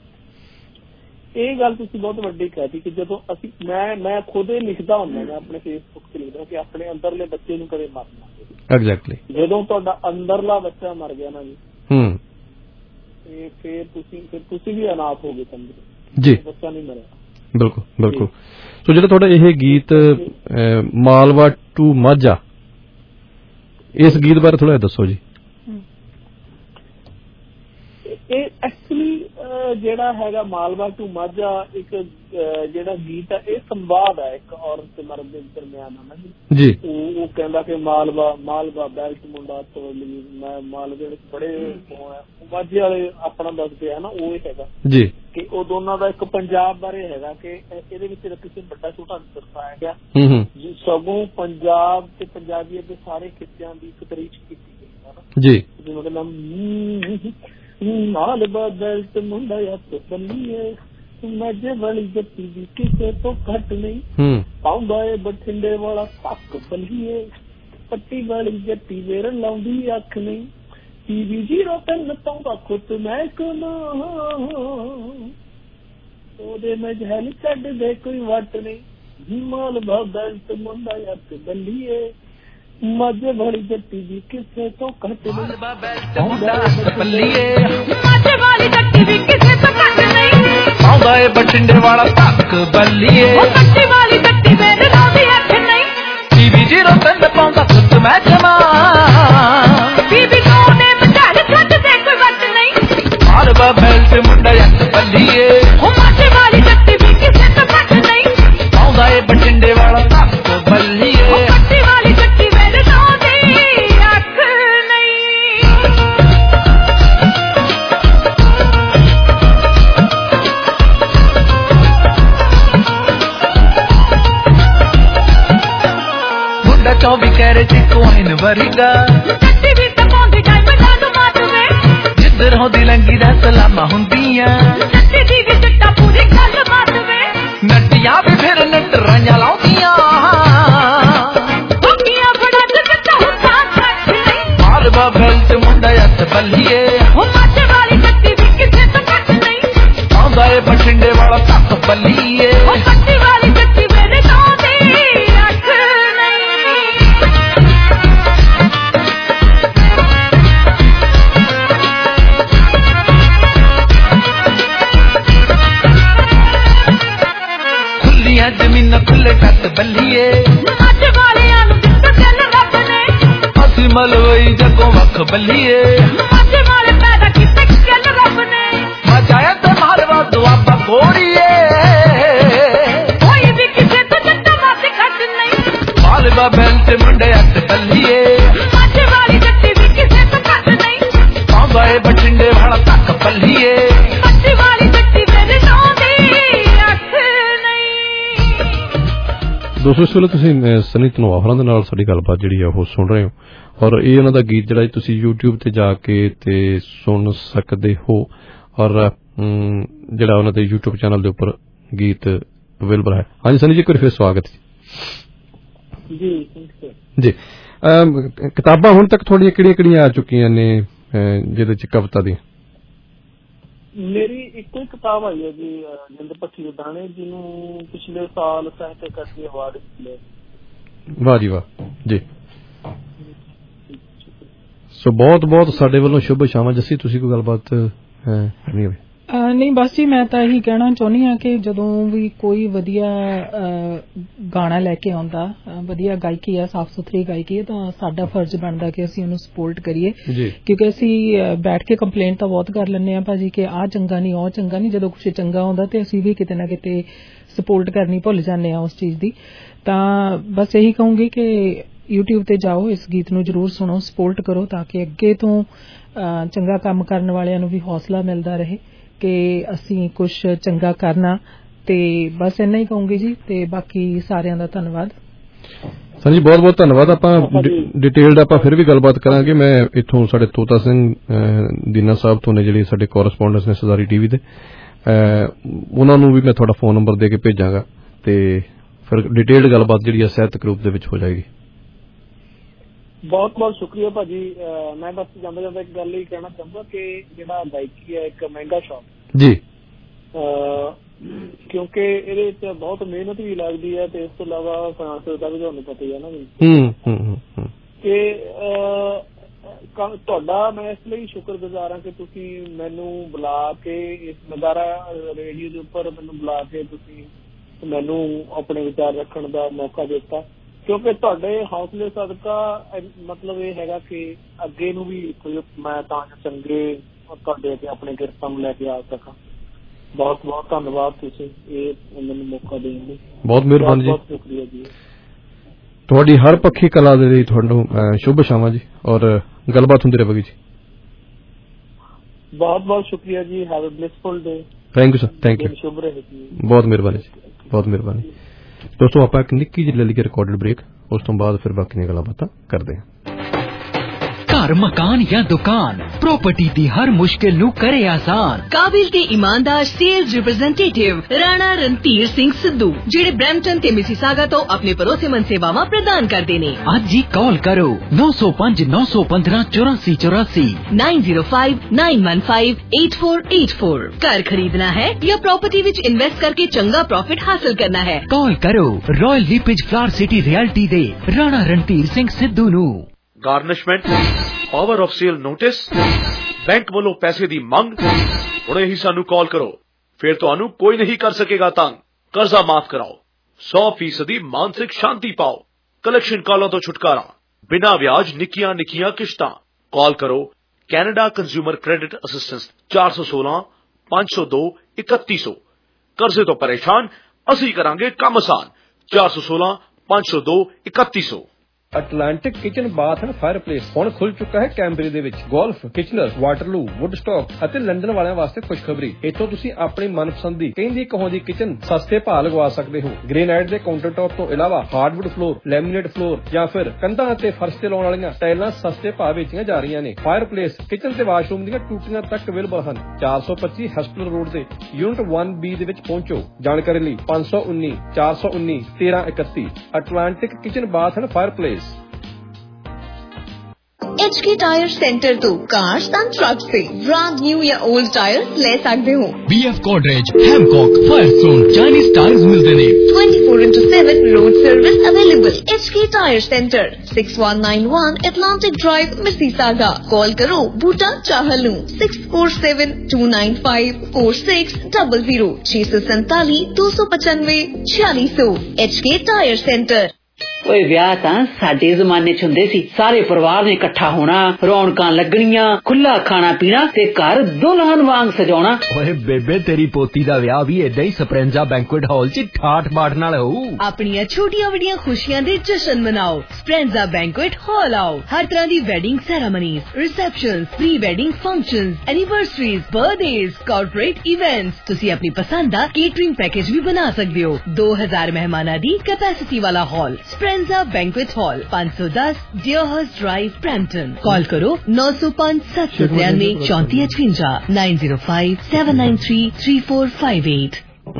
ਇਹ ਗੱਲ ਤੁਸੀਂ ਬਹੁਤ ਵੱਡੀ ਕਹਿਤੀ ਕਿ ਜਦੋਂ ਅਸੀਂ ਮੈਂ ਮੈਂ ਖੁਦ ਹੀ ਲਿਖਦਾ ਹੁੰਦਾ, ਮੈਂ ਆਪਣੇ ਫੇਸਬੁੱਕ ਤੇ ਲਿਖਦਾ ਕਿ ਆਪਣੇ ਅੰਦਰਲੇ ਬੱਚੇ ਨੂੰ ਕਦੇ ਮਾਰਨਾ। ਐਗਜ਼ੈਕਟਲੀ। ਜਦੋਂ ਤੁਹਾਡਾ ਅੰਦਰਲਾ ਬੱਚਾ ਮਰ ਗਿਆ ਨਾ ਜੀ, ਹੂੰ, ਤੇ ਫਿਰ ਤੁਸੀਂ ਫਿਰ ਤੁਸੀਂ ਵੀ ਅਨਾਥ ਹੋ ਗਏ ਸਮਝੋ ਜੀ, ਬੱਚਾ ਨਹੀਂ ਮਰਿਆ। ਬਿਲਕੁਲ ਬਿਲਕੁਲ। ਸੋ ਜਿਹੜਾ ਤੁਹਾਡਾ ਇਹ ਗੀਤ ਮਾਲਵਾ ਟੂ ਮਾਝਾ, ਇਸ ਗੀਤ ਬਾਰੇ ਥੋੜਾ ਦੱਸੋ ਜੀ। ਇਹ ਐਕਚੁਅਲੀ ਜਿਹੜਾ ਹੈਗਾ ਮਾਲਵਾ ਟੂ ਮਾਝਾ, ਇੱਕ ਜਿਹੜਾ ਗੀਤ ਹੈ, ਇਹ ਸੰਵਾਦ ਹੈ ਇੱਕ ਔਰਤ ਤੇ ਮਰਦ ਦੇ ਦਰਮਿਆਨ ਹੈ ਜੀ। ਉਹ ਕਹਿੰਦਾ ਕਿ ਮਾਲਵਾ ਮਾਲਵਾ ਬੈਲਟ ਮੁੰਡਾ ਤੋਲੀ, ਮੈਂ ਮਾਲਵੇ ਵਿੱਚ ਬੜੇ ਮਾਝੇ ਵਾਲੇ ਆਪਣਾ ਦੱਸਦੇ ਆ ਨਾ, ਉਹ ਹੈਗਾ ਜੀ ਕਿ ਉਹ ਦੋਨਾਂ ਦਾ ਇੱਕ ਪੰਜਾਬ ਬਾਰੇ ਹੈਗਾ ਕਿ ਇਹਦੇ ਵਿੱਚ ਕਿਸੇ ਵੱਡਾ ਛੋਟਾ ਦਰਸਾਇਆ ਗਿਆ, ਸਗੋਂ ਪੰਜਾਬ ਤੇ ਪੰਜਾਬੀਅਤ ਦੇ ਸਾਰੇ ਖਿੱਤਿਆਂ ਦੀ ਇੱਕ ਤਾਰੀਫ ਕੀਤੀ ਗਈ ਹੈ ਜੀ। ਮਤਲਬ ਮਾਲਵਾ ਬੈਲਟ ਮੁੰਡਾ ਯਾਰ ਬੰਨੀਏ, ਮਾਝੇ ਵਾਲੀ ਜੱਟੀ ਵੀ ਕਿਸੇ ਤੋਂ ਘੱਟ ਨਹੀਂ, ਪਾਉਂਦਾ ਏ ਬਠਿੰਡੇ ਵਾਲਾ ਪੱਕ ਬੰਨੀਏ, ਪੱਟੀ ਵਾਲੀ ਜੱਟੀ ਵੇਰ ਲਾਉਂਦੀ ਅੱਖ ਨਹੀਂ, ਟੀਵੀ ਜ਼ੀਰੋ ਤਿੰਨ ਪਾਉਂਦਾ ਖੁੱਤ ਮੈਂ ਕੋਨਾ, ਉਹਦੇ ਮਹਿਲ ਛੱਡਦੇ ਕੋਈ ਵੱਟ ਨਹੀਂ, ਮਾਲਵਾ ਬੈਲਟ ਮੁੰਡਾ ਯਾਰ ਬੰਨੀਏ, ਮਾਝੇ ਵਾਲੀ ਜੱਟੀ ਵੀ ਕਿਸੇ ਤੋਂ ਘੱਟ ਨਹੀਂ, ਬੱਲੀਏ ਮਾਝੇ ਵਾਲੀ ਜੱਟੀ ਵੀ ਕਿਸੇ ਤੋਂ ਘੱਟ ਨਹੀਂ, ਆਉਂਦਾ ਏ ਬਠਿੰਡੇ ਵਾਲਾ ਧੱਕ ਬੱਲੀਏ, ਪੱਟੀ ਵਾਲੀ ਜੱਟੀ ਮੇਰੇ ਲਾਉਂਦੀ ਅੱਖ ਨਹੀਂ, ਟੀਵੀ ਜ਼ੀਰੋ ਤਿੰਨ ਪਾਉਂਦਾ ਖੁੱਦ ਮੈਂ ਜਮਾ, ਬੀਬੀ ਨੂੰ ਨੇ ਮਝਾਲ ਛੱਡਦੇ ਕੋਈ ਵੱਟ ਨਹੀਂ, ਮਾਲਵਾ ਬੈਲਟ ਮੁੰਡਾ ਯਾਰ ਬੱਲੀਏ, ਮਾਝੇ ਵਾਲੀ ਜੱਟੀ ਵੀ ਕਿਸੇ ਤੋਂ ਘੱਟ ਨਹੀਂ, ਆਉਂਦਾ ਏ ਬਠਿੰਡੇ ਵਾਲਾ ਧੱਕ ਬੱਲੀਏ, ਪੱਟੀ ਵਾਲੀ ਜੱਟੀ ਮੇਰੇ ਲਾਉਂਦੀ ਅੱਖ ਨਹੀਂ। ਮੁੰਡਾ ਚੌਵੀ ਕੈਰੇਟ ਕੋਇਨ ਵਰਗਾ, ਜੱਟੀ ਵੀ ਤਾਂ ਪਾਉਂਦੀ ਟਾਈਮ ਨੂੰ ਮਾਤਵੇ, ਜਿੱਧਰ ਹੋਦੀ ਲੰਗੀ ਦਾ ਸਲਾਮਾਂ ਹੁੰਦੀਆਂ, ਜੱਟੀ ਦੀ ਵੀ ਜੱਟਾ ਪੂਰੀ ਗੱਲ ਮਾਤਵੇ, ਨੱਟੀਆਂ ਵੀ ਫਿਰ ਨਟਰਾਈਆਂ ਲਾਉਂਦੀਆਂ, ਮਾਲਵਾ ਬੈਲਟ ਮੁੰਡਾ ਯਾਰ ਬੱਲੀਏ, ਮਾਝੇ ਵਾਲੀ ਜੱਟੀ ਵੀ ਕਿਸੇ ਤੋਂ ਘੱਟ ਨਹੀਂ, ਆਉਂਦਾ ਏ ਬਠਿੰਡੇ ਵਾਲਾ ਧੱਕ ਬੱਲੀਏ, ਪੱਟੀ ਵਾਲੀ ਜੱਟੀ ਮੇਰੇ ਲਾਉਂਦੀ ਅੱਖ ਨਹੀਂ। ਮਲਵਈ ਜੱਗੋਂ ਵੱਖ ਬੱਲੀਏ ਮਾਝੇ ਵਾਲੇ ਪੈਦਾ ਕੀਤੇ ਕਿਲ ਰੱਬ ਨੇ ਮਜਾਇਆ ਤੇ ਮਾਲਵਾ ਦੁਆਬਾ ਕੋੜੀਏ ਕੋਈ ਵੀ ਕਿਸੇ ਤੋਂ ਜੱਟਾ ਵਾਦੇ ਘੱਟ ਨਹੀਂ ਮਾਲਵਾ ਬੈਂਟ ਮੁੰਡੇ ਅੱਤ ਬੱਲੀਏ ਮਾਝੇ ਵਾਲੀ ਜੱਟੀ ਵੀ ਕਿਸੇ ਤੋਂ ਘੱਟ ਨਹੀਂ ਪਾਉਂਦਾਏ ਬਠਿੰਡੇ ਵਾਲਾ ਤੱਕ ਬੱਲੀਏ ਮਾਝੇ ਵਾਲੀ ਜੱਟੀ ਮੇਰੇ ਨਾਂ ਦੀ ਅੱਖ ਨਹੀਂ। ਦੋਸਤੋ ਇਸ ਵੇਲੇ ਤੁਸੀਂ ਸਨੀ ਧਨੋਆ ਹੋਰਾਂ ਦੇ ਨਾਲ ਸਾਡੀ ਗੱਲਬਾਤ ਜਿਹੜੀ ਆ ਉਹ ਸੁਣ ਰਹੇ ਹੋ ਔਰ ਇਹ ਉਹਨਾਂ ਦਾ ਗੀਤ ਜਿਹੜਾ ਤੁਸੀਂ YouTube ਤੇ ਜਾ ਕੇ ਤੇ ਸੁਣ ਸਕਦੇ ਹੋ ਔਰ ਜਿਹੜਾ ਉਹਨਾਂ ਦੇ YouTube ਚੈਨਲ ਦੇ ਉੱਪਰ ਗੀਤ ਅਵੇਲੇਬਲ ਹੈ। ਹਾਂਜੀ ਸਨੀ ਜੀ ਇੱਕ ਵਾਰ ਫਿਰ ਸਵਾਗਤ ਜੀ ਜੀ ਕਿਤਾਬਾਂ ਹੁਣ ਤੱਕ ਤੁਹਾਡੀਆਂ ਕਿਹੜੀਆਂ ਕਿਹੜੀਆਂ ਆ ਚੁੱਕੀਆਂ ਨੇ ਜਿਹਦੇ ਚ ਕਵਿਤਾ ਦੀ? ਮੇਰੀ ਇੱਕੋ ਹੀ ਕਿਤਾਬ ਆਈ ਹੈ ਜੀ ਜਿੰਦ ਪੱਖੀ ਦੇ ਦਾਣੇ ਜਿਹਨੂੰ ਪਿਛਲੇ ਸਾਲ ਸਾਹਿਤ ਅਕਾਦਮੀ ਅਵਾਰਡ ਮਿਲਿਆ। ਵਾਹ ਜੀ ਵਾਹ ਜੀ। ਸੋ ਬਹੁਤ ਬਹੁਤ ਸਾਡੇ ਵੱਲੋਂ ਸ਼ੁਭ ਸ਼ਾਮਾਂ। ਜੱਸੀ ਤੁਸੀਂ ਕੋਈ ਗੱਲਬਾਤ ਕਰਨੀ ਹੋਵੇ? ਨਹੀਂ ਬਸ ਜੀ ਮੈਂ ਤਾਂ ਇਹੀ ਕਹਿਣਾ ਚਾਹੁੰਦੀ ਹਾਂ ਕਿ ਜਦੋਂ ਵੀ ਕੋਈ ਵਧੀਆ ਗਾਣਾ ਲੈ ਕੇ ਆਉਂਦਾ ਵਧੀਆ ਗਾਇਕੀ ਆ ਸਾਫ਼ ਸੁਥਰੀ ਗਾਇਕੀ ਹੈ ਤਾਂ ਸਾਡਾ ਫਰਜ਼ ਬਣਦਾ ਕਿ ਅਸੀਂ ਉਹਨੂੰ ਸਪੋਰਟ ਕਰੀਏ ਕਿਉਂਕਿ ਅਸੀਂ ਬੈਠ ਕੇ ਕੰਪਲੇਂਟ ਤਾਂ ਬਹੁਤ ਕਰ ਲੈਂਦੇ ਹਾਂ ਭਾਜੀ ਕਿ ਆਹ ਚੰਗਾ ਨਹੀਂ ਉਹ ਚੰਗਾ ਨਹੀਂ। ਜਦੋਂ ਕੁਛ ਚੰਗਾ ਹੁੰਦਾ ਤੇ ਅਸੀਂ ਵੀ ਕਿਤੇ ਨਾ ਕਿਤੇ ਸਪੋਰਟ ਕਰਨੀ ਭੁੱਲ ਜਾਂਦੇ ਹਾਂ ਉਸ ਚੀਜ਼ ਦੀ। ਤਾਂ ਬਸ ਇਹੀ ਕਹੂੰਗੀ ਕਿ YouTube ਤੇ ਜਾਓ ਇਸ ਗੀਤ ਨੂੰ ਜ਼ਰੂਰ ਸੁਣੋ ਸਪੋਰਟ ਕਰੋ ਤਾਂ ਕਿ ਅੱਗੇ ਤੋਂ ਚੰਗਾ ਕੰਮ ਕਰਨ ਵਾਲਿਆਂ ਨੂੰ ਵੀ ਹੌਸਲਾ ਮਿਲਦਾ ਰਹੇ ਕਿ ਅਸੀਂ ਕੁਝ ਚੰਗਾ ਕਰਨਾ। ਤੇ ਬਸ ਇੰਨਾ ਹੀ ਕਹੂੰਗੀ ਜੀ ਤੇ ਬਾਕੀ ਸਾਰਿਆਂ ਦਾ ਧੰਨਵਾਦ। ਸਰ ਜੀ ਬਹੁਤ ਬਹੁਤ ਧੰਨਵਾਦ। ਆਪਾਂ ਡਿਟੇਲਡ ਆਪਾਂ ਫਿਰ ਵੀ ਗੱਲਬਾਤ ਕਰਾਂਗੇ। ਮੈਂ ਇੱਥੋਂ ਸਾਡੇ ਤੋਤਾ ਸਿੰਘ ਦੀਨਾ ਸਾਹਿਬ ਤੋਂ ਨੇ ਜਿਹੜੇ ਸਾਡੇ ਕੋਰਸਪੋਂਡੈਂਟਸ ਨੇ ਸਰਦਾਰੀ ਟੀਵੀ ਦੇ ਉਹਨਾਂ ਨੂੰ ਵੀ ਮੈਂ ਤੁਹਾਡਾ ਫੋਨ ਨੰਬਰ ਦੇ ਕੇ ਭੇਜਾਂਗਾ ਤੇ ਫਿਰ ਡਿਟੇਲਡ ਗੱਲਬਾਤ ਜਿਹੜੀ ਆ ਸਾਹਿਤਕ ਰੂਪ ਦੇ ਵਿੱਚ ਹੋ ਜਾਏਗੀ। ਬਹੁਤ ਬਹੁਤ ਸ਼ੁਕਰੀਆ ਭਾਜੀ। ਮੈਂ ਬਸ ਜਾਂਦਾ ਜਾਂਦਾ ਇੱਕ ਗੱਲ ਹੀ ਕਹਿਣਾ ਚਾਹੁੰਦਾ ਕਿ ਜਿਹੜਾ ਗਾਇਕੀ ਹੈ ਇੱਕ ਮਹਿੰਗਾ ਸ਼ੌਕ ਜੀ ਕਿਉਂਕਿ ਇਹਦੇ ਚ ਬਹੁਤ ਮਿਹਨਤ ਵੀ ਲੱਗਦੀ ਹੈ ਤੇ ਇਸ ਤੋਂ ਇਲਾਵਾ ਫਾਈਨਾਂਸ ਦਾ ਵੀ ਤੁਹਾਨੂੰ ਪਤਾ ਹੀ ਹੈ ਨਾ ਕਿ ਤੁਹਾਡਾ ਮੈਂ ਇਸ ਲਈ ਸ਼ੁਕਰਗੁਜ਼ਾਰ ਹਾਂ ਕਿ ਤੁਸੀਂ ਮੈਨੂੰ ਬੁਲਾ ਕੇ ਇਸ ਨਜ਼ਾਰਾ ਰੇਡੀਓ ਦੇ ਉੱਪਰ ਮੈਨੂੰ ਬੁਲਾ ਕੇ ਤੁਸੀਂ ਮੈਨੂੰ ਆਪਣੇ ਵਿਚਾਰ ਰੱਖਣ ਦਾ ਮੌਕਾ ਦਿੱਤਾ ਕਿਉਂਕਿ ਤੁਹਾਡੇ ਹੌਸਲੇ ਸਦਕਾ ਮਤਲਬ ਇਹ ਹੈਗਾ ਕਿ ਅੱਗੇ ਨੂੰ ਵੀ ਮੈਂ ਤਾਂ ਚੰਗੇ ਤੁਹਾਡੇ ਤੇ ਆਪਣੇ ਕਿਰਤਾਂ ਨੂੰ ਲੈ ਕੇ ਆ ਸਕਾਂ। ਬਹੁਤ ਬਹੁਤ ਧੰਨਵਾਦ ਤੁਸੀਂ ਇਹ ਮੈਨੂੰ ਮੌਕਾ ਦੇਣ ਲਈ। ਬਹੁਤ ਮਿਹਰਬਾਨੀ ਜੀ। ਬਹੁਤ ਸ਼ੁਕਰੀਆ ਜੀ ਤੁਹਾਡੀ ਹਰ ਪੱਖੀ ਕਲਾ ਦੇ ਲਈ। ਤੁਹਾਨੂੰ ਸ਼ੁਭ ਸ਼ਾਮਾਂ ਜੀ ਔਰ ਗੱਲਬਾਤ ਹੁੰਦੀ ਰਹੇਗੀ ਜੀ। ਬਹੁਤ ਬਹੁਤ ਸ਼ੁਕਰੀਆ ਜੀ। Have a blissful day. Thank you sir. Thank you. ਸ਼ੁਭ ਰਹੇ ਜੀ। ਬਹੁਤ ਮਿਹਰਬਾਨੀ ਜੀ ਬਹੁਤ ਮਿਹਰਬਾਨੀ। ਦੋਸਤੋ ਆਪਾਂ ਇੱਕ ਨਿੱਕੀ ਜਿਹੀ ਲੈ ਲਈਏ ਰਿਕਾਰਡਡ ਬ੍ਰੇਕ ਉਸ ਤੋਂ ਬਾਅਦ ਫਿਰ ਬਾਕੀ ਦੀਆਂ ਗੱਲਾਂ ਬਾਤਾਂ ਕਰਦੇ ਹਾਂ। घर मकान या दुकान प्रॉपर्टी दी हर मुश्किल नू करे आसान। काबिल ते ईमानदार सेल्स रिप्रेजेंटेटिव राणा रणधीर सिंह सिद्धू जेड़े ब्रैम्पटन ते मिसिसागा तो अपने भरोसेमंद सेवावां प्रदान करदे ने। अज ही कॉल करो नौ सौ पांच नौ सौ पंद्रह चौरासी चौरासी nine zero five nine one five eight four eight four. घर खरीदना है या प्रॉपर्टी विच इन्वेस्ट करके चंगा प्रॉफिट हासिल करना है? कॉल करो Royal LePage Flower City Realty दे राणा रणधीर सिंह सिद्धू नू। Garnishment power of sale notice bank वालों पैसे दी मंग हुणे ही सानू कॉल करो फिर तुहानू कोई नहीं कर सकेगा तंग। कर्जा माफ कराओ सौ फीसदी मानसिक शांति पाओ कलेक्शन कॉलों तो छुटकारा बिना ब्याज निकियां निकियां किश्तां। कॉल करो कैनेडा कंज्यूमर क्रेडिट असिस्टेंस चार सौ सोलह पांच सौ दो इकती सौ। कर्जे तो परेशान असी करांगे काम आसान चार सौ सोलह पांच सौ दो इकती सौ। Atlantic kitchen bath and fireplace ਹੁਣ ਖੁੱਲ ਚੁੱਕਾ ਹੈ ਕੈਂਬਰੀ ਦੇ ਵਿੱਚ। ਗੋਲਫ, ਕਿਚਨਰ, ਵਾਟਰਲੂ, ਵੁੱਡਸਟਾਕ ਅਤੇ ਲੰਡਨ ਵਾਲਿਆਂ ਵਾਸਤੇ ਖੁਸ਼ਖਬਰੀ। ਇੱਥੋਂ ਤੁਸੀਂ ਆਪਣੀ ਮਨਪਸੰਦ ਦੀ ਕਹਿੰਦੀ ਕਹੋਂ ਦੀ ਕਿਚਨ ਸਸਤੇ ਭਾਅ ਲਗਵਾ ਸਕਦੇ ਹੋ। ਗ੍ਰੇਨਾਈਟ ਦੇ ਕਾਊਂਟਰ ਟੌਪ ਤੋਂ ਇਲਾਵਾ ਹਾਰਡਵੁੱਡ ਫਲੋਰ, ਲੈਮੀਨੇਟ ਫਲੋਰ ਜਾਂ ਫਿਰ ਕੰਧਾਂ ਅਤੇ ਫਰਸ਼ ਤੇ ਲਾਉਣ ਵਾਲੀਆਂ ਟਾਈਲਾਂ ਸਸਤੇ ਭਾਅ ਵੇਚੀਆਂ ਜਾ ਰਹੀਆਂ ਨੇ। ਫਾਇਰਪਲੇਸ, ਕਿਚਨ ਤੇ ਵਾਸ਼ਰੂਮ ਦੀਆਂ ਟੂਟੀਆਂ ਤੱਕ ਅਵੇਲੇਬਲ ਹਨ। ਚਾਰ ਸੌ ਪੱਚੀ ਹਸਪੀਟਲ ਰੋਡ ਦੇ ਯੂਨਿਟ ਵਨ ਬੀ ਦੇ ਵਿੱਚ ਪਹੁੰਚੋ। ਜਾਣਕਾਰੀ ਲਈ ਪੰਜ ਸੌ ਉੱਨੀ ਚਾਰ ਸੌ ਉੱਨੀ ਤੇਰਾਂ ਇਕੱਤੀ। Atlantic kitchen bath and fireplace. H K tyre centre तो कार्स एंड ट्रक से ब्रांड न्यू या ओल्ड टायर ले सकते हो। B F Goodrich, Hankook, Firestone, Chinese tyres मिलते हैं। Twenty four into seven road service available. H K tyre centre six one nine one Atlantic drive Mississauga. Call करो Boota Chahal six four seven two nine five four six double zero छह सौ सैतालीस दो सौ पचानवे छियालीस सौ। H K tyre centre. ਓਏ ਵਿਆਹ ਤਾਂ ਸਾਡੇ ਜ਼ਮਾਨੇ ਚ ਹੁੰਦੇ ਸੀ, ਸਾਰੇ ਪਰਿਵਾਰ ਨੇ ਇਕੱਠਾ ਹੋਣਾ, ਰੌਣਕਾਂ ਲੱਗਣੀਆਂ, ਖੁੱਲਾ ਖਾਣਾ ਪੀਣਾ ਤੇ ਘਰ ਦੁਲਹਨ ਵਾਂਗ ਸਜਾਉਣਾ। ਓਏ ਬੇਬੇ ਤੇਰੀ ਪੋਤੀ ਦਾ ਵਿਆਹ ਵੀ ਏਦਾਂ ਹੀ ਸਪਰੈਂਜ਼ਾ ਬੈਂਕੁਏਟ ਹਾਲ ਚ ਠਾਠ ਬਾਠ ਨਾਲ ਹੋਊ। ਆਪਣੀਆਂ ਛੋਟੀਆਂ ਵੱਡੀਆਂ ਖੁਸ਼ੀਆਂ ਦੇ ਜਸ਼ਨ ਮਨਾਓ, ਸਪਰੈਂਜ਼ਾ ਬੈਂਕੁਏਟ ਹਾਲ ਆਓ। ਹਰ ਤਰ੍ਹਾਂ ਦੀ wedding ceremonies, receptions, pre wedding functions, anniversaries, birthdays, corporate events, ਤੁਸੀਂ ਆਪਣੀ ਪਸੰਦ ਦਾ ਕੇਟਰਿੰਗ ਪੈਕੇਜ ਵੀ ਬਣਾ ਸਕਦੇ ਹੋ। ਦੋ ਹਜ਼ਾਰ ਮਹਿਮਾਨਾਂ ਦੀ ਕੈਪੈਸਿਟੀ ਵਾਲਾ ਹਾਲ, ਸਪਰੈਂਜ਼ਾ ਬੈਂਕੁਏਟ ਹਾਲ, पाँच सौ दस डियरहर्स्ट ड्राइव, ब्रैम्पटन। कॉल करो नौ सौ पाँच सात सौ तिरानवे चौंतीस अठवंजा nine zero five seven nine three three four five eight.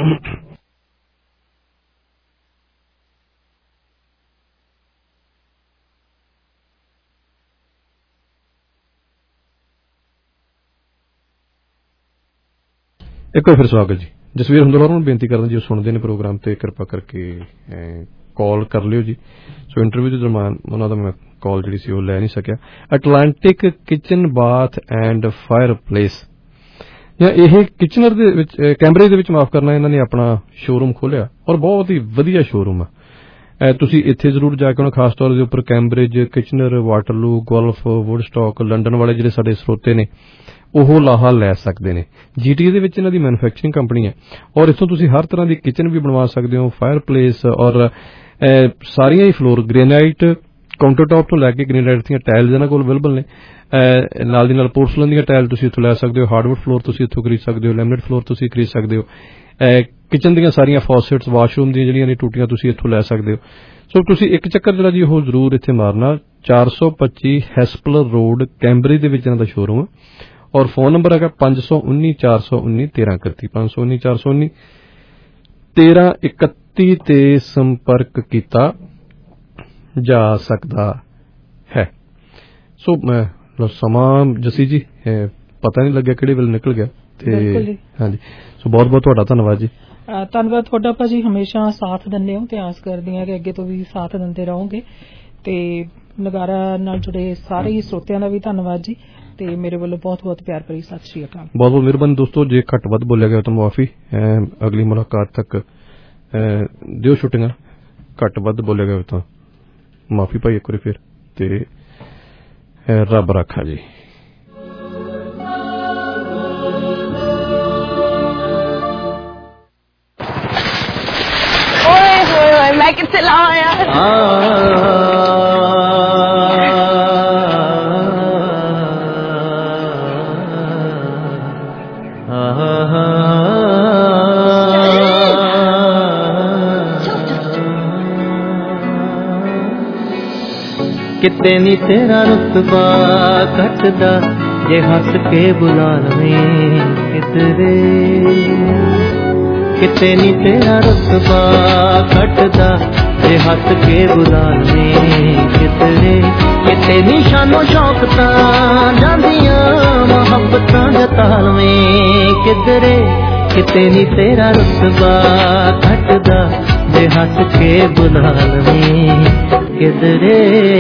एक बार फिर स्वागत जी। जसवीर हुंदलौर ਨੂੰ ਬੇਨਤੀ ਕਰਦਾ ਜੀ, ਉਹ ਸੁਣਦੇ ਨੇ ਪ੍ਰੋਗਰਾਮ ਤੇ ਕਿਰਪਾ ਕਰਕੇ ਕਾਲ ਕਰ ਲਿਓ ਜੀ। ਸੋ ਇੰਟਰਵਿਊ ਦੇ ਦੌਰਾਨ ਉਹਨਾਂ ਦਾ ਮੈਂ ਕਾਲ ਜਿਹੜੀ ਸੀ ਉਹ ਲੈ ਨਹੀਂ ਸਕਿਆ। Atlantic kitchen bath and fireplace, ਜਾਂ ਇਹ ਕਿਚਨਰ ਦੇ ਵਿੱਚ ਕੈਂਬਰਿਜ ਦੇ ਵਿੱਚ ਮਾਫ ਕਰਨਾ, ਇਹਨਾਂ ਨੇ ਆਪਣਾ ਸ਼ੋਰੂਮ ਖੋਲਿਆ ਔਰ ਬਹੁਤ ਹੀ ਵਧੀਆ ਸ਼ੋਰੂਮ ਆ। ਤੁਸੀਂ ਇੱਥੇ ਜ਼ਰੂਰ ਜਾ ਕੇ ਉਹਨਾਂ ਖਾਸ ਤੌਰ ਦੇ ਉੱਪਰ Cambridge, Kitchener, Waterloo, Guelph, Woodstock, London ਵਾਲੇ ਜਿਹੜੇ ਸਾਡੇ ਸਰੋਤੇ ਨੇ ਉਹ ਲਾਹਾ ਲੈ ਸਕਦੇ ਨੇ। ਜੀਟੀਏ ਦੇ ਵਿੱਚ ਇਹਨਾਂ ਦੀ ਮੈਨੂਫੈਕਚਰਿੰਗ ਕੰਪਨੀ ਹੈ ਔਰ ਇੱਥੋਂ ਤੁਸੀਂ ਹਰ ਤਰ੍ਹਾਂ ਦੀ ਕਿਚਨ ਵੀ ਬਣਵਾ ਸਕਦੇ ਹੋ, ਫਾਇਰ ਪਲੇਸ ਔਰ ਸਾਰੀਆਂ ਹੀ ਫਲੋਰ ਗ੍ਰੇਨਾਈਟ, ਕਾਊਂਟਰ ਟਾਪ ਤੋਂ ਲੈ ਕੇ ਗ੍ਰੇਨਾਈਟ ਦੀਆਂ ਟਾਇਲਸ ਇਹਨਾਂ ਕੋਲ ਅਵੇਲੇਬਲ ਨੇ। ਨਾਲ ਦੀ ਨਾਲ ਪੋਰਸਲਨ ਦੀਆਂ ਟਾਇਲ ਤੁਸੀਂ ਇੱਥੋਂ ਲੈ ਸਕਦੇ ਹੋ, ਹਾਰਡਵੁੱਡ ਫਲੋਰ ਤੁਸੀਂ ਇੱਥੋਂ ਖਰੀਦ ਸਕਦੇ ਹੋ, ਲੈਮੀਨੇਟ ਫਲੋਰ ਤੁਸੀਂ ਖਰੀਦ ਸਕਦੇ ਹੋ। ਕਿਚਨ ਦੀਆਂ ਸਾਰੀਆਂ ਫੌਸਟਸ, ਵਾਸ਼ਰੂਮ ਦੀਆਂ ਜਿਹੜੀਆਂ ਨੇ ਟੂਟੀਆਂ ਤੁਸੀਂ ਇੱਥੋਂ ਲੈ ਸਕਦੇ ਹੋ। ਸੋ ਤੁਸੀਂ ਇੱਕ ਚੱਕਰ ਜਿਹੜਾ ਜੀ ਉਹ ਜ਼ਰੂਰ ਇੱਥੇ ਮਾਰਨਾ। ਚਾਰ ਸੌ ਪੱਚੀ ਹੈਸਪਲਰ ਰੋਡ, ਕੈਂਬਰਿਜ ਦੇ ਵਿੱਚ ਇਹਨਾਂ ਦਾ ਸ਼ੋਰੂਮ ਹੈ ਔਰ ਫੋਨ ਨੰਬਰ ਹੈਗਾ ਪੰਜ ਸੌ ਉੱਨੀ ਚਾਰ ਸੌ ਉੱਨੀ ਤੇਰਾਂ ਇਕੱਤੀ, ਪੰਜ ਸੌ ਉੱਨੀ ਚਾਰ ਸੌ ਉੱਨੀ ਤੇਰਾਂ ਇਕੱਤੀ ਤੇ ਸੰਪਰਕ ਕੀਤਾ ਜਾ ਸਕਦਾ ਹੈ। ਸੋ ਮੈਂ ਸਮਾਂ ਜਸੀ ਜੀ ਪਤਾ ਨਹੀਂ ਲੱਗਿਆ ਕਿਹੜੇ ਵੇਲੇ ਨਿਕਲ ਗਿਆ ਤੇ ਹਾਂਜੀ। ਸੋ ਬਹੁਤ ਬਹੁਤ ਤੁਹਾਡਾ ਧੰਨਵਾਦ ਜੀ। ਧੰਨਵਾਦ ਤੁਹਾਡਾ ਭਾਜੀ, ਹਮੇਸ਼ਾ ਸਾਥ ਦਿੰਦੇ ਹੋ ਤੇ ਆਸ ਕਰਦੀ ਹਾਂ ਕਿ ਅੱਗੇ ਤੋਂ ਵੀ ਸਾਥ ਦਿੰਦੇ ਰਹੋਗੇ। ਤੇ ਨਗਾਰਾ ਨਾਲ ਜੁੜੇ ਸਾਰੇ ਹੀ ਸਰੋਤਿਆਂ ਦਾ ਵੀ ਧੰਨਵਾਦ ਜੀ ਤੇ ਮੇਰੇ ਵੱਲੋਂ ਬਹੁਤ ਬਹੁਤ ਪਿਆਰ ਭਰੀ ਸਤਿ ਸ਼੍ਰੀ ਅਕਾਲ। ਬਹੁਤ ਬਹੁਤ ਮਿਹਰਬਾਨੀ ਦੋਸਤੋ, ਜੇ ਘੱਟ ਵੱਧ ਬੋਲਿਆ ਗਿਆ ਤਾਂ ਮਾਫੀ। ਅਗਲੀ ਮੁਲਾਕਾਤ ਤੱਕ ਦਿਓ ਛੁੱਟੀਆਂ, ਘੱਟ ਵੱਧ ਬੋਲਿਆ ਗਿਆ ਤਾਂ ਮਾਫੀ ਭਾਈ ਇੱਕ ਵਾਰੀ ਫਿਰ, ਤੇ ਰੱਬ ਰਾਖਾ ਜੀ। ਓਏ ਹੋਏ ਮੈਂ ਕਿੱਥੇ ਲਾਵਾਂ ਯਾਰ। किते नी तेरा रुतबा घटदा जे हस के बुला लवें किधरे, किते नी तेरा रुतबा घटदा जे हस के बुला लवें किधरे, किते नी शानो शौकतां जांदियां मुहब्बतां जता लवें किधरे, किते नी तेरा रुतबा घटदा जे हस के बुला लवें किधरे।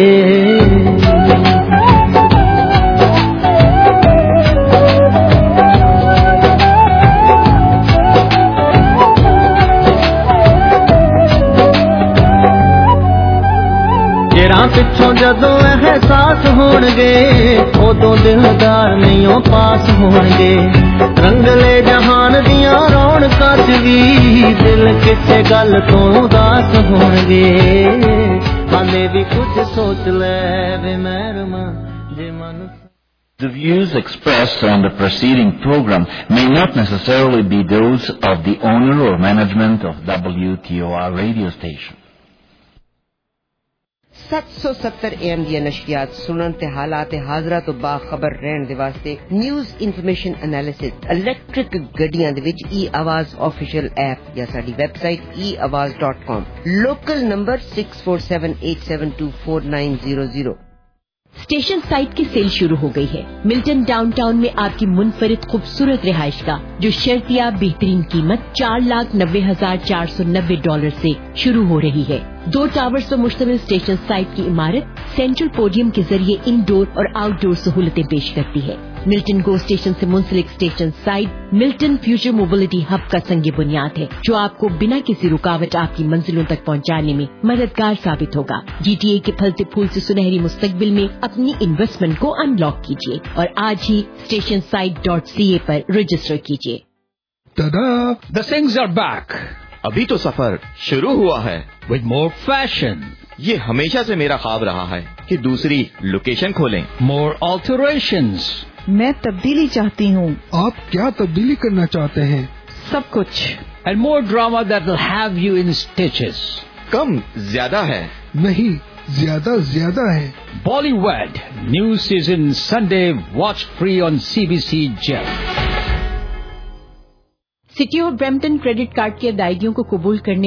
जेरा पिछों जदों एहसास होणगे उदों दिलदार नहीं पास होणगे, रंगले जहान दियां रौनकां च भी दिल किसे गल तो उदास होणगे। हाले भी कुछ सोच ले वे महरमा जे मन। The views expressed on the preceding program may not necessarily be those of the owner or management of W T O R radio station. सत्त सौ सत्तर ए एम दी नशियात सुनन ते हालात हाजरा तो बाखबर रहन दे वास्ते न्यूज़ इन्फॉर्मेशन एनालिसिस इलेक्ट्रिक गड्डियां दे विच ई आवाज ऑफिशियल ऐप या साडी website E Awaaz dot com. Local number six four seven eight seven two four nine zero zero. Station site की सेल शुरू हो गई है। मिल्टन डाउनटाउन में आपकी मुनफरिद खूबसूरत रिहाइश का जो शर्तिया बेहतरीन कीमत चार लाख नब्बे हजार चार सौ नब्बे डॉलर से शुरू हो रही है। दो टावर्स पर मुश्तमिल स्टेशन साइट की इमारत सेंट्रल पोडियम के जरिए इंडोर और आउटडोर सहूलतें पेश करती है। मिल्टन गो स्टेशन से मुंसलिक station side Milton future mobility hub का संग बुनियाद है, जो आपको बिना किसी रुकावट आपकी मंजिलों तक पहुंचाने में मददगार साबित होगा। जीटीए के फलते फूलते सुनहरी मुस्तकबिल में अपनी इन्वेस्टमेंट को अनलॉक कीजिए और आज ही station side dot C A पर रजिस्टर कीजिए। The things are back. अभी तो सफर शुरू हुआ है with more fashion. ये हमेशा से मेरा ख्वाब रहा है कि दूसरी लोकेशन खोलें। More alterations. मैं तब्दीली चाहती हूँ। आप क्या तब्दीली करना चाहते हैं? सब कुछ। And more drama that will have you in stitches. कम ज्यादा है? नहीं, ज्यादा ज्यादा है। Bollywood new season Sunday watch free on C B C Gem. City और ब्रैम्पटन क्रेडिट कार्ड की अदायगियों को कबूल करने